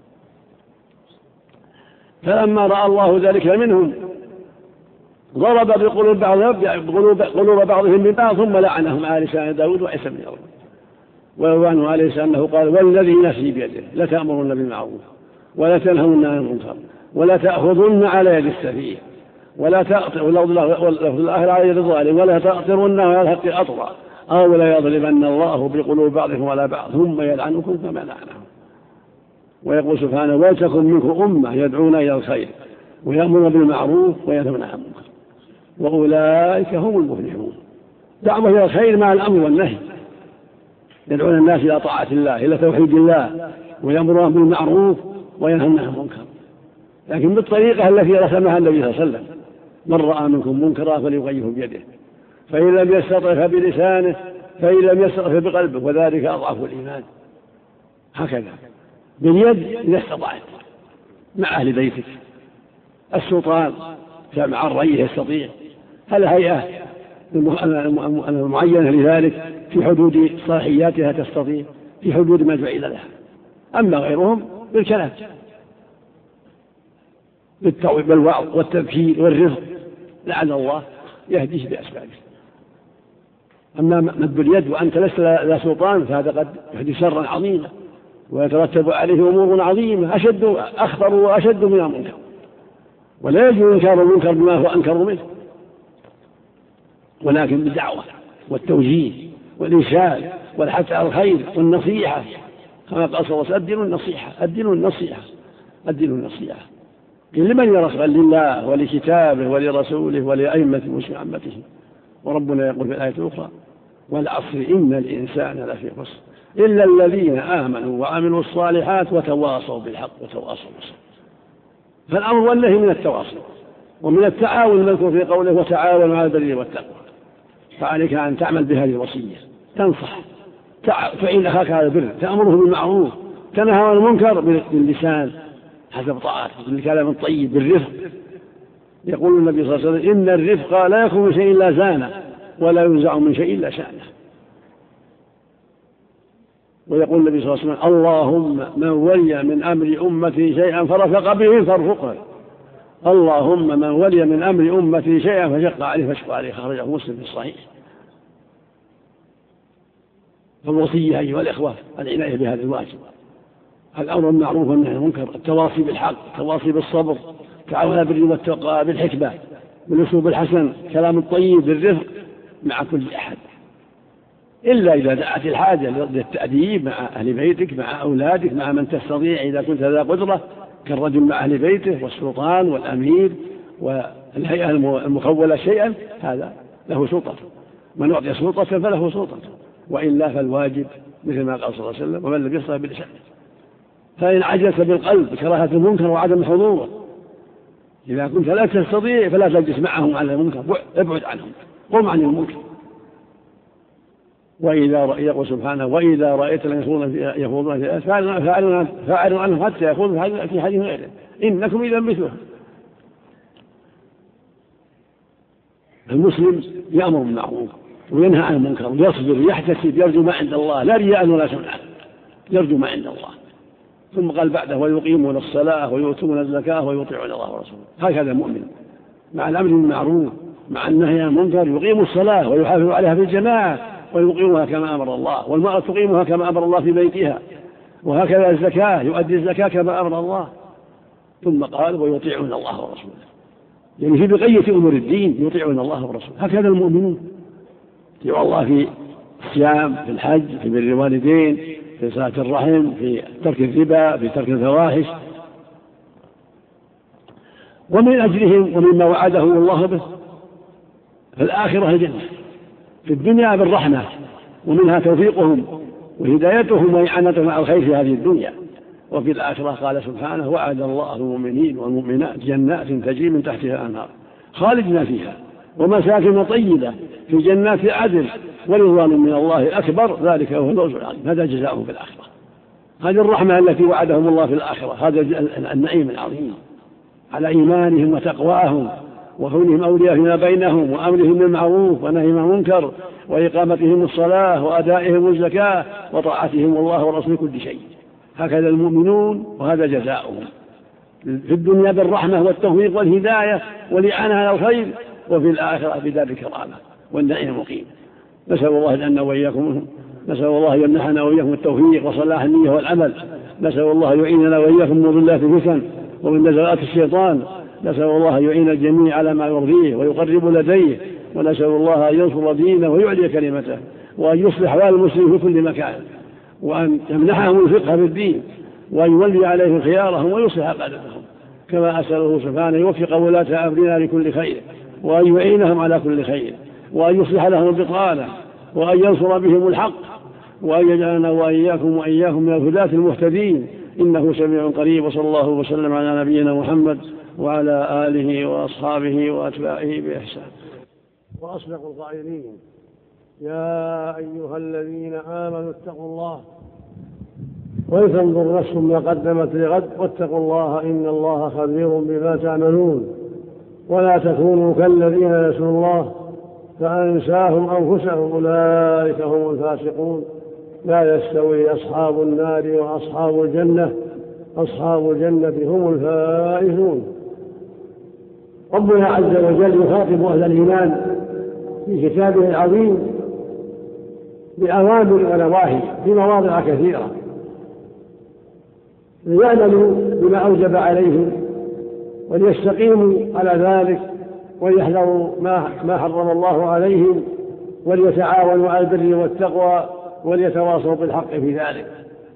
فلما رأى الله ذلك منهم ضرب بقلوب قلوب بعضهم ببعض ثم لعنهم على لسان داود وعيسى بن مريم. وروى عنه عليه السلام أنه قال: والذي نفسي بيده لتأمرن بالمعروف ولا تنهون عن المنكر ولا تأخذن على يد السفيه ولا تقطرن على يد الظالم ولا تقطرن على الحق أطرا أو لا يضربن الله بقلوب بعضهم ولا بعض ثم يلعنكم كما لعنهم. ويقول سبحانه: ولتكن منكم أمة يدعون إلى الخير ويأمرون بالمعروف وينهون عن المنكر وأولئك هم المفلحون. دعوة إلى الخير مع الأمر والنهي، يدعون الناس إلى طاعة الله إلى توحيد الله ويأمرون بالمعروف وينهون عن المنكر، لكن بالطريقة التي رسمها النبي صلى الله عليه وسلم: من رأى منكم منكرا فليغيره بيده فإن لم يستطع فبلسانه فإن لم يستطع فبقلبه وذلك أضعف الإيمان. هكذا باليد إذا استطعت، مع أهل بيتك. السلطان مع الرعية يستطيع، الهيئة المعينة لذلك في حدود صلاحياتها تستطيع، في حدود ما جعل لها. أما غيرهم بالكلام، بالتوعية والوعظ والتبكير والرفق، لعل الله يهديه بأسبابه. أما مد اليد وأنت لست لا سلطان فهذا قد يحدث شرا عظيما ويترتب عليه أمور عظيمة أشد أخطر وأشد من المنكر، ولا يجب إنكار المنكر بما هو أنكر منه، ولكن بالدعوة والتوجيه والإرشاد والحث على الخير والنصيحة، كما قال صلى الله عليه وسلم: الدين النصيحة الدين النصيحة الدين النصيحة لمن يرغب لله ولكتابه ولرسوله ولأئمة المسلمين عامته. وربنا يقول في الآية الأخرى: والعصر إن الإنسان لفي خسر إلا الذين آمنوا وعملوا الصالحات وتواصوا بالحق وتواصوا بالصبر. فالأمر والنهي من التواصي ومن التعاون المذكور في قوله: وتعاونوا على البر والتقوى. فعليك أن تعمل بهذه الوصية، تنصح، تعين أخاك على البر، تأمره بالمعروف، تنهى عن المنكر باللسان حسب طاعته، بالكلام الطيب، بالرفق. يقول النبي صلى الله عليه وسلم: إن الرفق لا يكون من شيء إلا زانه ولا ينزع من شيء إلا شانه. ويقول النبي صلى الله عليه وسلم: اللهم من ولي من أمر أمتي شيئا فرفق به فارفقه، اللهم من ولي من أمر أمتي شيئا فشق عليه فاشق عليه. خرجه مسلم في الصحيح. فالوصية أيها الإخوة العناية بهذا الواجب، الأمر بالمعروف والنهي عن المنكر، التواصي بالحق، التواصي بالصبر، تعاون بالبر والتقوى، بالحكمة، بالأسلوب الحسن، كلام الطيب، بالرفق مع كل أحد، إلا إذا دعت الحاجة للتأديب مع أهل بيتك، مع أولادك، مع من تستطيع إذا كنت ذا قدرة، كالرجل مع أهل بيته والسلطان والأمير والهيئة المخولة شيئا، هذا له سلطة. من أعطي سلطة فله سلطة، وإلا فالواجب مثل ما قال صلى الله عليه وسلم: ومن لم يصلح بلسانه. فإن عجزت بالقلب بكراهة المنكر وعدم حضوره، إذا كنت لا تستطيع فلا تجلس معهم على المنكر، ابعد عنهم، قم عن المنكر. وإذا يقول سبحانه: وإذا رأيت من يخوضون في فاعلوا عنهم حتى يخوضوا في حديث غيره إنكم إذا مثلهم. المسلم يأمر بالمعروف وينهى عن المنكر ويصبر ويحتسب، يرجو ما عند الله، لا رياء ولا سمعة، يرجو ما عند الله. ثم قال بعده: ويقيمون الصلاة ويؤتون الزكاة ويطيعون الله ورسوله. هكذا المؤمن مع الأمر بالمعروف مع النهي عن المنكر يقيم الصلاة ويحافظ عليها في الجماعة ويقيمها كما أمر الله، والمرأة تقيمها كما أمر الله في بيتها، وهكذا الزكاة يؤدي الزكاة كما أمر الله. ثم قال: ويطيعون الله ورسوله، يعني في بقية أمور الدين يطيعون الله ورسوله. هكذا المؤمنون يطيعون الله في الصيام، في الحج، في بر الوالدين، في صلاة الرحم، في ترك الربا، في ترك الفواحش. ومن أجلهم ومما وعدهم الله به في الآخرة الجنة، في الدنيا بالرحمة، ومنها توفيقهم وهدايتهم وإعانتهم على الخير في هذه الدنيا. وفي الآخرة قال سبحانه: وعد الله المؤمنين والمؤمنات جنات تجري من تحتها الأنهار خالدين فيها ومساكن طيبة في جنات عدن ورضوان من الله أكبر، ذلك هو الفوز العظيم. هذا جزاؤهم في الآخرة، هذه الرحمة التي وعدهم الله في الآخرة، هذا النعيم العظيم على إيمانهم وتقواهم وكونهم أولياء فيما بينهم وأمرهم بالمعروف ونهيهم عن المنكر وإقامتهم الصلاة وأدائهم الزكاة وطاعتهم الله ورسوله كل شيء. هكذا المؤمنون وهذا جزاؤهم في الدنيا بالرحمة والتوفيق والهداية والإعانة على الخير، وفي الآخرة بدار الكرامة والنعيم المقيم. نسأل الله أن وإياكم نسأل الله يمنحنا وإياكم التوفيق وصلاح النية والعمل. نسأل الله يعيننا وإياكم من ضلات الفتن ومن نزغات الشيطان. نسأل الله يعين الجميع على ما يرضيه ويقرب لديه، ونسأل الله أن ينصر دينه ويعلي كلمته، وأن يصلح أحوال المسلمين في كل مكان، وأن يمنحهم الفقه في الدين، وأن يولي عليهم خيارهم ويصلح قادتهم، كما أسأله سبحانه يوفق ولاة أمرنا لكل خير، وأن يعينهم على كل خير، وأن يصلح لهم البطانة، وأن ينصر بهم الحق، وأن يجعلنا وإياكم وإياكم من الهداة المهتدين، إنه سميع قريب. وصلى الله وسلم على نبينا محمد وعلى آله وأصحابه وأتباعه بإحسان. وأصدق القائلين: يا أيها الذين آمنوا اتقوا الله ولتنظر نفس ما قدمت لغد واتقوا الله إن الله خبير بما تعملون ولا تكونوا كالذين نسوا الله فأنساهم أنفسهم أولئك هم الفاسقون لا يستوي أصحاب النار وأصحاب الجنة أصحاب الجنة هم الفائزون. ربنا عز وجل يخاطب أهل الإيمان في كتابه العظيم بأوامر ونواهي في مواضع كثيرة ليعملوا بما أوجب عليهم وليستقيموا على ذلك وليحذروا ما حرم الله عليهم وليتعاونوا على البر والتقوى وليتواصوا بالحق في ذلك.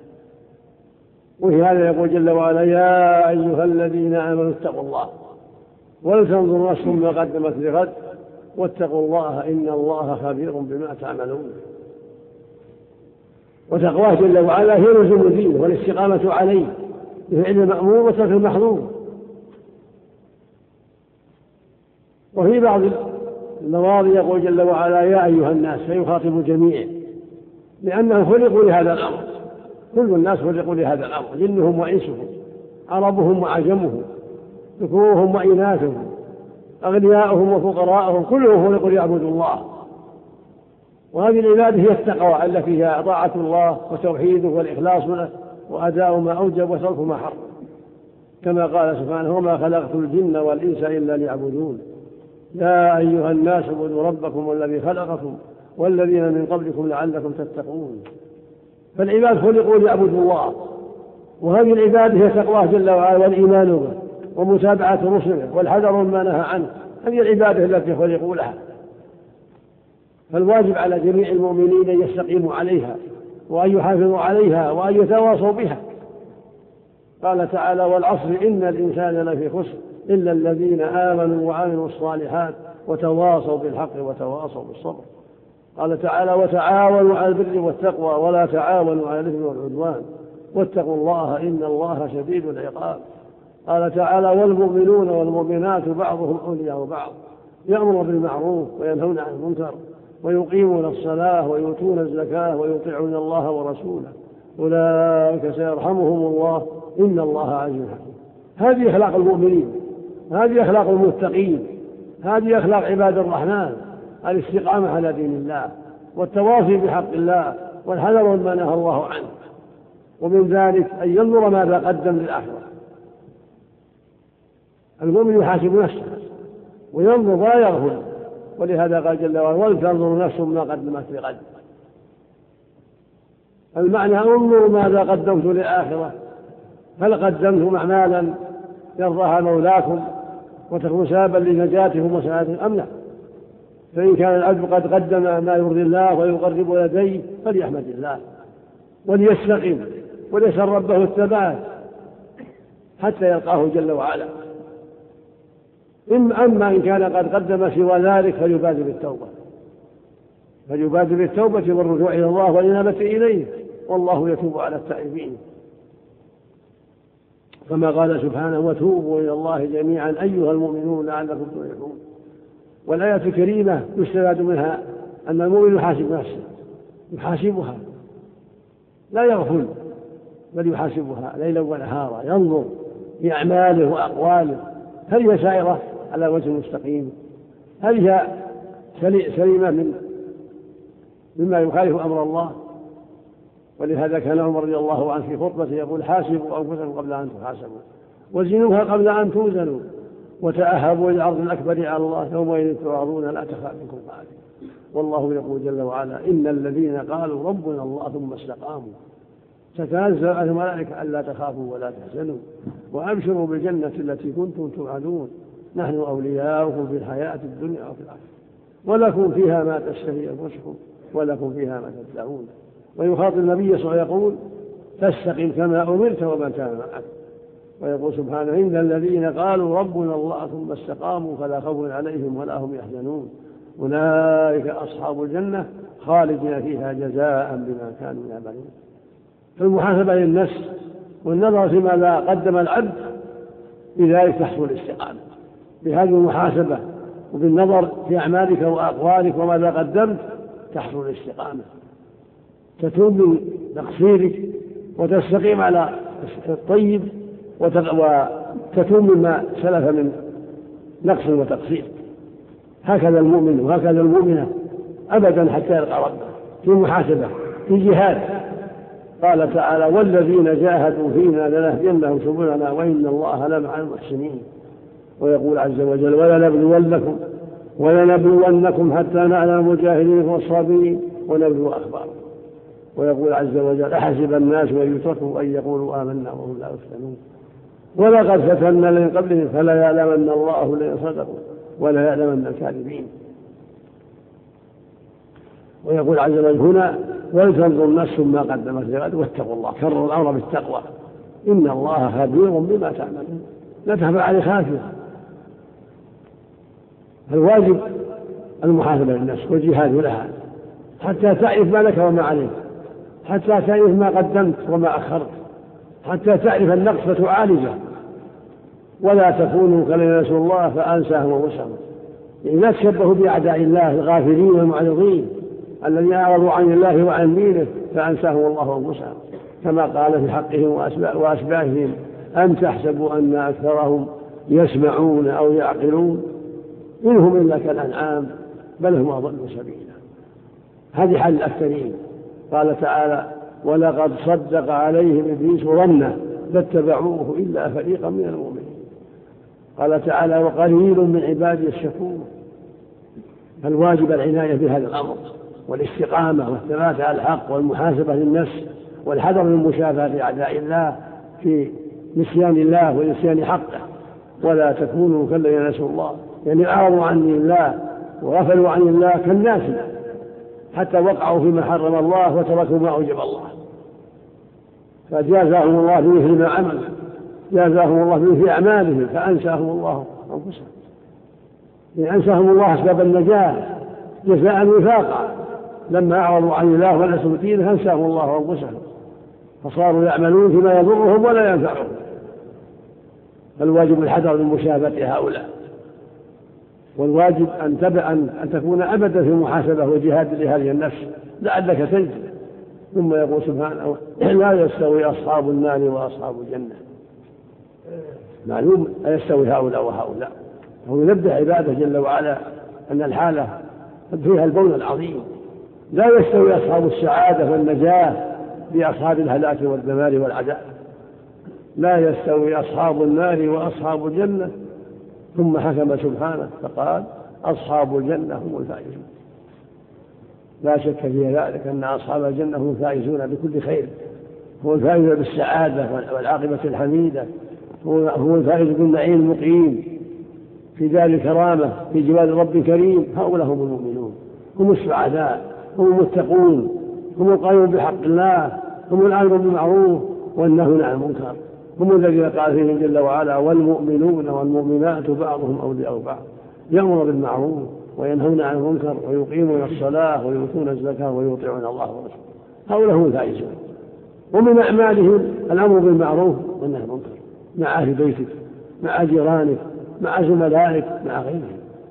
وفي هذا يقول جل وعلا يا أيها الذين آمنوا اتقوا الله ولتنظر نفس ما قدمت لغد واتقوا الله إن الله خبير بما تعملون. وتقواه جل وعلا هي لزوم الدين والاستقامة عليه بفعل المأمور وترك المحظور. وفي بعض المواضع يقول جل وعلا يا أيها الناس فيخاطب الجميع لأنهم خلقوا لهذا الأمر، كل الناس خلقوا لهذا الأمر جنهم وإنسهم عربهم وعجمهم ذكورهم وإناثهم أغنياءهم وفقراءهم كلهم خلقوا ليعبدوا الله. وهذه العبادة هي التقوى التي هي طاعة الله وتوحيده والإخلاص له وأداء ما أوجب وترك ما حرم كما قال سبحانه وما خلقت الجن والإنس إلا ليعبدون يا أيها الناس اعبدوا ربكم الذي خلقكم والذين من قبلكم لعلكم تتقون. فالعباد خلقوا ليعبدوا الله وهذه العبادة هي تقواه جل وعلا والإيمان به ومتابعة رسله والحذر مما نهى عنه. هذه العبادة التي خلقوا لها، فالواجب على جميع المؤمنين أن يستقيموا عليها وأن يحافظوا عليها وأن يتواصوا بها. قال تعالى والعصر إن الإنسان لفي خسر إلا الذين آمنوا وعملوا الصالحات وتواصوا بالحق وتواصوا بالصبر. قال تعالى وتعاونوا على البر والتقوى ولا تعاونوا على الإثم والعدوان واتقوا الله إن الله شديد العقاب. قال تعالى والمؤمنون والمؤمنات بعضهم أولياء بعض يأمرون بالمعروف وينهون عن المنكر ويقيمون الصلاة ويؤتون الزكاة ويطيعون الله ورسوله أولئك سيرحمهم الله إن الله عزيز حكيم. هذه أخلاق المؤمنين، هذه أخلاق المتقين، هذه أخلاق عباد الرحمن، الاستقامة على دين الله والتواصي بحق الله والحذر مما نهى الله عنه. ومن ذلك أن ينظر ماذا قدم للآخرة. المؤمن يحاسب نفسه وينظر ولا يغفل، ولهذا قال جل وعلا ولتنظر نفس ما قدمت لغد. المعنى انظروا ماذا قدمت للآخرة، هل قدمتم أعمالا يرضاها مولاكم وتكون سببا لنجاتهم وسعادتهم أم لا؟ فإن كان العبد قد قدم ما يرضي الله ويقرب يديه فليحمد الله وليستقم وليسأل ربه الثبات حتى يلقاه جل وعلا. أما إن كان قد قدم سوى ذلك فليبادر بالتوبة فليبادر بالتوبة والرجوع إلى الله والإنابة إليه والله يتوب على التائبين. كما قال سبحانه وتوبوا إلى الله جميعا أيها المؤمنون لعلكم تفلحون. والآية الكريمة يستفاد منها أن المؤمن يحاسب نفسه، يحاسبها لا يغفل بل يحاسبها ليلا ونهارا، ينظر في أعماله وأقواله هل هي سائرة على وجه مستقيم، هل هي سليمة من مما يخالف أمر الله. ولهذا كان عمر رضي الله عنه في خطبته يقول حاسبوا أنفسكم قبل أن تحاسبوا وزنوها قبل أن توزنوا وتأهبوا للعرض الأكبر على الله يومئذ تعرضون لا تخاف منكم خافية. والله يقول جل وعلا إن الذين قالوا ربنا الله ثم استقاموا تتنزل عليهم الملائكة ألا تخافوا ولا تحزنوا وأبشروا بالجنة التي كنتم توعدون نحن أولياؤكم في الحياة الدنيا وفي الآخرة ولكم فيها ما تشتهي أنفسكم ولكم فيها ما تدعون. ويخاطب النبي صلى الله عليه وسلم يقول فاستقم كما أمرت ومن كان معك. ويقول سبحانه إن الذين قالوا ربنا الله ثم استقاموا فلا خوف عليهم ولا هم يحزنون أولئك أصحاب الجنة خالدين فيها جزاء بما كانوا يعملون. فالمحاسبة للنفس والنظر فيما لا قدم العبد بذلك تحصل الاستقامة. بهذه المحاسبة وبالنظر في أعمالك وأقوالك وماذا قدمت تحصل الاستقامة، تتوب من تقصيرك وتستقيم على الطيب وتتوب مما سلف من نقص وتقصير. هكذا المؤمن وهكذا المؤمنة أبدا حتى يلقى ربه في محاسبة في جهاد. قال تعالى والذين جاهدوا فينا لنهدينهم سبلنا وإن الله لمع المحسنين. ويقول عز وجل ولنبلونكم ولنبلونكم حتى نعلم المجاهدين والصابرين ونبلو أخبارهم. ويقول عز وجل أحسب الناس أن يتركوا أن يقولوا آمنا وهم لا يفتنون ولقد فتنا من قبلهم فلا يعلمن الله الذين صدقوا ولا يعلمن الكاذبين. ويقول عز وجل هنا ولتنظر نفس ما قدمت لغد واتقوا الله. كرر الأمر بالتقوى إن الله خبير بما تعملون. لا تخفى عليه خافية. الواجب المحاسبة للنفس والجهاد لها حتى تعرف ما لك وما عليك، حتى تعرف ما قدمت وما أخرت، حتى تعرف النقص فتعالجه. ولا تكونوا كالذين نسوا الله فأنساهم أنفسهم. يعني لا تشبهوا بأعداء الله الغافلين والمعرضين الذين أعرضوا عن الله وعن دينه فأنساهم الله أنفسهم، كما قال في حقهم وأشباههم أم تحسبوا أن أكثرهم يسمعون أو يعقلون إنهم إلا كالأنعام بل هم أضل سبيلا. هذه حال الأكثرين. قال تعالى ولقد صدق عليهم إبليس ظنه فاتبعوه إلا فريقا من المؤمنين. قال تعالى وقليل من عبادي الشكور. فالواجب العناية بهذا الأمر والاستقامة والثبات على الحق والمحاسبة للنفس والحذر من مشافهة أعداء الله في نسيان الله ونسيان حقه. ولا تكونوا كالذين نسوا الله يعني أعرضوا عن الله وغفلوا عن الله كالناس حتى وقعوا فيما حرم الله وتركوا ما أوجب الله فجازاهم الله بمثل ما عملوا، جازاهم الله بمثل أعمالهم فأنساهم الله أنفسهم. يعني أنساهم الله أسباب النجاة جزاء وفاقا لما أعرضوا عن الله ونسوا دينه أنساهم الله أنفسهم فصاروا يعملون فيما يضرهم ولا ينفعهم. فالواجب الحذر من مشابهة هؤلاء، والواجب أن تبع أن تكون أبدا في محاسبة وجهاد لهذه النفس لعلك تنجو. ثم يقول سبحانه لا يستوي أصحاب النار وأصحاب الجنة. معلوم لا يستوي هؤلاء وهؤلاء. هو ينبه عباده جل وعلا أن الحالة فيها البون العظيم. لا يستوي أصحاب السعادة والنجاة بأصحاب الهلاك والدمار والعذاب. لا يستوي أصحاب النار وأصحاب الجنة. ثم حكم سبحانه فقال أصحاب الجنة هم الفائزون. لا شك في ذلك أن أصحاب الجنة هم الفائزون بكل خير، هو الفائز بالسعادة والعاقبة الحميدة، هو الفائز بالنعيم المقيم في دار الكرامة في جوار رب كريم. هؤلاء هم المؤمنون، هم السعداء، هم المتقون، هم القائمون بحق الله، هم الآمرون بالمعروف والنهون عن المنكر، هم الذين قال فيهم جل وعلا والمؤمنون والمؤمنات بعضهم أولياء بعض يأمرون بالمعروف وينهون عن المنكر ويقيمون الصلاة ويؤتون الزكاة ويطيعون الله ورسوله. هؤلاء هم الفائزون. ومن أعمالهم الأمر بالمعروف والنهي عن المنكر مع أهل بيتك، مع جيرانك، مع زملائك، مع غيرهم.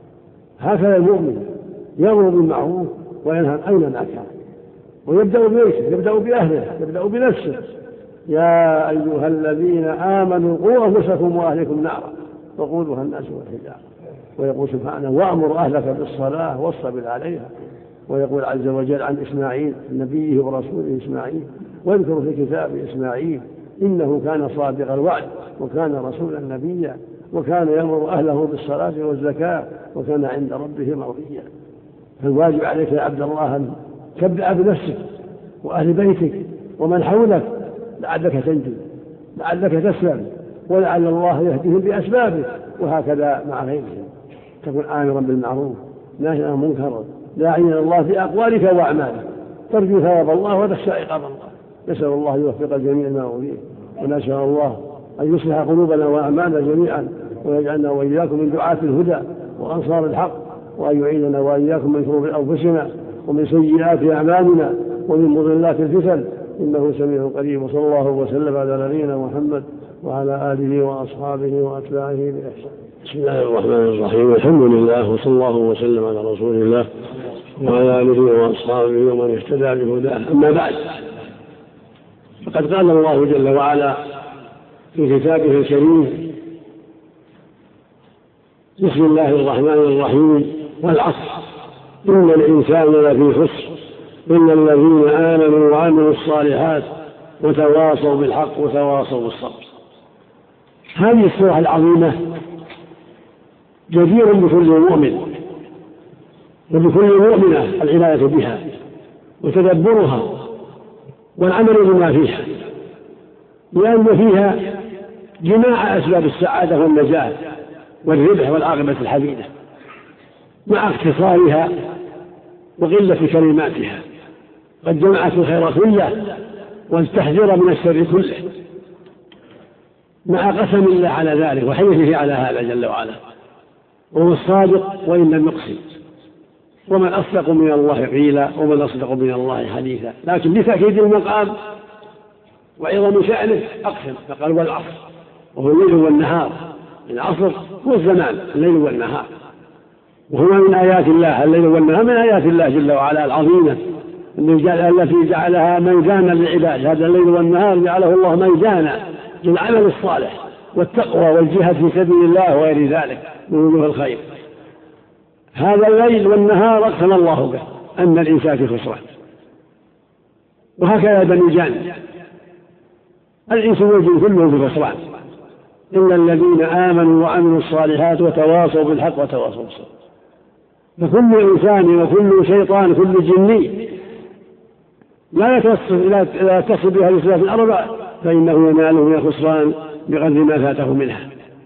هكذا المؤمن يأمر بالمعروف وينهى أينما كان، ويبدأ ببيته، يبدأ بأهله، يبدأ بنفسه. يا أيها الذين آمنوا قوا أنفسكم وأهلكم نارا وقودها الناس والحجارة. ويقول سبحانه وأمر أهلك بالصلاة واصطبر عليها. ويقول عز وجل عن إسماعيل نبيه ورسوله إسماعيل واذكر في كتاب إسماعيل إنه كان صادق الوعد وكان رسولا نبيا وكان يأمر أهله بالصلاة والزكاة وكان عند ربه مرضيا. فالواجب عليك يا عبد الله أن تبدأ بنفسك وأهل بيتك ومن حولك لعلك تنجو، لعلك تسلم، ولعل الله يهديهم بأسبابه. وهكذا مع غيرهم تكون آمرا بالمعروف ناهيا عن المنكر داعيا الله في أقوالك وأعمالك ترجو ثواب الله وتخشى عقاب الله. نسأل الله يوفق الجميع ما أريد، ونسأل الله أن يصلح قلوبنا وأعمالنا جميعا ويجعلنا وإياكم من دعاة الهدى وأنصار الحق، وأن يعيننا وإياكم من شرور أنفسنا ومن سيئات أعمالنا ومن مضلات الفتن إنه سميع قريب. وصلى الله وسلم على نبينا محمد وعلى آله وأصحابه وأتباعه بإحسان. بسم الله الرحمن الرحيم. الحمد لله وصلى الله وسلم على رسول الله وعلى آله وأصحابه ومن اهتدى بهداه. أما بعد، فقد قال الله جل وعلا في كتابه الكريم: بسم الله الرحمن الرحيم، والعصر إن الإنسان لفي خسر إلا الذين آمنوا وعملوا الصالحات وتواصوا بالحق وتواصوا بالصبر. هذه السورة العظيمة جدير بكل مؤمن وبكل مؤمنة العناية بها وتدبرها والعمل بما فيها، لأن فيها جماع أسباب السعادة والنجاة والربح والعاقبة الحميدة مع اختصارها وقلة كلماتها. قد جمعت الخير كله والتحذير من الشر كله مع قسم الله على ذلك وحلفه على هذا جل وعلا، وهو الصادق وإن لم يقسم. ومن أصدق من الله قيلا ومن أصدق من الله حديثا. لكن لتأكيد المقام وعظم شأنه أقسم فقال: والعصر، وهو الليل والنهار. العصر هو الزمان، الليل والنهار، وهما من آيات الله. الليل والنهار من آيات الله جل وعلا العظيمة التي جعلها ميزانا للعباد. هذا الليل والنهار جعله الله ميزانا للعمل الصالح والتقوى والجهاد في سبيل الله وغير ذلك من وجوه الخير. هذا الليل والنهار أقسم الله به أن الإنسان في خسران. وهكذا بني جان، الإنس والجن كلهم في خسران إلا الذين آمنوا وعملوا الصالحات وتواصوا بالحق وتواصوا بالصبر. فكل إنسان وكل شيطان كل جني لا يتصل بها الإسلام الأربع فإنه يناله من الخسران بقدر ما فاته منها.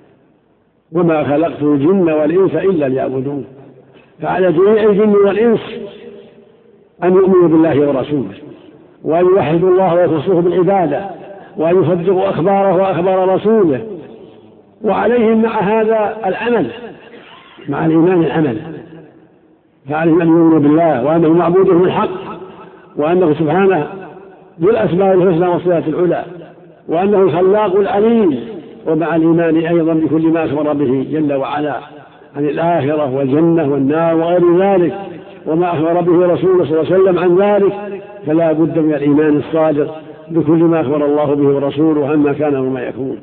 وما خلقت الجن والإنس إلا ليعبدون. فعلى جميع الجن والإنس أن يؤمنوا بالله ورسوله وأن يوحدوا الله ويخصوه بالعبادة وأن يصدقوا أخباره وأخبار رسوله. وعليهم مع هذا العمل، مع الإيمان العمل. فعليهم أن يؤمنوا بالله وأنه معبوده بالحق وأنه سبحانه ذو الأسماء الحسنى والصفات العلى وأنه الخلاق العليم. ومع الإيمان أيضا بكل ما أخبر به جل وعلا عن الآخرة والجنة والنار وغير ذلك وما أخبر به رسوله صلى الله عليه وسلم عن ذلك. فلا بد من الإيمان الصادق بكل ما أخبر الله به ورسوله عما كان وما يكون.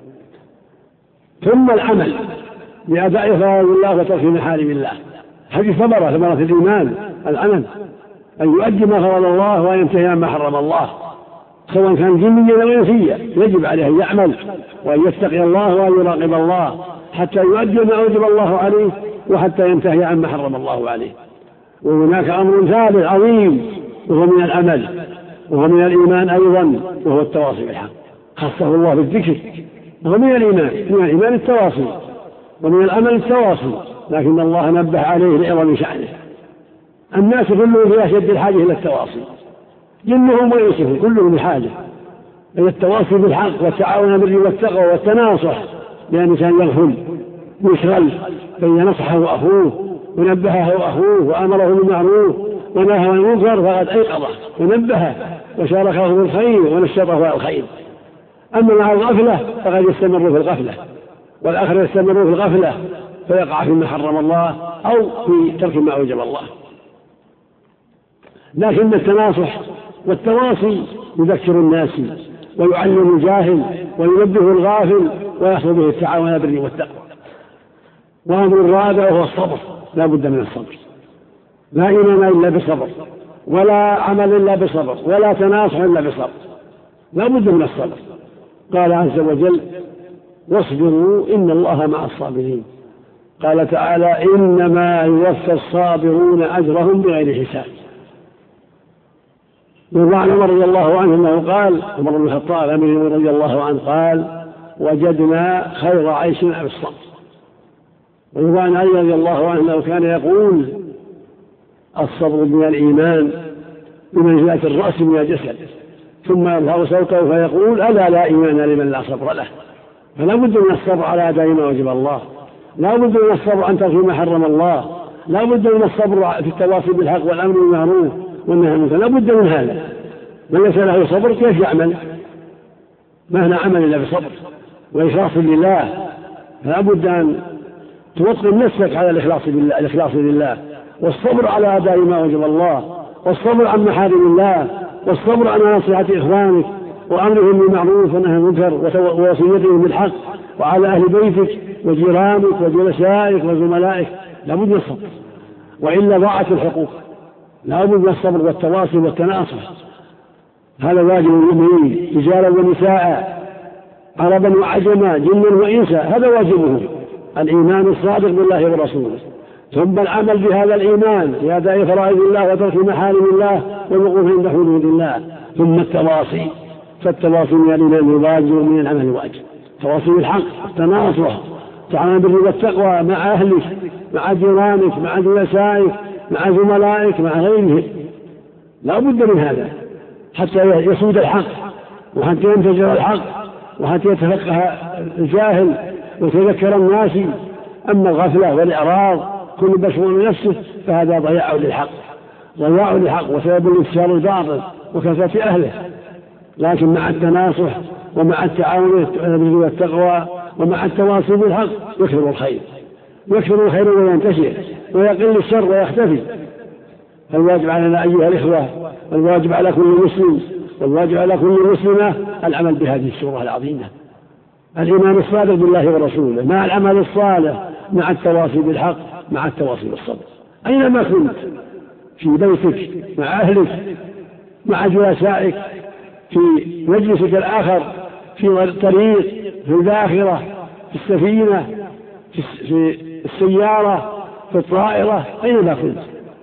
ثم العمل بأداء فرائض الله وترك محارم الله. هذه ثمرة ثمرة الإيمان، العمل أن يؤدي ما فرض الله وأن ينتهي عما حرم الله، سواء كان جنيا أو إنسيا. يجب عليه أن يعمل وأن يتقي الله وأن يراقب الله حتى يؤدي ما أوجب الله عليه وحتى ينتهي عما حرم الله عليه. وهناك أمر ثالث عظيم وهو من العمل وهو من الإيمان أيضا، وهو التواصي بالحق. خصه الله بالذكر، وهو من الإيمان. من الإيمان التواصي ومن العمل التواصي، لكن الله نبه عليه لعظم شأنه. الناس كلهم في أشد الحاجة إلى التواصي، جنهم وإنسهم كلهم بحاجة إلى التواصي بالحق والتعاون بالبر والتقوى والتناصح، لأن كان يغفل يشغل بين نصحه أخوه ونبهه أخوه وأمره بالمعروف ونهى عن المنكر فقد أيقظه ونبهه وشاركه بالخير ونشطه على الخير. أما مع الغفلة فقد يستمر في الغفلة، والآخر يستمر في الغفلة فيقع فيما حرم الله أو في ترك ما أوجب الله. لكن التناصح والتواصي يذكر الناس ويعلم الجاهل وينبه الغافل ويحصل به التعاون بالبر والتقوى. وأمر الرابع هو الصبر، لا بد من الصبر. لا إيمان إلا بصبر، ولا عمل إلا بصبر، ولا تناصح إلا بصبر، لا بد من الصبر. قال عز وجل: واصبروا إن الله مع الصابرين. قال تعالى: إنما يوفى الصابرون أجرهم بغير حساب. وعن عمر رضي الله عنه أنه قال، عمر بن الخطاب أمير رضي الله عنه قال: وجدنا خير عيشنا بالصبر. وعن علي رضي الله عنه أنه كان يقول: الصبر من الإيمان بمنزلة الرأس من الجسد. ثم يرفع صوته فيقول: ألا لا إيمان لمن لا صبر له. فلا بد من الصبر على أداء ما وجب الله، لا بد من الصبر عن ترك ما حرم الله، لا بد من الصبر في التواصي بالحق والأمر بالمعروف والنهي عن المنكر، لا بد من هذا. من ليس له صبر كيف يعمل؟ ما هنا عمل إلا بصبر وإخلاص لله. فلا بد أن توطن نفسك على الإخلاص بالله، الإخلاص لله، والصبر على أداء ما وجب الله، والصبر عن محارم الله، والصبر عن نصيحة إخوانك، وأمرهم بالمعروف ونهي عن المنكر ووصيتهم بالحق، وعلى أهل بيتك وجيرانك وجلسائك وزملائك لابد من الصبر، وإلا ضاعت الحقوق. لابد من الصبر والتواصل والتناصح، هذا واجب المؤمنين رجالا ونساء، عربا وعجما، جنا وإنسا، هذا واجبهم. الإيمان الصادق بالله ورسوله، ثم العمل بهذا الإيمان في أداء فرائض الله وترك محارم الله والوقوف عند حدود الله، ثم التواصي، فالتواصي من الإيمان الواجب ومن العمل الواجب، تواصي بالحق، التناصح، تعامل بالبر والتقوى مع أهلك، مع جيرانك، مع جلسائك، مع زملائك، مع غيرهم، لا بد من هذا حتى يسود الحق، وحتى ينتشر الحق، وحتى يتفقه الجاهل ويتذكر الناس. أما الغفلة والإعراض كل بشر نفسه فهذا ضياع للحق، ضياع للحق وسبب الانتشار الباطل وكثرة أهله. لكن مع التناصح ومع التعاون بالبر والتقوى ومع التواصي بالحق يكثر الخير، يكثر الخير وينتشر ويقل الشر ويختفي. فالواجب علينا أيها الإخوة، والواجب على كل مسلم والواجب على كل مسلمة العمل بهذه السورة العظيمة، الإيمان الصادق بالله ورسوله مع العمل الصالح، مع التواصي بالحق، مع التواصي بالصبر. أينما كنت، في بيتك، مع أهلك، مع جلسائك، في مجلسك الآخر، في الطريق، في الباخرة، في السفينة، في السيارة، في الطائرة، أينما كنت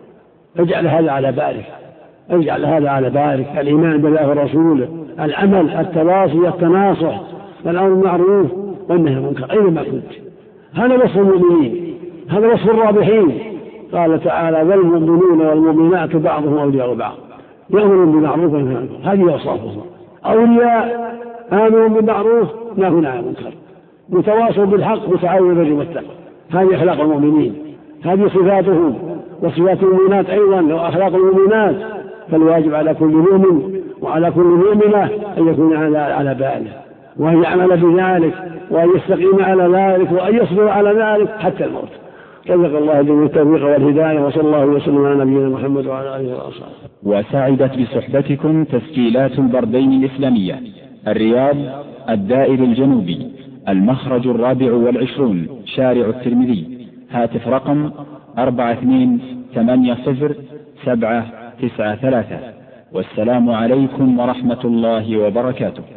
اجعل هذا على بالك، اجعل هذا على بالك، الإيمان بالله ورسوله، العمل، التواصي، التناصح، الأمر بالمعروف والنهي عن المنكر أينما كنت. هذا وصف المؤمنين، هذا وصف الرابحين. قال تعالى: والمؤمنون والمؤمنات بعضهم أولياء بعض يأمرون بالمعروف وينهون عن المنكر. هذه أوصافهم، أولياء آمنوا بالمعروف نهون عن المنكر، متواصوا بالحق، متعاونون بالبر والتقوى. هذه أخلاق المؤمنين، هذه صفاتهم، وصفات المؤمنات أيضا وأخلاق المؤمنات. فالواجب على كل مؤمن وعلى كل مؤمنة أن يكون على باله، وأن يعمل بذلك، وأن يستقيم على ذلك، وأن يصبر على ذلك حتى الموت. رزق الله جميع التوفيق والهداية، وصلى الله وسلم على نبينا محمد وعلى آله وصحبه. وسعدت بصحبتكم تسجيلات البردين الإسلامية، الرياض، الدائر الجنوبي، المخرج الرابع والعشرون، شارع الترمذي. هاتف رقم أربعة اثنين ثمانية صفر سبعة تسعة ثلاثة. والسلام عليكم ورحمة الله وبركاته.